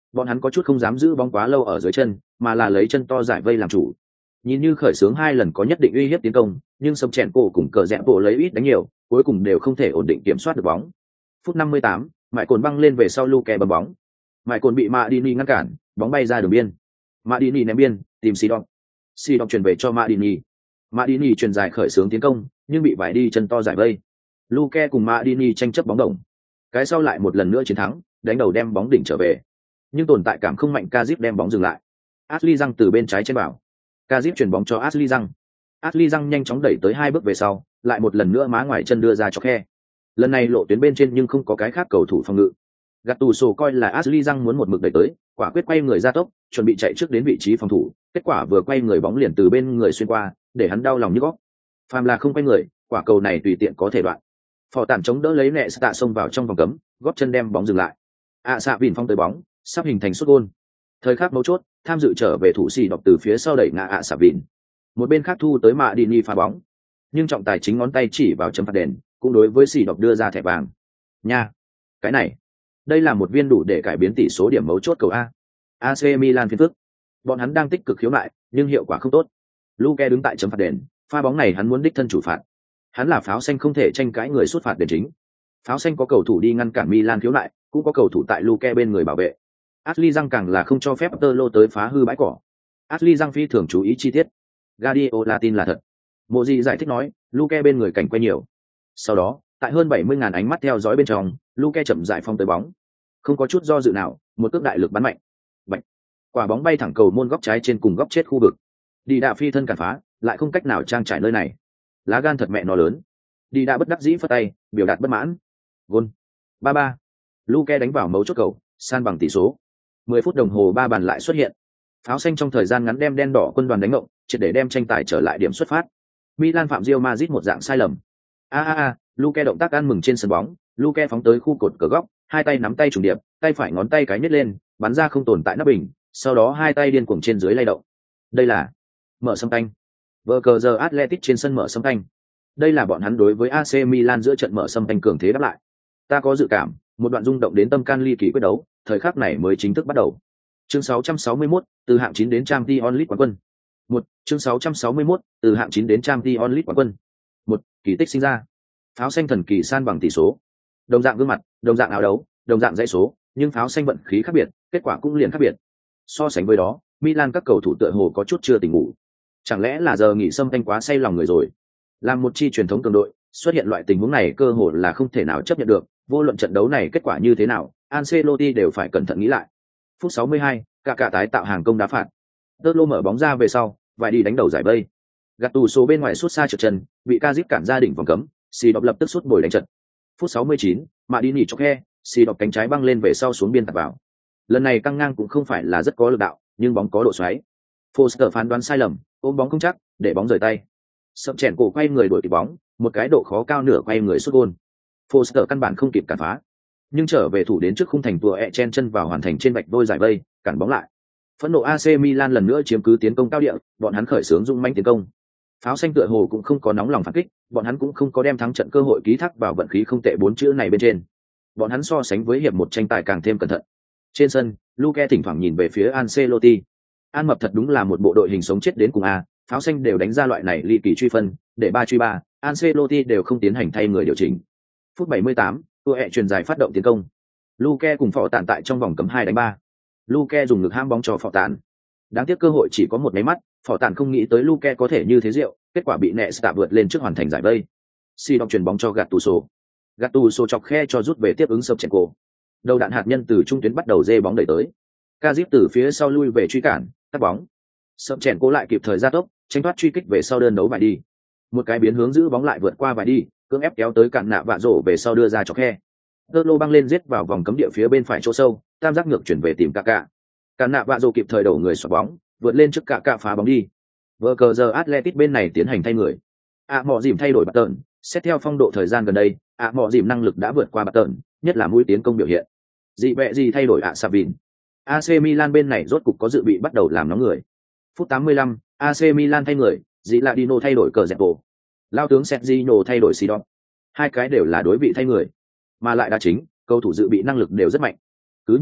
Bọn hắn có chút không dám giữ bóng quá lâu ở dưới chân, mà là lấy chân to giải vây làm chủ. Nhìn như khởi xướng hai lần có nhất định uy hiếp tiến công, nhưng sông chèn cổ cùng cờ rẽ bộ lấy ít đánh nhiều, cuối cùng đều không thể ổn định kiểm soát được bóng. Phút năm mươi tám, mại cồn băng lên về sau Luke bấm bóng. Mại cồn bị Madini ngăn cản, bóng bay ra đường biên. Madini ném biên, tìm Sidon. Sidon chuyển về cho Madini. Madini truyền dài khởi xướng tiến công, nhưng bị vải đi chân to giải vây. Luke cùng Madini tranh chấp bóng đồng. Cái sau lại một lần nữa chiến thắng, đánh đầu đem bóng đỉnh trở về. Nhưng tồn tại cảm không mạnh, Kazip đem bóng dừng lại. Ashley Young từ bên trái trên bảo. Kazip chuyển bóng cho Ashley Young. Ashley Young nhanh chóng đẩy tới hai bước về sau, lại một lần nữa má ngoài chân đưa ra cho khe. Lần này lộ tuyến bên trên nhưng không có cái khác cầu thủ phòng ngự. Gattuso coi là Ashley Young muốn một mực đẩy tới, quả quyết quay người ra tốc, chuẩn bị chạy trước đến vị trí phòng thủ, kết quả vừa quay người bóng liền từ bên người xuyên qua, để hắn đau lòng như góc. Phàm là không quay người, quả cầu này tùy tiện có thể đoạn. Phò tản chống đỡ lấy nẹ tạ xông vào trong vòng cấm, góp chân đem bóng dừng lại. ạ xạ vìn phong tới bóng, sắp hình thành sút gôn. Thời khắc mấu chốt, tham dự trở về thủ xì đọc từ phía sau đẩy ngã ạ xạ vìn. Một bên khác thu tới mạ đi ni phá bóng, nhưng trọng tài chính ngón tay chỉ vào chấm phạt đền, cũng đối với xì đọc đưa ra thẻ vàng. Nha, cái này, đây là một viên đủ để cải biến tỷ số điểm mấu chốt cầu a. a xê Milan phiền phức. Bọn hắn đang tích cực khiếu nại, nhưng hiệu quả không tốt. Luke đứng tại chấm phạt đền, pha bóng này hắn muốn đích thân chủ phạt. Hắn là pháo xanh không thể tranh cãi người sút phạt đền chính. Pháo xanh có cầu thủ đi ngăn cản Milan khiếu nại, cũng có cầu thủ tại Luke bên người bảo vệ. Ashley Young càng là không cho phép Tơ tới phá hư bãi cỏ. Ashley Young phi thường chú ý chi tiết. Guardiola tin là thật. Mộ Dị giải thích nói, Luke bên người cảnh quay nhiều. Sau đó, tại hơn bảy mươi ngàn ánh mắt theo dõi bên trong, Luke chậm rãi phong tới bóng. Không có chút do dự nào, một cước đại lực bắn mạnh. Bạch. Quả bóng bay thẳng cầu môn góc trái trên cùng góc chết khu vực. Đi đạ phi thân cản phá, lại không cách nào trang trải nơi này. Lá gan thật mẹ nó lớn. Đi đạ bất đắc dĩ phất tay, biểu đạt bất mãn. Gol. ba ba. Luke đánh vào mấu chốt cầu, san bằng tỷ số. mười phút đồng hồ ba bàn lại xuất hiện. Pháo xanh trong thời gian ngắn đem đen đỏ quân đoàn đánh ngộng, triệt để đem tranh tài trở lại điểm xuất phát. Milan phạm Real Madrid một dạng sai lầm. A a a, Luke động tác ăn mừng trên sân bóng, Luke phóng tới khu cột cờ góc, hai tay nắm tay trùng điệp, tay phải ngón tay cái nhếch lên, bắn ra không tồn tại nắp bình, sau đó hai tay điên cuồng trên dưới lay động. Đây là mở sâm tanh. Vở cờ giờ Athletic trên sân mở sâm tanh. Đây là bọn hắn đối với a xê Milan giữa trận mở sâm tanh cường thế đáp lại. Ta có dự cảm, một đoạn rung động đến tâm can ly kỳ quyết đấu, thời khắc này mới chính thức bắt đầu. Chương sáu trăm sáu mươi mốt, từ hạng chín đến Champions League quán quân. Một, chương sáu trăm sáu mươi mốt, từ hạng chín đến Champions League quán quân. Một, kỳ tích sinh ra. Pháo xanh thần kỳ san bằng tỷ số. Đồng dạng gương mặt, đồng dạng áo đấu, đồng dạng dãy số, nhưng pháo xanh vận khí khác biệt, kết quả cũng liền khác biệt. So sánh với đó, Milan các cầu thủ tựa hồ có chút chưa tỉnh ngủ. Chẳng lẽ là giờ nghỉ sâm tanh quá say lòng người rồi? Làm một chi truyền thống cường đội, xuất hiện loại tình huống này cơ hồ là không thể nào chấp nhận được, vô luận trận đấu này kết quả như thế nào, Ancelotti đều phải cẩn thận nghĩ lại. Phút sáu mươi hai, cả cả tái tạo hàng công đá phạt. Tơ lô mở bóng ra về sau, vài đi đánh đầu giải vây. Gattuso bên ngoài sút xa trượt chân, bị Kazip cản ra đỉnh vòng cấm, xì đọc lập tức sút bồi đánh trận. Phút sáu mươi chín, Madini chọc khe, xì đọc cánh trái băng lên về sau xuống biên tạt vào. Lần này căng ngang cũng không phải là rất có lực đạo, nhưng bóng có độ xoáy. Foster phán đoán sai lầm, ôm bóng không chắc, để bóng rời tay. Sậm chèn cổ quay người đuổi kịp bóng, một cái độ khó cao nửa quay người sút gôn. Foster căn bản không kịp cản phá, nhưng trở về thủ đến trước khung thành tua ẹ chen chân vào hoàn thành trên vạch đôi giải vây, cản bóng lại. Phẫn nộ a xê Milan lần nữa chiếm cứ tiến công cao địa, bọn hắn khởi xướng dũng mãnh tiến công. Pháo xanh tựa hồ cũng không có nóng lòng phản kích, bọn hắn cũng không có đem thắng trận cơ hội ký thác vào vận khí không tệ bốn chữ này bên trên. Bọn hắn so sánh với hiệp một tranh tài càng thêm cẩn thận. Trên sân, Luke thỉnh thoảng nhìn về phía Ancelotti. An mập thật đúng là một bộ đội hình sống chết đến cùng a, pháo xanh đều đánh ra loại này ly kỳ truy phân, để ba truy ba, Ancelotti đều không tiến hành thay người điều chỉnh. Phút bảy mươi tám, tua ẹ truyền dài phát động tiến công. Luke cùng Phò Tản tại trong vòng cấm hai đánh ba. Luke dùng ngực ham bóng cho Phò Tản. Đáng tiếc cơ hội chỉ có một máy mắt, Phò Tản không nghĩ tới Luke có thể như thế diệu, kết quả bị Nesta vượt lên trước hoàn thành giải vây. Si đọc chuyển bóng cho Gattuso. Gattuso chọc khe cho rút về tiếp ứng sập chèn cổ. Đầu đạn hạt nhân từ trung tuyến bắt đầu dê bóng đẩy tới. Kazip từ phía sau lui về truy cản, tắt bóng. Sập chèn cổ lại kịp thời ra tốc, tránh thoát truy kích về sau đơn đấu vài đi. Một cái biến hướng giữ bóng lại vượt qua vài đi, cưỡng ép kéo tới cản nạ vạ rổ về sau đưa ra chọc khe. Tơ lô băng lên giết vào vòng cấm địa phía bên phải chỗ sâu, tam giác ngược chuyển về tìm Kaká. Cản nạ vạ rổ kịp thời đổ người xoạc bóng, vượt lên trước Kaká phá bóng đi. Vở cờ giờ Athletic bên này tiến hành thay người. ạ mọ dìm thay đổi bạt tợn, xét theo phong độ thời gian gần đây, ạ mọ dìm năng lực đã vượt qua bạt tợn, nhất là mũi tiến công biểu hiện. Dị vẹ gì thay đổi ạ Savin. a xê Milan bên này rốt cục có dự bị bắt đầu làm nóng người. Phút tám mươi lăm, a xê Milan thay người, Dị Ladino thay đổi cờ dẹp bộ. Lao tướng Sergio thay đổi Sidon. Hai cái đều là đối vị thay người, mà lại đá chính, cầu thủ dự bị năng lực đều rất mạnh. Cứ như vậy,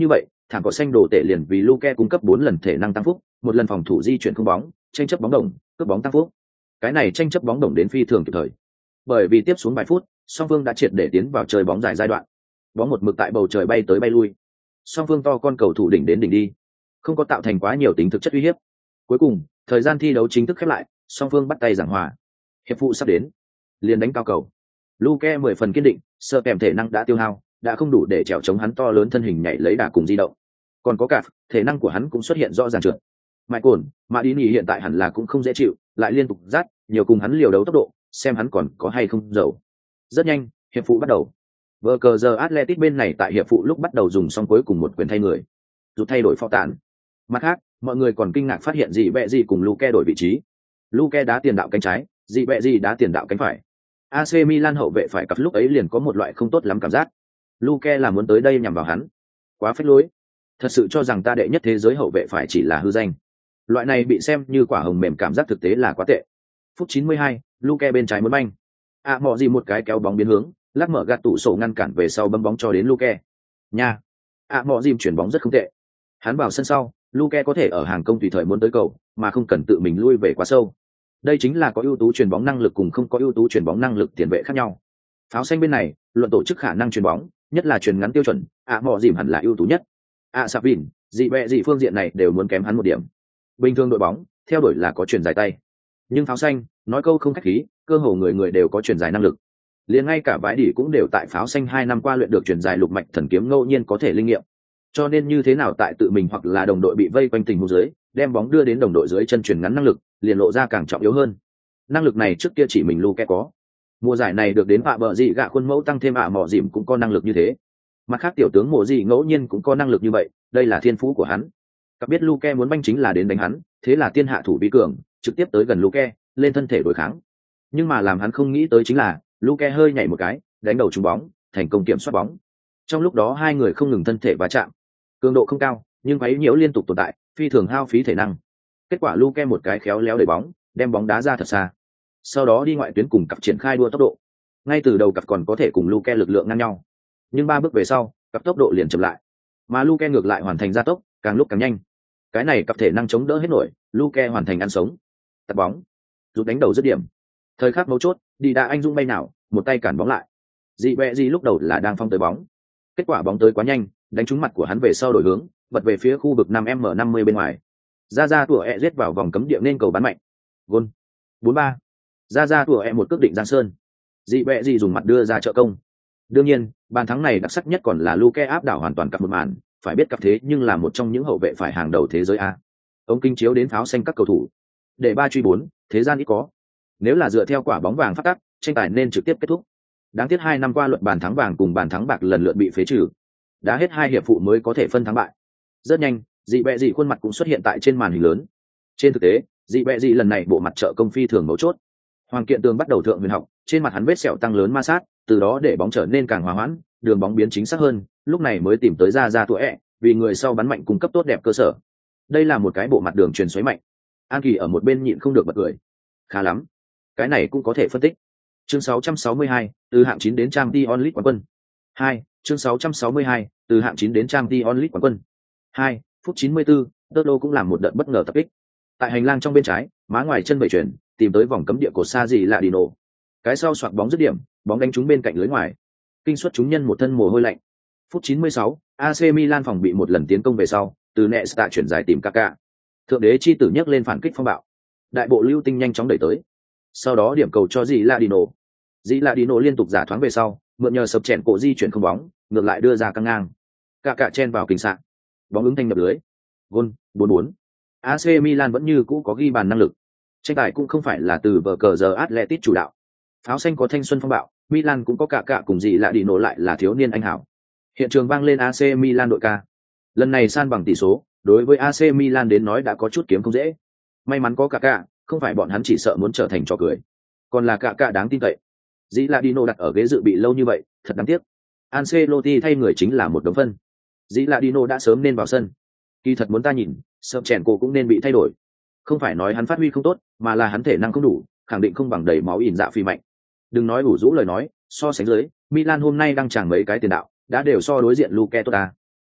thảm cỏ xanh đồ tệ liền vì Luke cung cấp bốn lần thể năng tăng phúc, một lần phòng thủ di chuyển không bóng, tranh chấp bóng đồng, cướp bóng tăng phúc. Cái này tranh chấp bóng đồng đến phi thường kịp thời. Bởi vì tiếp xuống vài phút, song phương đã triệt để tiến vào chơi bóng dài giai đoạn. Bóng một mực tại bầu trời bay tới bay lui. Song phương to con cầu thủ đỉnh đến đỉnh đi, không có tạo thành quá nhiều tính thực chất uy hiếp. Cuối cùng, thời gian thi đấu chính thức khép lại, song phương bắt tay giảng hòa. Hiệp phụ sắp đến, liền đánh cao cầu. Luke mười phần kiên định, sợ kèm thể năng đã tiêu hao, đã không đủ để chèo chống hắn to lớn thân hình nhảy lấy đà cùng di động. Còn có cả, thể năng của hắn cũng xuất hiện rõ ràng trượt. Michael, Madini hiện tại hẳn là cũng không dễ chịu, lại liên tục rát, nhiều cùng hắn liều đấu tốc độ, xem hắn còn có hay không dầu. Rất nhanh, hiệp phụ bắt đầu. Vở cờ giờ Atletico bên này tại hiệp phụ lúc bắt đầu dùng xong cuối cùng một quyền thay người, rút thay đổi phó tán. Mặt khác, mọi người còn kinh ngạc phát hiện gì bẹ gì cùng Luke đổi vị trí. Luke đá tiền đạo cánh trái, gì bẹ gì đá tiền đạo cánh phải. a xê Milan hậu vệ phải cặp lúc ấy liền có một loại không tốt lắm cảm giác. Luke là muốn tới đây nhằm vào hắn. Quá phách lối. Thật sự cho rằng ta đệ nhất thế giới hậu vệ phải chỉ là hư danh. Loại này bị xem như quả hồng mềm cảm giác thực tế là quá tệ. Phút chín mươi hai, Luke bên trái muốn banh. À mọ gì một cái kéo bóng biến hướng, lắc mở gạt tủ sổ ngăn cản về sau bấm bóng cho đến Luke. Nha. À mọ gì chuyển bóng rất không tệ. Hắn vào sân sau, Luke có thể ở hàng công tùy thời muốn tới cầu, mà không cần tự mình lui về quá sâu. Đây chính là có ưu tú chuyền bóng năng lực cùng không có ưu tú chuyền bóng năng lực tiền vệ khác nhau. Pháo xanh bên này, luận tổ chức khả năng chuyền bóng, nhất là chuyền ngắn tiêu chuẩn, ạ mọ dìm hẳn là ưu tú nhất. ạ sạp vỉn, dị bẹ dị phương diện này đều muốn kém hắn một điểm. Bình thường đội bóng, theo đuổi là có chuyền dài tay. Nhưng pháo xanh, nói câu không khách khí, cơ hồ người người đều có chuyền dài năng lực. Liền ngay cả vãi đỉ cũng đều tại pháo xanh hai năm qua luyện được chuyền dài lục mạch thần kiếm ngẫu nhiên có thể linh nghiệm. Cho nên như thế nào tại tự mình hoặc là đồng đội bị vây quanh tình huống dưới, đem bóng đưa đến đồng đội dưới chân chuyền ngắn năng lực, liền lộ ra càng trọng yếu hơn. Năng lực này trước kia chỉ mình Luke có. Mùa giải này được đến vạ bờ dị gạ khuôn mẫu tăng thêm ạ mọ dìm cũng có năng lực như thế. Mặt khác tiểu tướng mộ dị ngẫu nhiên cũng có năng lực như vậy, đây là thiên phú của hắn. Các biết Luke muốn banh chính là đến đánh hắn, thế là tiên hạ thủ vi cường, trực tiếp tới gần Luke, lên thân thể đối kháng. Nhưng mà làm hắn không nghĩ tới chính là, Luke hơi nhảy một cái, đánh đầu trúng bóng, thành công kiểm soát bóng. Trong lúc đó hai người không ngừng thân thể va chạm. Cường độ không cao, nhưng quấy nhiễu liên tục tồn tại, phi thường hao phí thể năng. Kết quả Luke một cái khéo léo đẩy bóng, đem bóng đá ra thật xa. Sau đó đi ngoại tuyến cùng cặp triển khai đua tốc độ. Ngay từ đầu cặp còn có thể cùng Luke lực lượng ngang nhau, nhưng ba bước về sau, cặp tốc độ liền chậm lại. Mà Luke ngược lại hoàn thành gia tốc, càng lúc càng nhanh. Cái này cặp thể năng chống đỡ hết nổi, Luke hoàn thành ăn sống. Tạt bóng, rút đánh đầu dứt điểm. Thời khắc mấu chốt, đi đá anh dũng bay nào, một tay cản bóng lại. Dị bẹ gì lúc đầu là đang phong tới bóng. Kết quả bóng tới quá nhanh, đánh trúng mặt của hắn về sau đổi hướng, bật về phía khu vực năm m năm mươi bên ngoài. Ra ra tủa ẹ giết vào vòng cấm địa nên cầu bắn mạnh. Gol. bốn ba. Ra ra tủa ẹ một cước định giang sơn. Dị bẹ gì dùng mặt đưa ra trợ công. Đương nhiên, bàn thắng này đặc sắc nhất còn là Luke áp đảo hoàn toàn cặp một màn, phải biết cặp thế nhưng là một trong những hậu vệ phải hàng đầu thế giới a. Ông kinh chiếu đến pháo xanh các cầu thủ. Để ba truy bốn, thế gian ít có. Nếu là dựa theo quả bóng vàng phát tắc, tranh tài nên trực tiếp kết thúc. Đáng tiếc hai năm qua luật bàn thắng vàng cùng bàn thắng bạc lần lượt bị phế trừ. Đã hết hai hiệp phụ mới có thể phân thắng bại. Rất nhanh, dị bẹ dị khuôn mặt cũng xuất hiện tại trên màn hình lớn. Trên thực tế, dị bẹ dị lần này bộ mặt trợ công phi thường mấu chốt. Hoàng Kiện Tường bắt đầu thượng huyền học, trên mặt hắn vết sẹo tăng lớn ma sát, từ đó để bóng trở nên càng hòa hoãn, đường bóng biến chính xác hơn, lúc này mới tìm tới ra ra tuổi ẹ, vì người sau bắn mạnh cung cấp tốt đẹp cơ sở. Đây là một cái bộ mặt đường truyền xoáy mạnh. An Kỳ ở một bên nhịn không được bật cười. Khá lắm. Cái này cũng có thể phân tích. Chương sáu trăm sáu mươi hai, từ hạng chín đến Champions League quán quân. hai, chương sáu trăm sáu mươi hai, từ hạng chín đến Champions League quán quân. hai, phút chín mươi tư, Tottenham cũng làm một đợt bất ngờ tập kích. Tại hành lang trong bên trái, má ngoài chân bảy chuyển, tìm tới vòng cấm địa của Sa gì là Dino. Cái sau xoạc bóng dứt điểm, bóng đánh trúng bên cạnh lưới ngoài. Kinh suất chúng nhân một thân mồ hôi lạnh. Phút chín mươi sáu, a xê Milan phòng bị một lần tiến công về sau, từ Nesta chuyển dài tìm Kaká. Thượng đế chi tử nhấc lên phản kích phong bạo. Đại bộ lưu tinh nhanh chóng đẩy tới. Sau đó điểm cầu cho Di Ladino. Di Ladino liên tục giả thoáng về sau, mượn nhờ sập chèn cổ di chuyển không bóng, ngược lại đưa ra căng ngang. Kaká chen vào kình sạn. Bóng ứng thanh nhập lưới. Gol, bốn bốn. a xê Milan vẫn như cũ có ghi bàn năng lực. Tranh tài cũng không phải là từ vở cờ giờ Atletico chủ đạo. Pháo xanh có thanh xuân phong bạo, Milan cũng có cả cả cùng gì lạ đi nổ lại là thiếu niên anh hảo. Hiện trường vang lên a xê Milan đội ca. Lần này san bằng tỷ số, đối với a xê Milan đến nói đã có chút kiếm không dễ. May mắn có cả cả, không phải bọn hắn chỉ sợ muốn trở thành trò cười. Còn là cả cả đáng tin cậy. Dĩ là Dino đặt ở ghế dự bị lâu như vậy, thật đáng tiếc. Ancelotti thay người chính là một đống phân. Dĩ là Dino đã sớm nên vào sân. Kỳ thật muốn ta nhìn, sập chèn cổ cũng nên bị thay đổi. Không phải nói hắn phát huy không tốt, mà là hắn thể năng không đủ, khẳng định không bằng đầy máu ỉn dạ phi mạnh. Đừng nói đủ rũ lời nói, so sánh dưới, Milan hôm nay đang chẳng mấy cái tiền đạo, đã đều so đối diện Luke tốt ta.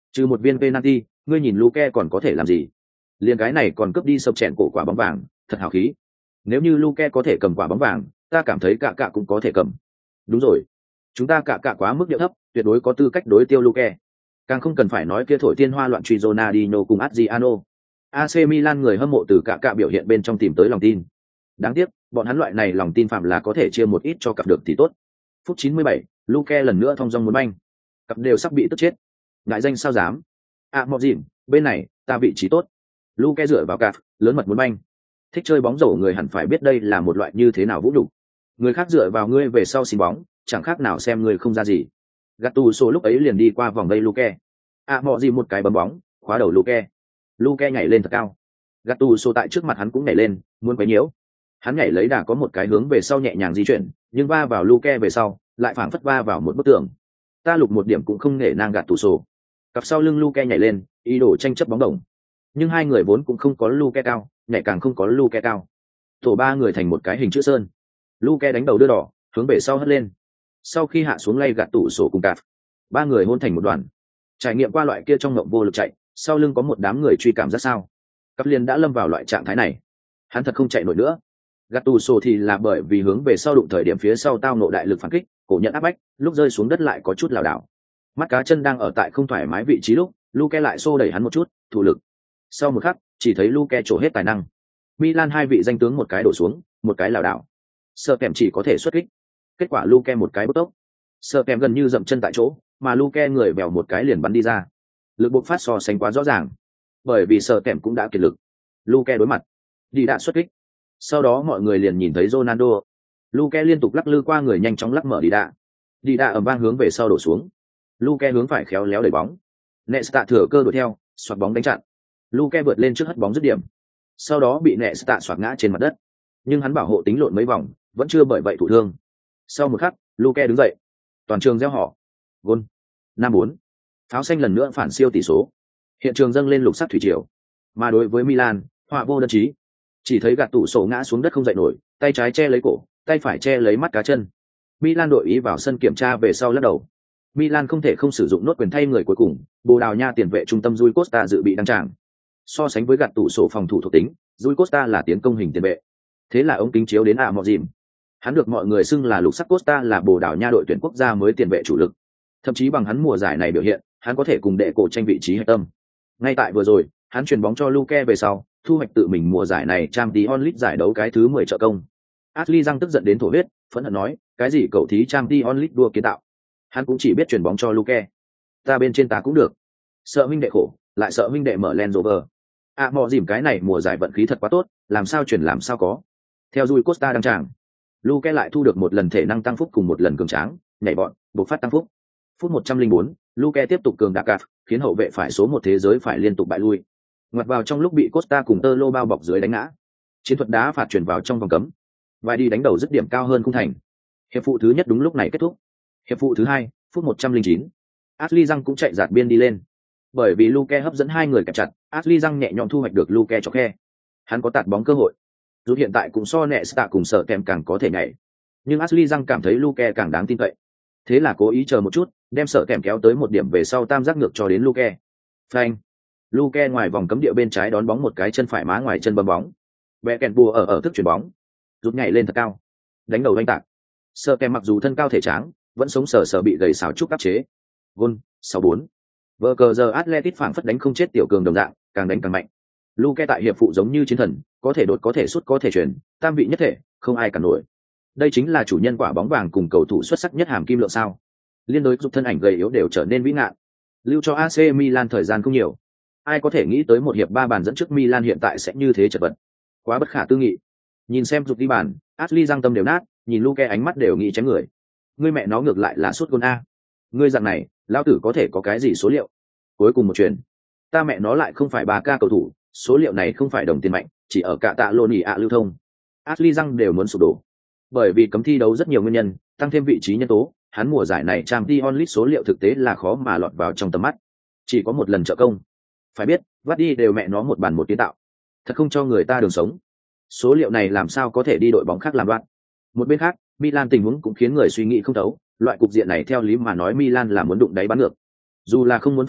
Trừ một viên penalty, ngươi nhìn Luke còn có thể làm gì? Liên cái này còn cướp đi sập chèn cổ quả bóng vàng, thật hào khí. Nếu như Luke có thể cầm quả bóng vàng, ta cảm thấy cả cả cũng có thể cầm. Đúng rồi, chúng ta cả cả quá mức điệu thấp, tuyệt đối có tư cách đối tiêu Luke. Càng không cần phải nói kia thổi tiên hoa loạn truy Ronaldinho cùng Adriano. a xê Milan người hâm mộ từ cả cả biểu hiện bên trong tìm tới lòng tin. Đáng tiếc, bọn hắn loại này lòng tin phạm là có thể chia một ít cho cặp được thì tốt. Phút chín mươi bảy, Luke lần nữa thông dong muốn banh. Cặp đều sắp bị tức chết. Ngại danh sao dám? À mọ dịm, bên này, ta vị trí tốt. Luke dựa vào cặp, lớn mật muốn banh. Thích chơi bóng rổ người hẳn phải biết đây là một loại như thế nào vũ nhục. Người khác dựa vào ngươi về sau xin bóng, chẳng khác nào xem ngươi không ra gì. Gattuso lúc ấy liền đi qua vòng đây Luke. À mọ dịm một cái bấm bóng, khóa đầu Luke. Luke nhảy lên thật cao. Gattuso tại trước mặt hắn cũng nhảy lên, muốn quấy nhiễu. Hắn nhảy lấy đà có một cái hướng về sau nhẹ nhàng di chuyển, nhưng va vào Luke về sau, lại phảng phất va vào một bức tường. Ta lục một điểm cũng không nể nang Gattuso. Cặp sau lưng Luke nhảy lên, ý đồ tranh chấp bóng đồng. Nhưng hai người vốn cũng không có Luke cao, nhảy càng không có Luke cao. Tổ ba người thành một cái hình chữ sơn. Luke đánh đầu đưa đỏ, hướng về sau hất lên. Sau khi hạ xuống lay Gattuso cùng cặp, ba người hôn thành một đoàn. Trải nghiệm qua loại kia trong ngộng vô lực chạy, sau lưng có một đám người truy cảm giác sao? Cặp liền đã lâm vào loại trạng thái này. Hắn thật không chạy nổi nữa. Gattuso thì là bởi vì hướng về sau đụng thời điểm phía sau tao nộ đại lực phản kích, cổ nhận áp bách, lúc rơi xuống đất lại có chút lảo đảo. Mắt cá chân đang ở tại không thoải mái vị trí lúc, Luke lại xô đẩy hắn một chút, thủ lực. Sau một khắc, chỉ thấy Luke trổ hết tài năng. Milan hai vị danh tướng một cái đổ xuống, một cái lảo đảo. Sợ kèm chỉ có thể xuất kích. Kết quả Luke một cái bốc tốc. Sợ kèm gần như dậm chân tại chỗ, mà Luke người bèo một cái liền bắn đi ra. Lực bộc phát so sánh quá rõ ràng. Bởi vì sợ kèm cũng đã kiệt lực. Luke đối mặt, đi đã xuất kích. Sau đó mọi người liền nhìn thấy Ronaldo. Luke liên tục lắc lư qua người nhanh chóng lắc mở đi đạ. Đi đạ ầm vang hướng về sau đổ xuống. Luke hướng phải khéo léo đẩy bóng. Nesta thừa cơ đuổi theo, xoạc bóng đánh chặn. Luke vượt lên trước hất bóng dứt điểm. Sau đó bị Nesta xoạc ngã trên mặt đất. Nhưng hắn bảo hộ tính lộn mấy vòng, vẫn chưa bởi vậy thụ thương. Sau một khắc, Luke đứng dậy. Toàn trường reo hò. Gol. năm bốn. Pháo xanh lần nữa phản siêu tỷ số. Hiện trường dâng lên lục sắc thủy triều. Mà đối với Milan, họa vô đơn chí. Chỉ thấy gạt tủ sổ ngã xuống đất không dậy nổi, tay trái che lấy cổ, tay phải che lấy mắt cá chân. Milan đội ý vào sân kiểm tra về sau lắc đầu. Milan không thể không sử dụng nốt quyền thay người cuối cùng, Bồ Đào Nha tiền vệ trung tâm Rui Costa dự bị đăng tràng. So sánh với gạt tủ sổ phòng thủ thuộc tính, Rui Costa là tiến công hình tiền vệ. Thế là ống kính chiếu đến ạ mọ dìm. Hắn được mọi người xưng là lục sắc Costa là Bồ Đào Nha đội tuyển quốc gia mới tiền vệ chủ lực. Thậm chí bằng hắn mùa giải này biểu hiện, hắn có thể cùng đệ cổ tranh vị trí hạch tâm. Ngay tại vừa rồi, hắn chuyền bóng cho Luke về sau, thu hoạch tự mình mùa giải này Champions League giải đấu cái thứ mười trợ công. Ashley Young tức giận đến thổ huyết, phẫn hận nói, cái gì cậu thí Champions League đua kiến tạo. Hắn cũng chỉ biết chuyền bóng cho Luke. Ta bên trên ta cũng được. Sợ huynh đệ khổ, lại sợ huynh đệ mở Land Rover. À mò dìm cái này mùa giải vận khí thật quá tốt, làm sao chuyển làm sao có. Theo Rui Costa đăng tràng, Luke lại thu được một lần thể năng tăng phúc cùng một lần cường tráng, nhảy bọn, bộc phát tăng phúc. Phút một trăm lẻ bốn, Luke tiếp tục cường đả cạp, khiến hậu vệ phải số một thế giới phải liên tục bại lui. Ngoặt vào trong lúc bị Costa cùng Tơ Lô bao bọc dưới đánh ngã. Chiến thuật đá phạt chuyển vào trong vòng cấm. Vai đi đánh đầu dứt điểm cao hơn khung thành. Hiệp phụ thứ nhất đúng lúc này kết thúc. Hiệp phụ thứ hai, phút một trăm lẻ chín. Ashley Young cũng chạy dạt biên đi lên. Bởi vì Luke hấp dẫn hai người kẹp chặt, Ashley Young nhẹ nhõm thu hoạch được Luke cho khe. Hắn có tạt bóng cơ hội. Dù hiện tại cũng so Nesta cùng sợ kèm càng có thể nhảy. Nhưng Ashley Young cảm thấy Luke càng đáng tin cậy. Thế là cố ý chờ một chút, đem sợ kèm kéo tới một điểm về sau tam giác ngược cho đến Luke. Phanh. Luke ngoài vòng cấm địa bên trái đón bóng một cái chân phải má ngoài chân bấm bóng. Bẻ kèn bùa ở ở thức chuyển bóng, rút nhảy lên thật cao, đánh đầu đánh tạc. Sợ kèm mặc dù thân cao thể tráng, vẫn sống sờ sờ bị gầy xào trúc áp chế. Gol sáu bốn. Vờ cờ giờ Atletico phảng phất đánh không chết tiểu cường đồng dạng, càng đánh càng mạnh. Luke tại hiệp phụ giống như chiến thần, có thể đột có thể sút có thể chuyển, tam vị nhất thể, không ai cản nổi. Đây chính là chủ nhân quả bóng vàng cùng cầu thủ xuất sắc nhất hàm kim lượng sao? Liên đối giúp thân ảnh gầy yếu đều trở nên vĩ ngạn. Lưu cho a xê Milan thời gian không nhiều. Ai có thể nghĩ tới một hiệp ba bàn dẫn trước Milan hiện tại sẽ như thế chật vật. Quá bất khả tư nghị. Nhìn xem dục đi bàn, Ashley Young tâm đều nát, nhìn Luke ánh mắt đều nghĩ chém người. Ngươi mẹ nó ngược lại là sút gol a. Ngươi dạng này, lão tử có thể có cái gì số liệu? Cuối cùng một chuyện, ta mẹ nó lại không phải ba ca cầu thủ, số liệu này không phải đồng tiền mạnh, chỉ ở cả tạ lô nỉ ạ lưu thông. Ashley Young đều muốn sụp đổ. Bởi vì cấm thi đấu rất nhiều nguyên nhân, tăng thêm vị trí nhân tố, hắn mùa giải này Champions League số liệu thực tế là khó mà lọt vào trong tầm mắt. Chỉ có một lần trợ công. Phải biết, vắt đi đều mẹ nó một bàn một kiến tạo. Thật không cho người ta đường sống. Số liệu này làm sao có thể đi đội bóng khác làm loạn. Một bên khác, Milan tình huống cũng khiến người suy nghĩ không thấu, loại cục diện này theo lý mà nói Milan là muốn đụng đáy bán ngược. Dù là không muốn phòng thủ,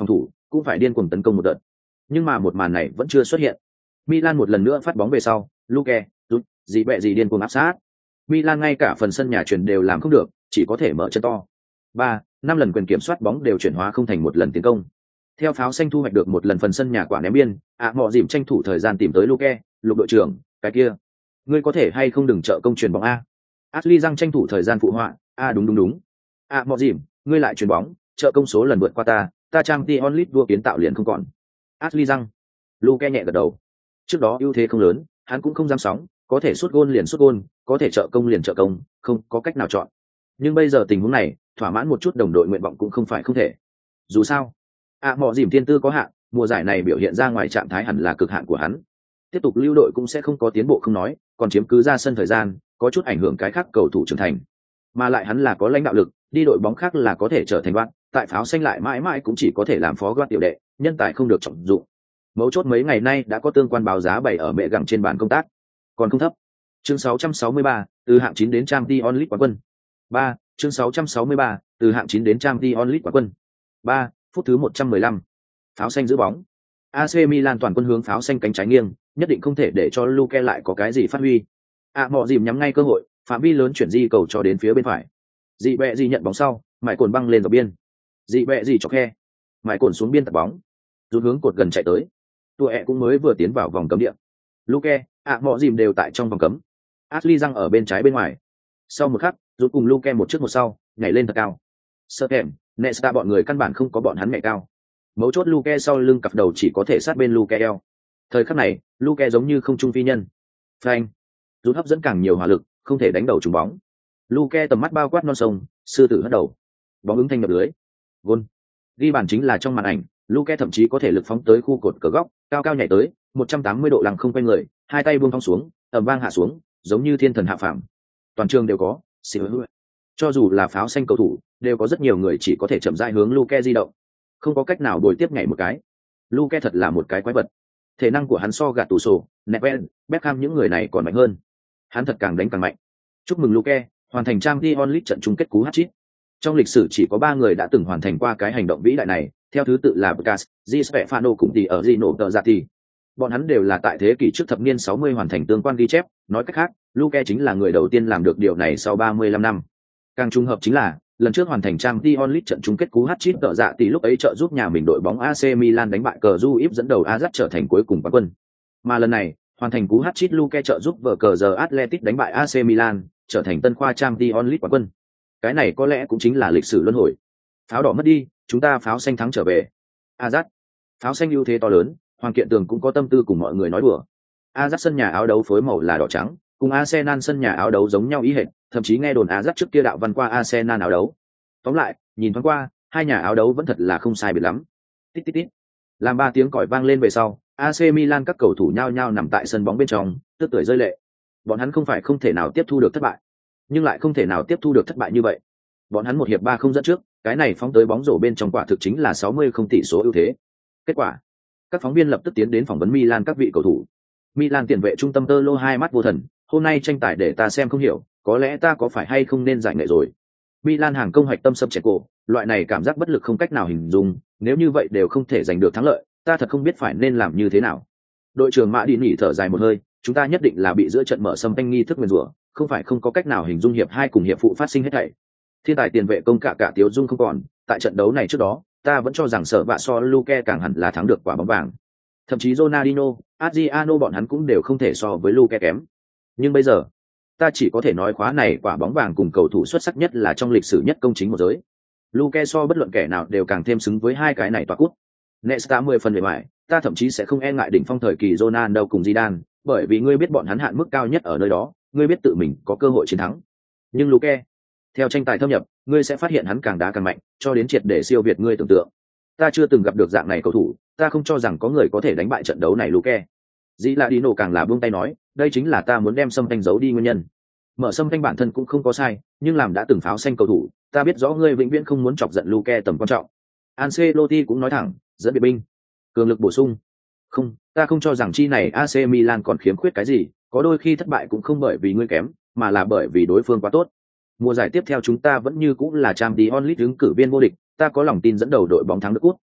cũng phải điên cuồng tấn công một đợt. Nhưng mà một màn này vẫn chưa xuất hiện. Milan một lần nữa phát bóng về sau, Luke, rút, gì bẹ gì điên cuồng áp sát. Milan ngay cả phần sân nhà chuyển đều làm không được, chỉ có thể mở chân to. Ba, năm lần quyền kiểm soát bóng đều chuyển hóa không thành một lần tiến công. Theo pháo xanh thu hoạch được một lần phần sân nhà quả ném biên, ạ à, mọ dìm tranh thủ thời gian tìm tới Luke, lục đội trưởng, cái kia, ngươi có thể hay không đừng trợ công chuyền bóng a. Ashley răng tranh thủ thời gian phụ họa, a à, đúng đúng đúng. ạ à, mọ dìm, ngươi lại chuyền bóng, trợ công số lần vượt qua ta, ta trang Dion Lit đua kiến tạo liền không còn. Ashley răng. Luke nhẹ gật đầu. Trước đó ưu thế không lớn, hắn cũng không dám sóng, có thể sút gôn liền sút gôn, có thể trợ công liền trợ công, không có cách nào chọn. Nhưng bây giờ tình huống này, thỏa mãn một chút đồng đội nguyện vọng cũng không phải không thể. Dù sao, ạ à, mọ dìm thiên tư có hạn, mùa giải này biểu hiện ra ngoài trạng thái hẳn là cực hạn của hắn. Tiếp tục lưu đội cũng sẽ không có tiến bộ không nói, còn chiếm cứ ra sân thời gian, có chút ảnh hưởng cái khác cầu thủ trưởng thành. Mà lại hắn là có lãnh đạo lực, đi đội bóng khác là có thể trở thành đoạn, tại pháo xanh lại mãi mãi cũng chỉ có thể làm phó gót tiểu đệ, nhân tài không được trọng dụng. Mấu chốt mấy ngày nay đã có tương quan báo giá bày ở mẹ gặng trên bàn công tác, còn không thấp. Chương sáu trăm sáu mươi ba, từ hạng chín đến Champions League quán quân. ba, chương sáu trăm sáu mươi ba, từ hạng chín đến Champions League quán quân. ba, phút thứ một trăm mười lăm. Pháo xanh giữ bóng. a xê Milan toàn quân hướng pháo xanh cánh trái nghiêng, nhất định không thể để cho Luke lại có cái gì phát huy. À mọ dìm nhắm ngay cơ hội, phạm vi lớn chuyển di cầu cho đến phía bên phải. Dị bẹ gì nhận bóng sau, mải cồn băng lên dọc biên. Dị bẹ gì cho khe. Mải cồn xuống biên tập bóng. Rút hướng cột gần chạy tới. Tụi ẹ cũng mới vừa tiến vào vòng cấm địa. Luke, à mọ dìm đều tại trong vòng cấm. Ashley răng ở bên trái bên ngoài. Sau một khắc, rút cùng Luke một trước một sau, nhảy lên thật cao. Sợ kèm, Nesta bọn người căn bản không có bọn hắn nhảy cao. Mấu chốt Luke sau lưng cặp đầu chỉ có thể sát bên Luke eo. Thời khắc này, Luke giống như không trung phi nhân. Phanh. Rút hấp dẫn càng nhiều hỏa lực, không thể đánh đầu trúng bóng. Luke tầm mắt bao quát non sông, sư tử hất đầu. Bóng ứng thanh nhập lưới. Gol. Ghi bàn chính là trong màn ảnh, Luke thậm chí có thể lực phóng tới khu cột cờ góc, cao cao nhảy tới, một trăm tám mươi độ lăng không quay người, hai tay buông thong xuống, ầm vang hạ xuống, giống như thiên thần hạ phàm. Toàn trường đều có, xì hứa. Cho dù là pháo xanh cầu thủ, đều có rất nhiều người chỉ có thể chậm rãi hướng Luke di động. Không có cách nào đuổi tiếp nhảy một cái. Luke thật là một cái quái vật. Thể năng của hắn so gạt tủ sổ, Neves, Beckham những người này còn mạnh hơn. Hắn thật càng đánh càng mạnh. Chúc mừng Luke, hoàn thành Champions League trận chung kết cú hat-trick. Trong lịch sử chỉ có ba người đã từng hoàn thành qua cái hành động vĩ đại này, theo thứ tự là Becas, Di Stefano cùng tỷ ở Gino Tozati. Bọn hắn đều là tại thế kỷ trước thập niên sáu mươi hoàn thành tương quan ghi chép, nói cách khác, Luke chính là người đầu tiên làm được điều này sau ba mươi lăm năm. Càng trùng hợp chính là, lần trước hoàn thành Champions League trận chung kết cú hat-trick tợ dạ tỷ lúc ấy trợ giúp nhà mình đội bóng a xê Milan đánh bại cờ Juip dẫn đầu Ajax trở thành cuối cùng quán quân. Mà lần này, hoàn thành cú hat-trick Luke trợ giúp vở cờ giờ Athletic đánh bại a xê Milan, trở thành tân khoa Champions League quán quân. Cái này có lẽ cũng chính là lịch sử luân hồi. Pháo đỏ mất đi, chúng ta pháo xanh thắng trở về. Ajax. Pháo xanh ưu thế to lớn, Hoàng Kiện Tường cũng có tâm tư cùng mọi người nói đùa. Ajax sân nhà áo đấu phối màu là đỏ trắng, cùng Arsenal sân nhà áo đấu giống nhau ý hệt, thậm chí nghe đồn Ajax trước kia đạo văn qua Arsenal áo đấu. Tóm lại, nhìn thoáng qua, hai nhà áo đấu vẫn thật là không sai biệt lắm. Tít tít tít. Làm ba tiếng còi vang lên về sau, a xê Milan các cầu thủ nhao nhao nằm tại sân bóng bên trong, tức tưởi rơi lệ. Bọn hắn không phải không thể nào tiếp thu được thất bại, nhưng lại không thể nào tiếp thu được thất bại như vậy. Bọn hắn một hiệp ba không dẫn trước, cái này phóng tới bóng rổ bên trong quả thực chính là sáu mươi không tỷ số ưu thế. Kết quả, các phóng viên lập tức tiến đến phỏng vấn Milan các vị cầu thủ. Milan tiền vệ trung tâm Tơ Lô hai mắt vô thần, hôm nay tranh tài để ta xem không hiểu, có lẽ ta có phải hay không nên giải nghệ rồi. Milan hàng công hoạch tâm sâm chèn cổ, loại này cảm giác bất lực không cách nào hình dung, nếu như vậy đều không thể giành được thắng lợi, ta thật không biết phải nên làm như thế nào. Đội trưởng Mã Đi Nỉ thở dài một hơi, chúng ta nhất định là bị giữa trận mở sâm tanh nghi thức nguyền rủa, không phải không có cách nào hình dung hiệp hai cùng hiệp phụ phát sinh hết thảy. Thiên tài tiền vệ công cả cả Tiếu Dung không còn, tại trận đấu này trước đó, ta vẫn cho rằng sở vạ so Luke càng hẳn là thắng được quả bóng vàng. Thậm chí Ronaldinho, Adriano bọn hắn cũng đều không thể so với Luke kém. Nhưng bây giờ, ta chỉ có thể nói khóa này quả bóng vàng cùng cầu thủ xuất sắc nhất là trong lịch sử nhất công chính một giới. Luke so bất luận kẻ nào đều càng thêm xứng với hai cái này tỏa cút. Nesta mười phần bề ngoài, ta thậm chí sẽ không e ngại đỉnh phong thời kỳ Ronaldo cùng Zidane, bởi vì ngươi biết bọn hắn hạn mức cao nhất ở nơi đó, ngươi biết tự mình có cơ hội chiến thắng. Nhưng Luke, theo tranh tài thâm nhập, ngươi sẽ phát hiện hắn càng đá càng mạnh, cho đến triệt để siêu việt ngươi tưởng tượng. Ta chưa từng gặp được dạng này cầu thủ, ta không cho rằng có người có thể đánh bại trận đấu này Luke. Dĩ là đi nổ càng là buông tay nói, đây chính là ta muốn đem sâm thanh giấu đi nguyên nhân. Mở sâm thanh bản thân cũng không có sai, nhưng làm đã từng pháo xanh cầu thủ, ta biết rõ ngươi vĩnh viễn không muốn chọc giận Luke tầm quan trọng. Ancelotti cũng nói thẳng, dẫn biệt binh, cường lực bổ sung. Không, ta không cho rằng chi này a xê Milan còn khiếm khuyết cái gì, có đôi khi thất bại cũng không bởi vì ngươi kém, mà là bởi vì đối phương quá tốt. Mùa giải tiếp theo chúng ta vẫn như cũng là Champions League ứng cử viên vô địch, ta có lòng tin dẫn đầu đội bóng thắng được cúp,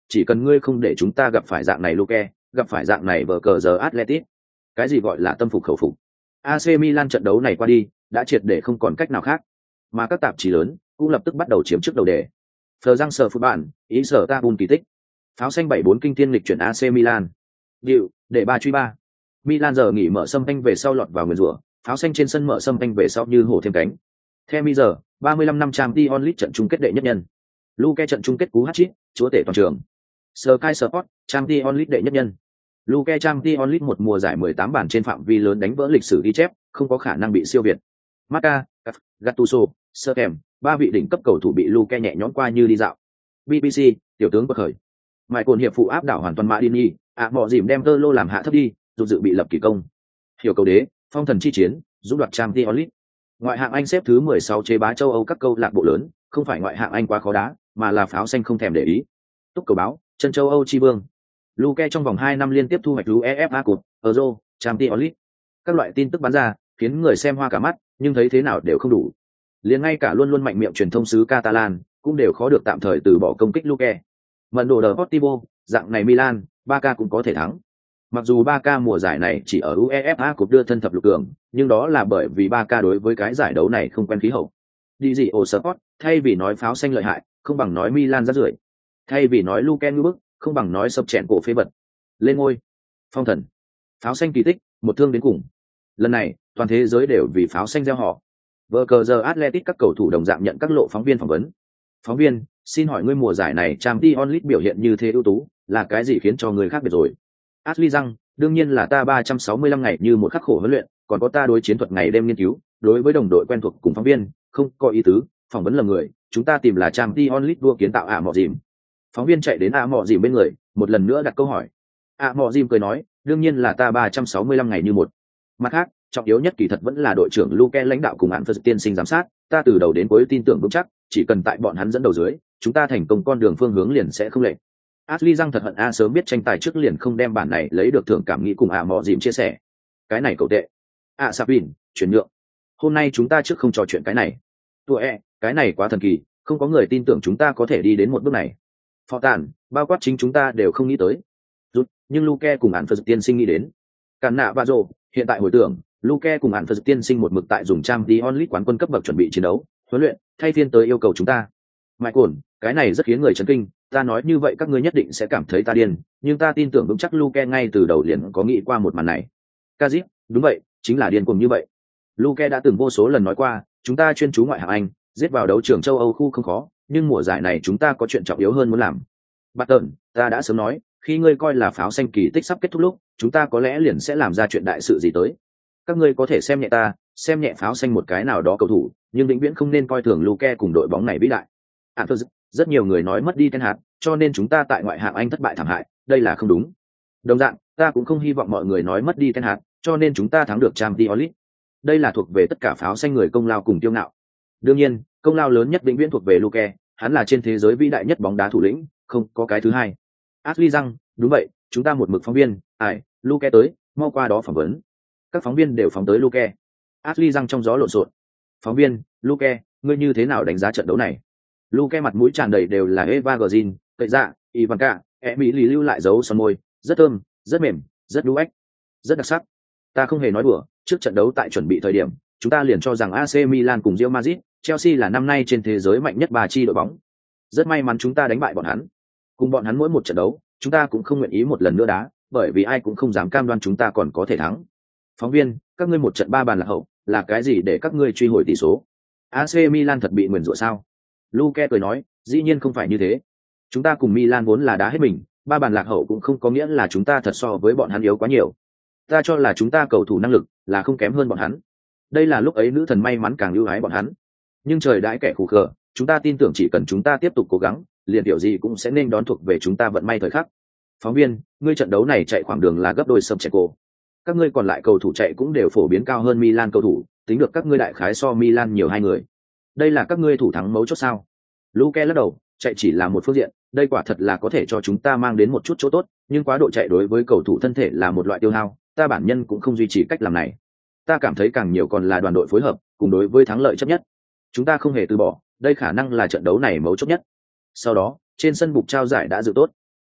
chỉ cần ngươi không để chúng ta gặp phải dạng này Luke, gặp phải dạng này vở cờ giờ Atletic. Cái gì gọi là tâm phục khẩu phục? a xê Milan trận đấu này qua đi, đã triệt để không còn cách nào khác. Mà các tạp chí lớn cũng lập tức bắt đầu chiếm trước đầu đề. Phờ răng sở phụ bản, ý sở ta bùn kỳ tích. Pháo xanh bảy bốn kinh thiên lịch chuyển a xê Milan. Điệu, để ba truy ba. Milan giờ nghỉ mở sâm anh về sau lọt vào nguyền rủa, pháo xanh trên sân mở sâm anh về sau như hổ thêm cánh. Theo mi giờ, ba mươi lăm năm Champions League trận chung kết đệ nhất nhân. Luke trận chung kết cú hat-trick, chúa tể toàn trường. Sky Sport, Champions League đệ nhất nhân. Luke Champions League một mùa giải mười tám bản trên phạm vi lớn đánh vỡ lịch sử ghi chép, không có khả năng bị siêu việt. Marca, Gattuso, Serkem, ba vị đỉnh cấp cầu thủ bị Luke nhẹ nhõm qua như đi dạo. bê bê xê, tiểu tướng bậc khởi. Mại cồn hiệp phụ áp đảo hoàn toàn Madini, ạ mọ dìm đem tơ lô làm hạ thấp đi, dù dự bị lập kỳ công. Hiểu cầu đế, phong thần chi chiến, dũng đoạt Champions League. Ngoại hạng Anh xếp thứ mười sáu chế bá châu Âu các câu lạc bộ lớn, không phải ngoại hạng Anh quá khó đá, mà là pháo xanh không thèm để ý. Túc cầu báo, chân châu Âu chi vương. Luke trong vòng hai năm liên tiếp thu hoạch UEFA Cup, Euro, Champions League. Các loại tin tức bắn ra, khiến người xem hoa cả mắt, nhưng thấy thế nào đều không đủ. Liền ngay cả luôn luôn mạnh miệng truyền thông xứ Catalan, cũng đều khó được tạm thời từ bỏ công kích Luke. Mận đồ Deportivo, dạng này Milan, Barca cũng có thể thắng. Mặc dù Barca mùa giải này chỉ ở UEFA Cup đưa thân thập lục cường, nhưng đó là bởi vì Barca đối với cái giải đấu này không quen khí hậu. Đi gì ổ Sport, thay vì nói pháo xanh lợi hại, không bằng nói Milan rác rưởi. Thay vì nói Luke ngư bức, không bằng nói sập chèn cổ phế vật. Lên ngôi, phong thần, pháo xanh kỳ tích, một thương đến cùng. Lần này, toàn thế giới đều vì pháo xanh gieo họ. Vở cờ giờ Athletic các cầu thủ đồng dạng nhận các lộ phóng viên phỏng vấn. Phóng viên, xin hỏi ngươi mùa giải này Champions League biểu hiện như thế ưu tú, là cái gì khiến cho người khác biệt rồi? Ashley rằng, đương nhiên là ta ba trăm sáu mươi lăm ngày như một khắc khổ huấn luyện, còn có ta đối chiến thuật ngày đêm nghiên cứu, đối với đồng đội quen thuộc cùng phóng viên, không có ý tứ, phỏng vấn lầm người, chúng ta tìm là Champions League đua kiến tạo ạ mọ dìm. Phóng viên chạy đến ạ mọ dìm bên người, một lần nữa đặt câu hỏi. ạ mọ dìm cười nói, đương nhiên là ta ba trăm sáu mươi lăm ngày như một. Mặt khác, trọng yếu nhất kỳ thật vẫn là đội trưởng Luke lãnh đạo cùng án phật tiên sinh giám sát, ta từ đầu đến cuối tin tưởng vững chắc, chỉ cần tại bọn hắn dẫn đầu dưới, chúng ta thành công con đường phương hướng liền sẽ không lệch. Ashley răng thật hận a sớm biết tranh tài trước liền không đem bản này lấy được thưởng cảm nghĩ cùng ạ mọ dìm chia sẻ. Cái này cậu tệ. ạ Sabin, chuyển nhượng. Hôm nay chúng ta trước không trò chuyện cái này. Tụi e, cái này quá thần kỳ, không có người tin tưởng chúng ta có thể đi đến một bước này. Phó tàn, bao quát chính chúng ta đều không nghĩ tới. Rút, nhưng Luke cùng án phật tiên sinh nghĩ đến. Cản nạ và rồ, hiện tại hồi tưởng, Luke cùng án phật tiên sinh một mực tại dùng trang đi onlit quán quân cấp bậc chuẩn bị chiến đấu, huấn luyện, thay phiên tới yêu cầu chúng ta. Mike Cồn, cái này rất khiến người chấn kinh, ta nói như vậy các ngươi nhất định sẽ cảm thấy ta điên, nhưng ta tin tưởng vững chắc Luke ngay từ đầu liền có nghĩ qua một màn này. Kazip, đúng vậy, chính là điên cuồng như vậy. Luke đã từng vô số lần nói qua, chúng ta chuyên chú ngoại hạng Anh, giết vào đấu trường châu Âu khu không khó, nhưng mùa giải này chúng ta có chuyện trọng yếu hơn muốn làm. Barton, ta đã sớm nói, khi ngươi coi là pháo xanh kỳ tích sắp kết thúc lúc, chúng ta có lẽ liền sẽ làm ra chuyện đại sự gì tới. Các ngươi có thể xem nhẹ ta, xem nhẹ pháo xanh một cái nào đó cầu thủ, nhưng vĩnh viễn không nên coi thường Luke cùng đội bóng này vĩ đại. Anthony, rất nhiều người nói mất đi Ten Hag, cho nên chúng ta tại ngoại hạng Anh thất bại thảm hại, đây là không đúng. Đồng dạng, ta cũng không hy vọng mọi người nói mất đi Ten Hag, cho nên chúng ta thắng được Champions League. Đây là thuộc về tất cả pháo xanh người công lao cùng tiêu ngạo. Đương nhiên, công lao lớn nhất vĩnh viễn thuộc về Luke, hắn là trên thế giới vĩ đại nhất bóng đá thủ lĩnh, không có cái thứ hai. Ashley rằng, đúng vậy, chúng ta một mực phóng viên, ai, Luke tới, mau qua đó phỏng vấn. Các phóng viên đều phóng tới Luke. Ashley rằng trong gió lộn xộn. Phóng viên, Luke, ngươi như thế nào đánh giá trận đấu này? Luke mặt mũi tràn đầy đều là Eva Green, cậy dạ, Ivanka, Emily lưu lại dấu son môi, rất thơm, rất mềm, rất đu ếch, rất đặc sắc. Ta không hề nói đùa, trước trận đấu tại chuẩn bị thời điểm, chúng ta liền cho rằng a xê Milan cùng Real Madrid, Chelsea là năm nay trên thế giới mạnh nhất ba chi đội bóng. Rất may mắn chúng ta đánh bại bọn hắn. Cùng bọn hắn mỗi một trận đấu, chúng ta cũng không nguyện ý một lần nữa đá, bởi vì ai cũng không dám cam đoan chúng ta còn có thể thắng. Phóng viên, các ngươi một trận ba bàn là hậu, là cái gì để các ngươi truy hồi tỷ số? a xê Milan thật bị nguyền rủa sao? Luke cười nói, dĩ nhiên không phải như thế. Chúng ta cùng Milan vốn là đá hết mình, ba bàn lạc hậu cũng không có nghĩa là chúng ta thật so với bọn hắn yếu quá nhiều. Ta cho là chúng ta cầu thủ năng lực là không kém hơn bọn hắn. Đây là lúc ấy nữ thần may mắn càng ưu ái bọn hắn. Nhưng trời đãi kẻ khù khờ, chúng ta tin tưởng chỉ cần chúng ta tiếp tục cố gắng, liền điều gì cũng sẽ nên đón thuộc về chúng ta vận may thời khắc. Phóng viên, ngươi trận đấu này chạy khoảng đường là gấp đôi sâm chạy cô. Các ngươi còn lại cầu thủ chạy cũng đều phổ biến cao hơn Milan cầu thủ, tính được các ngươi đại khái so Milan nhiều hai người. Đây là các ngươi thủ thắng mấu chốt sao? Luke lắc đầu, chạy chỉ là một phương diện, đây quả thật là có thể cho chúng ta mang đến một chút chỗ tốt, nhưng quá độ chạy đối với cầu thủ thân thể là một loại tiêu hao, ta bản nhân cũng không duy trì cách làm này. Ta cảm thấy càng nhiều còn là đoàn đội phối hợp, cùng đối với thắng lợi chấp nhất. Chúng ta không hề từ bỏ, đây khả năng là trận đấu này mấu chốt nhất. Sau đó, trên sân bục trao giải đã dự tốt.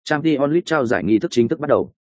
Champions League trao giải nghi thức chính thức bắt đầu.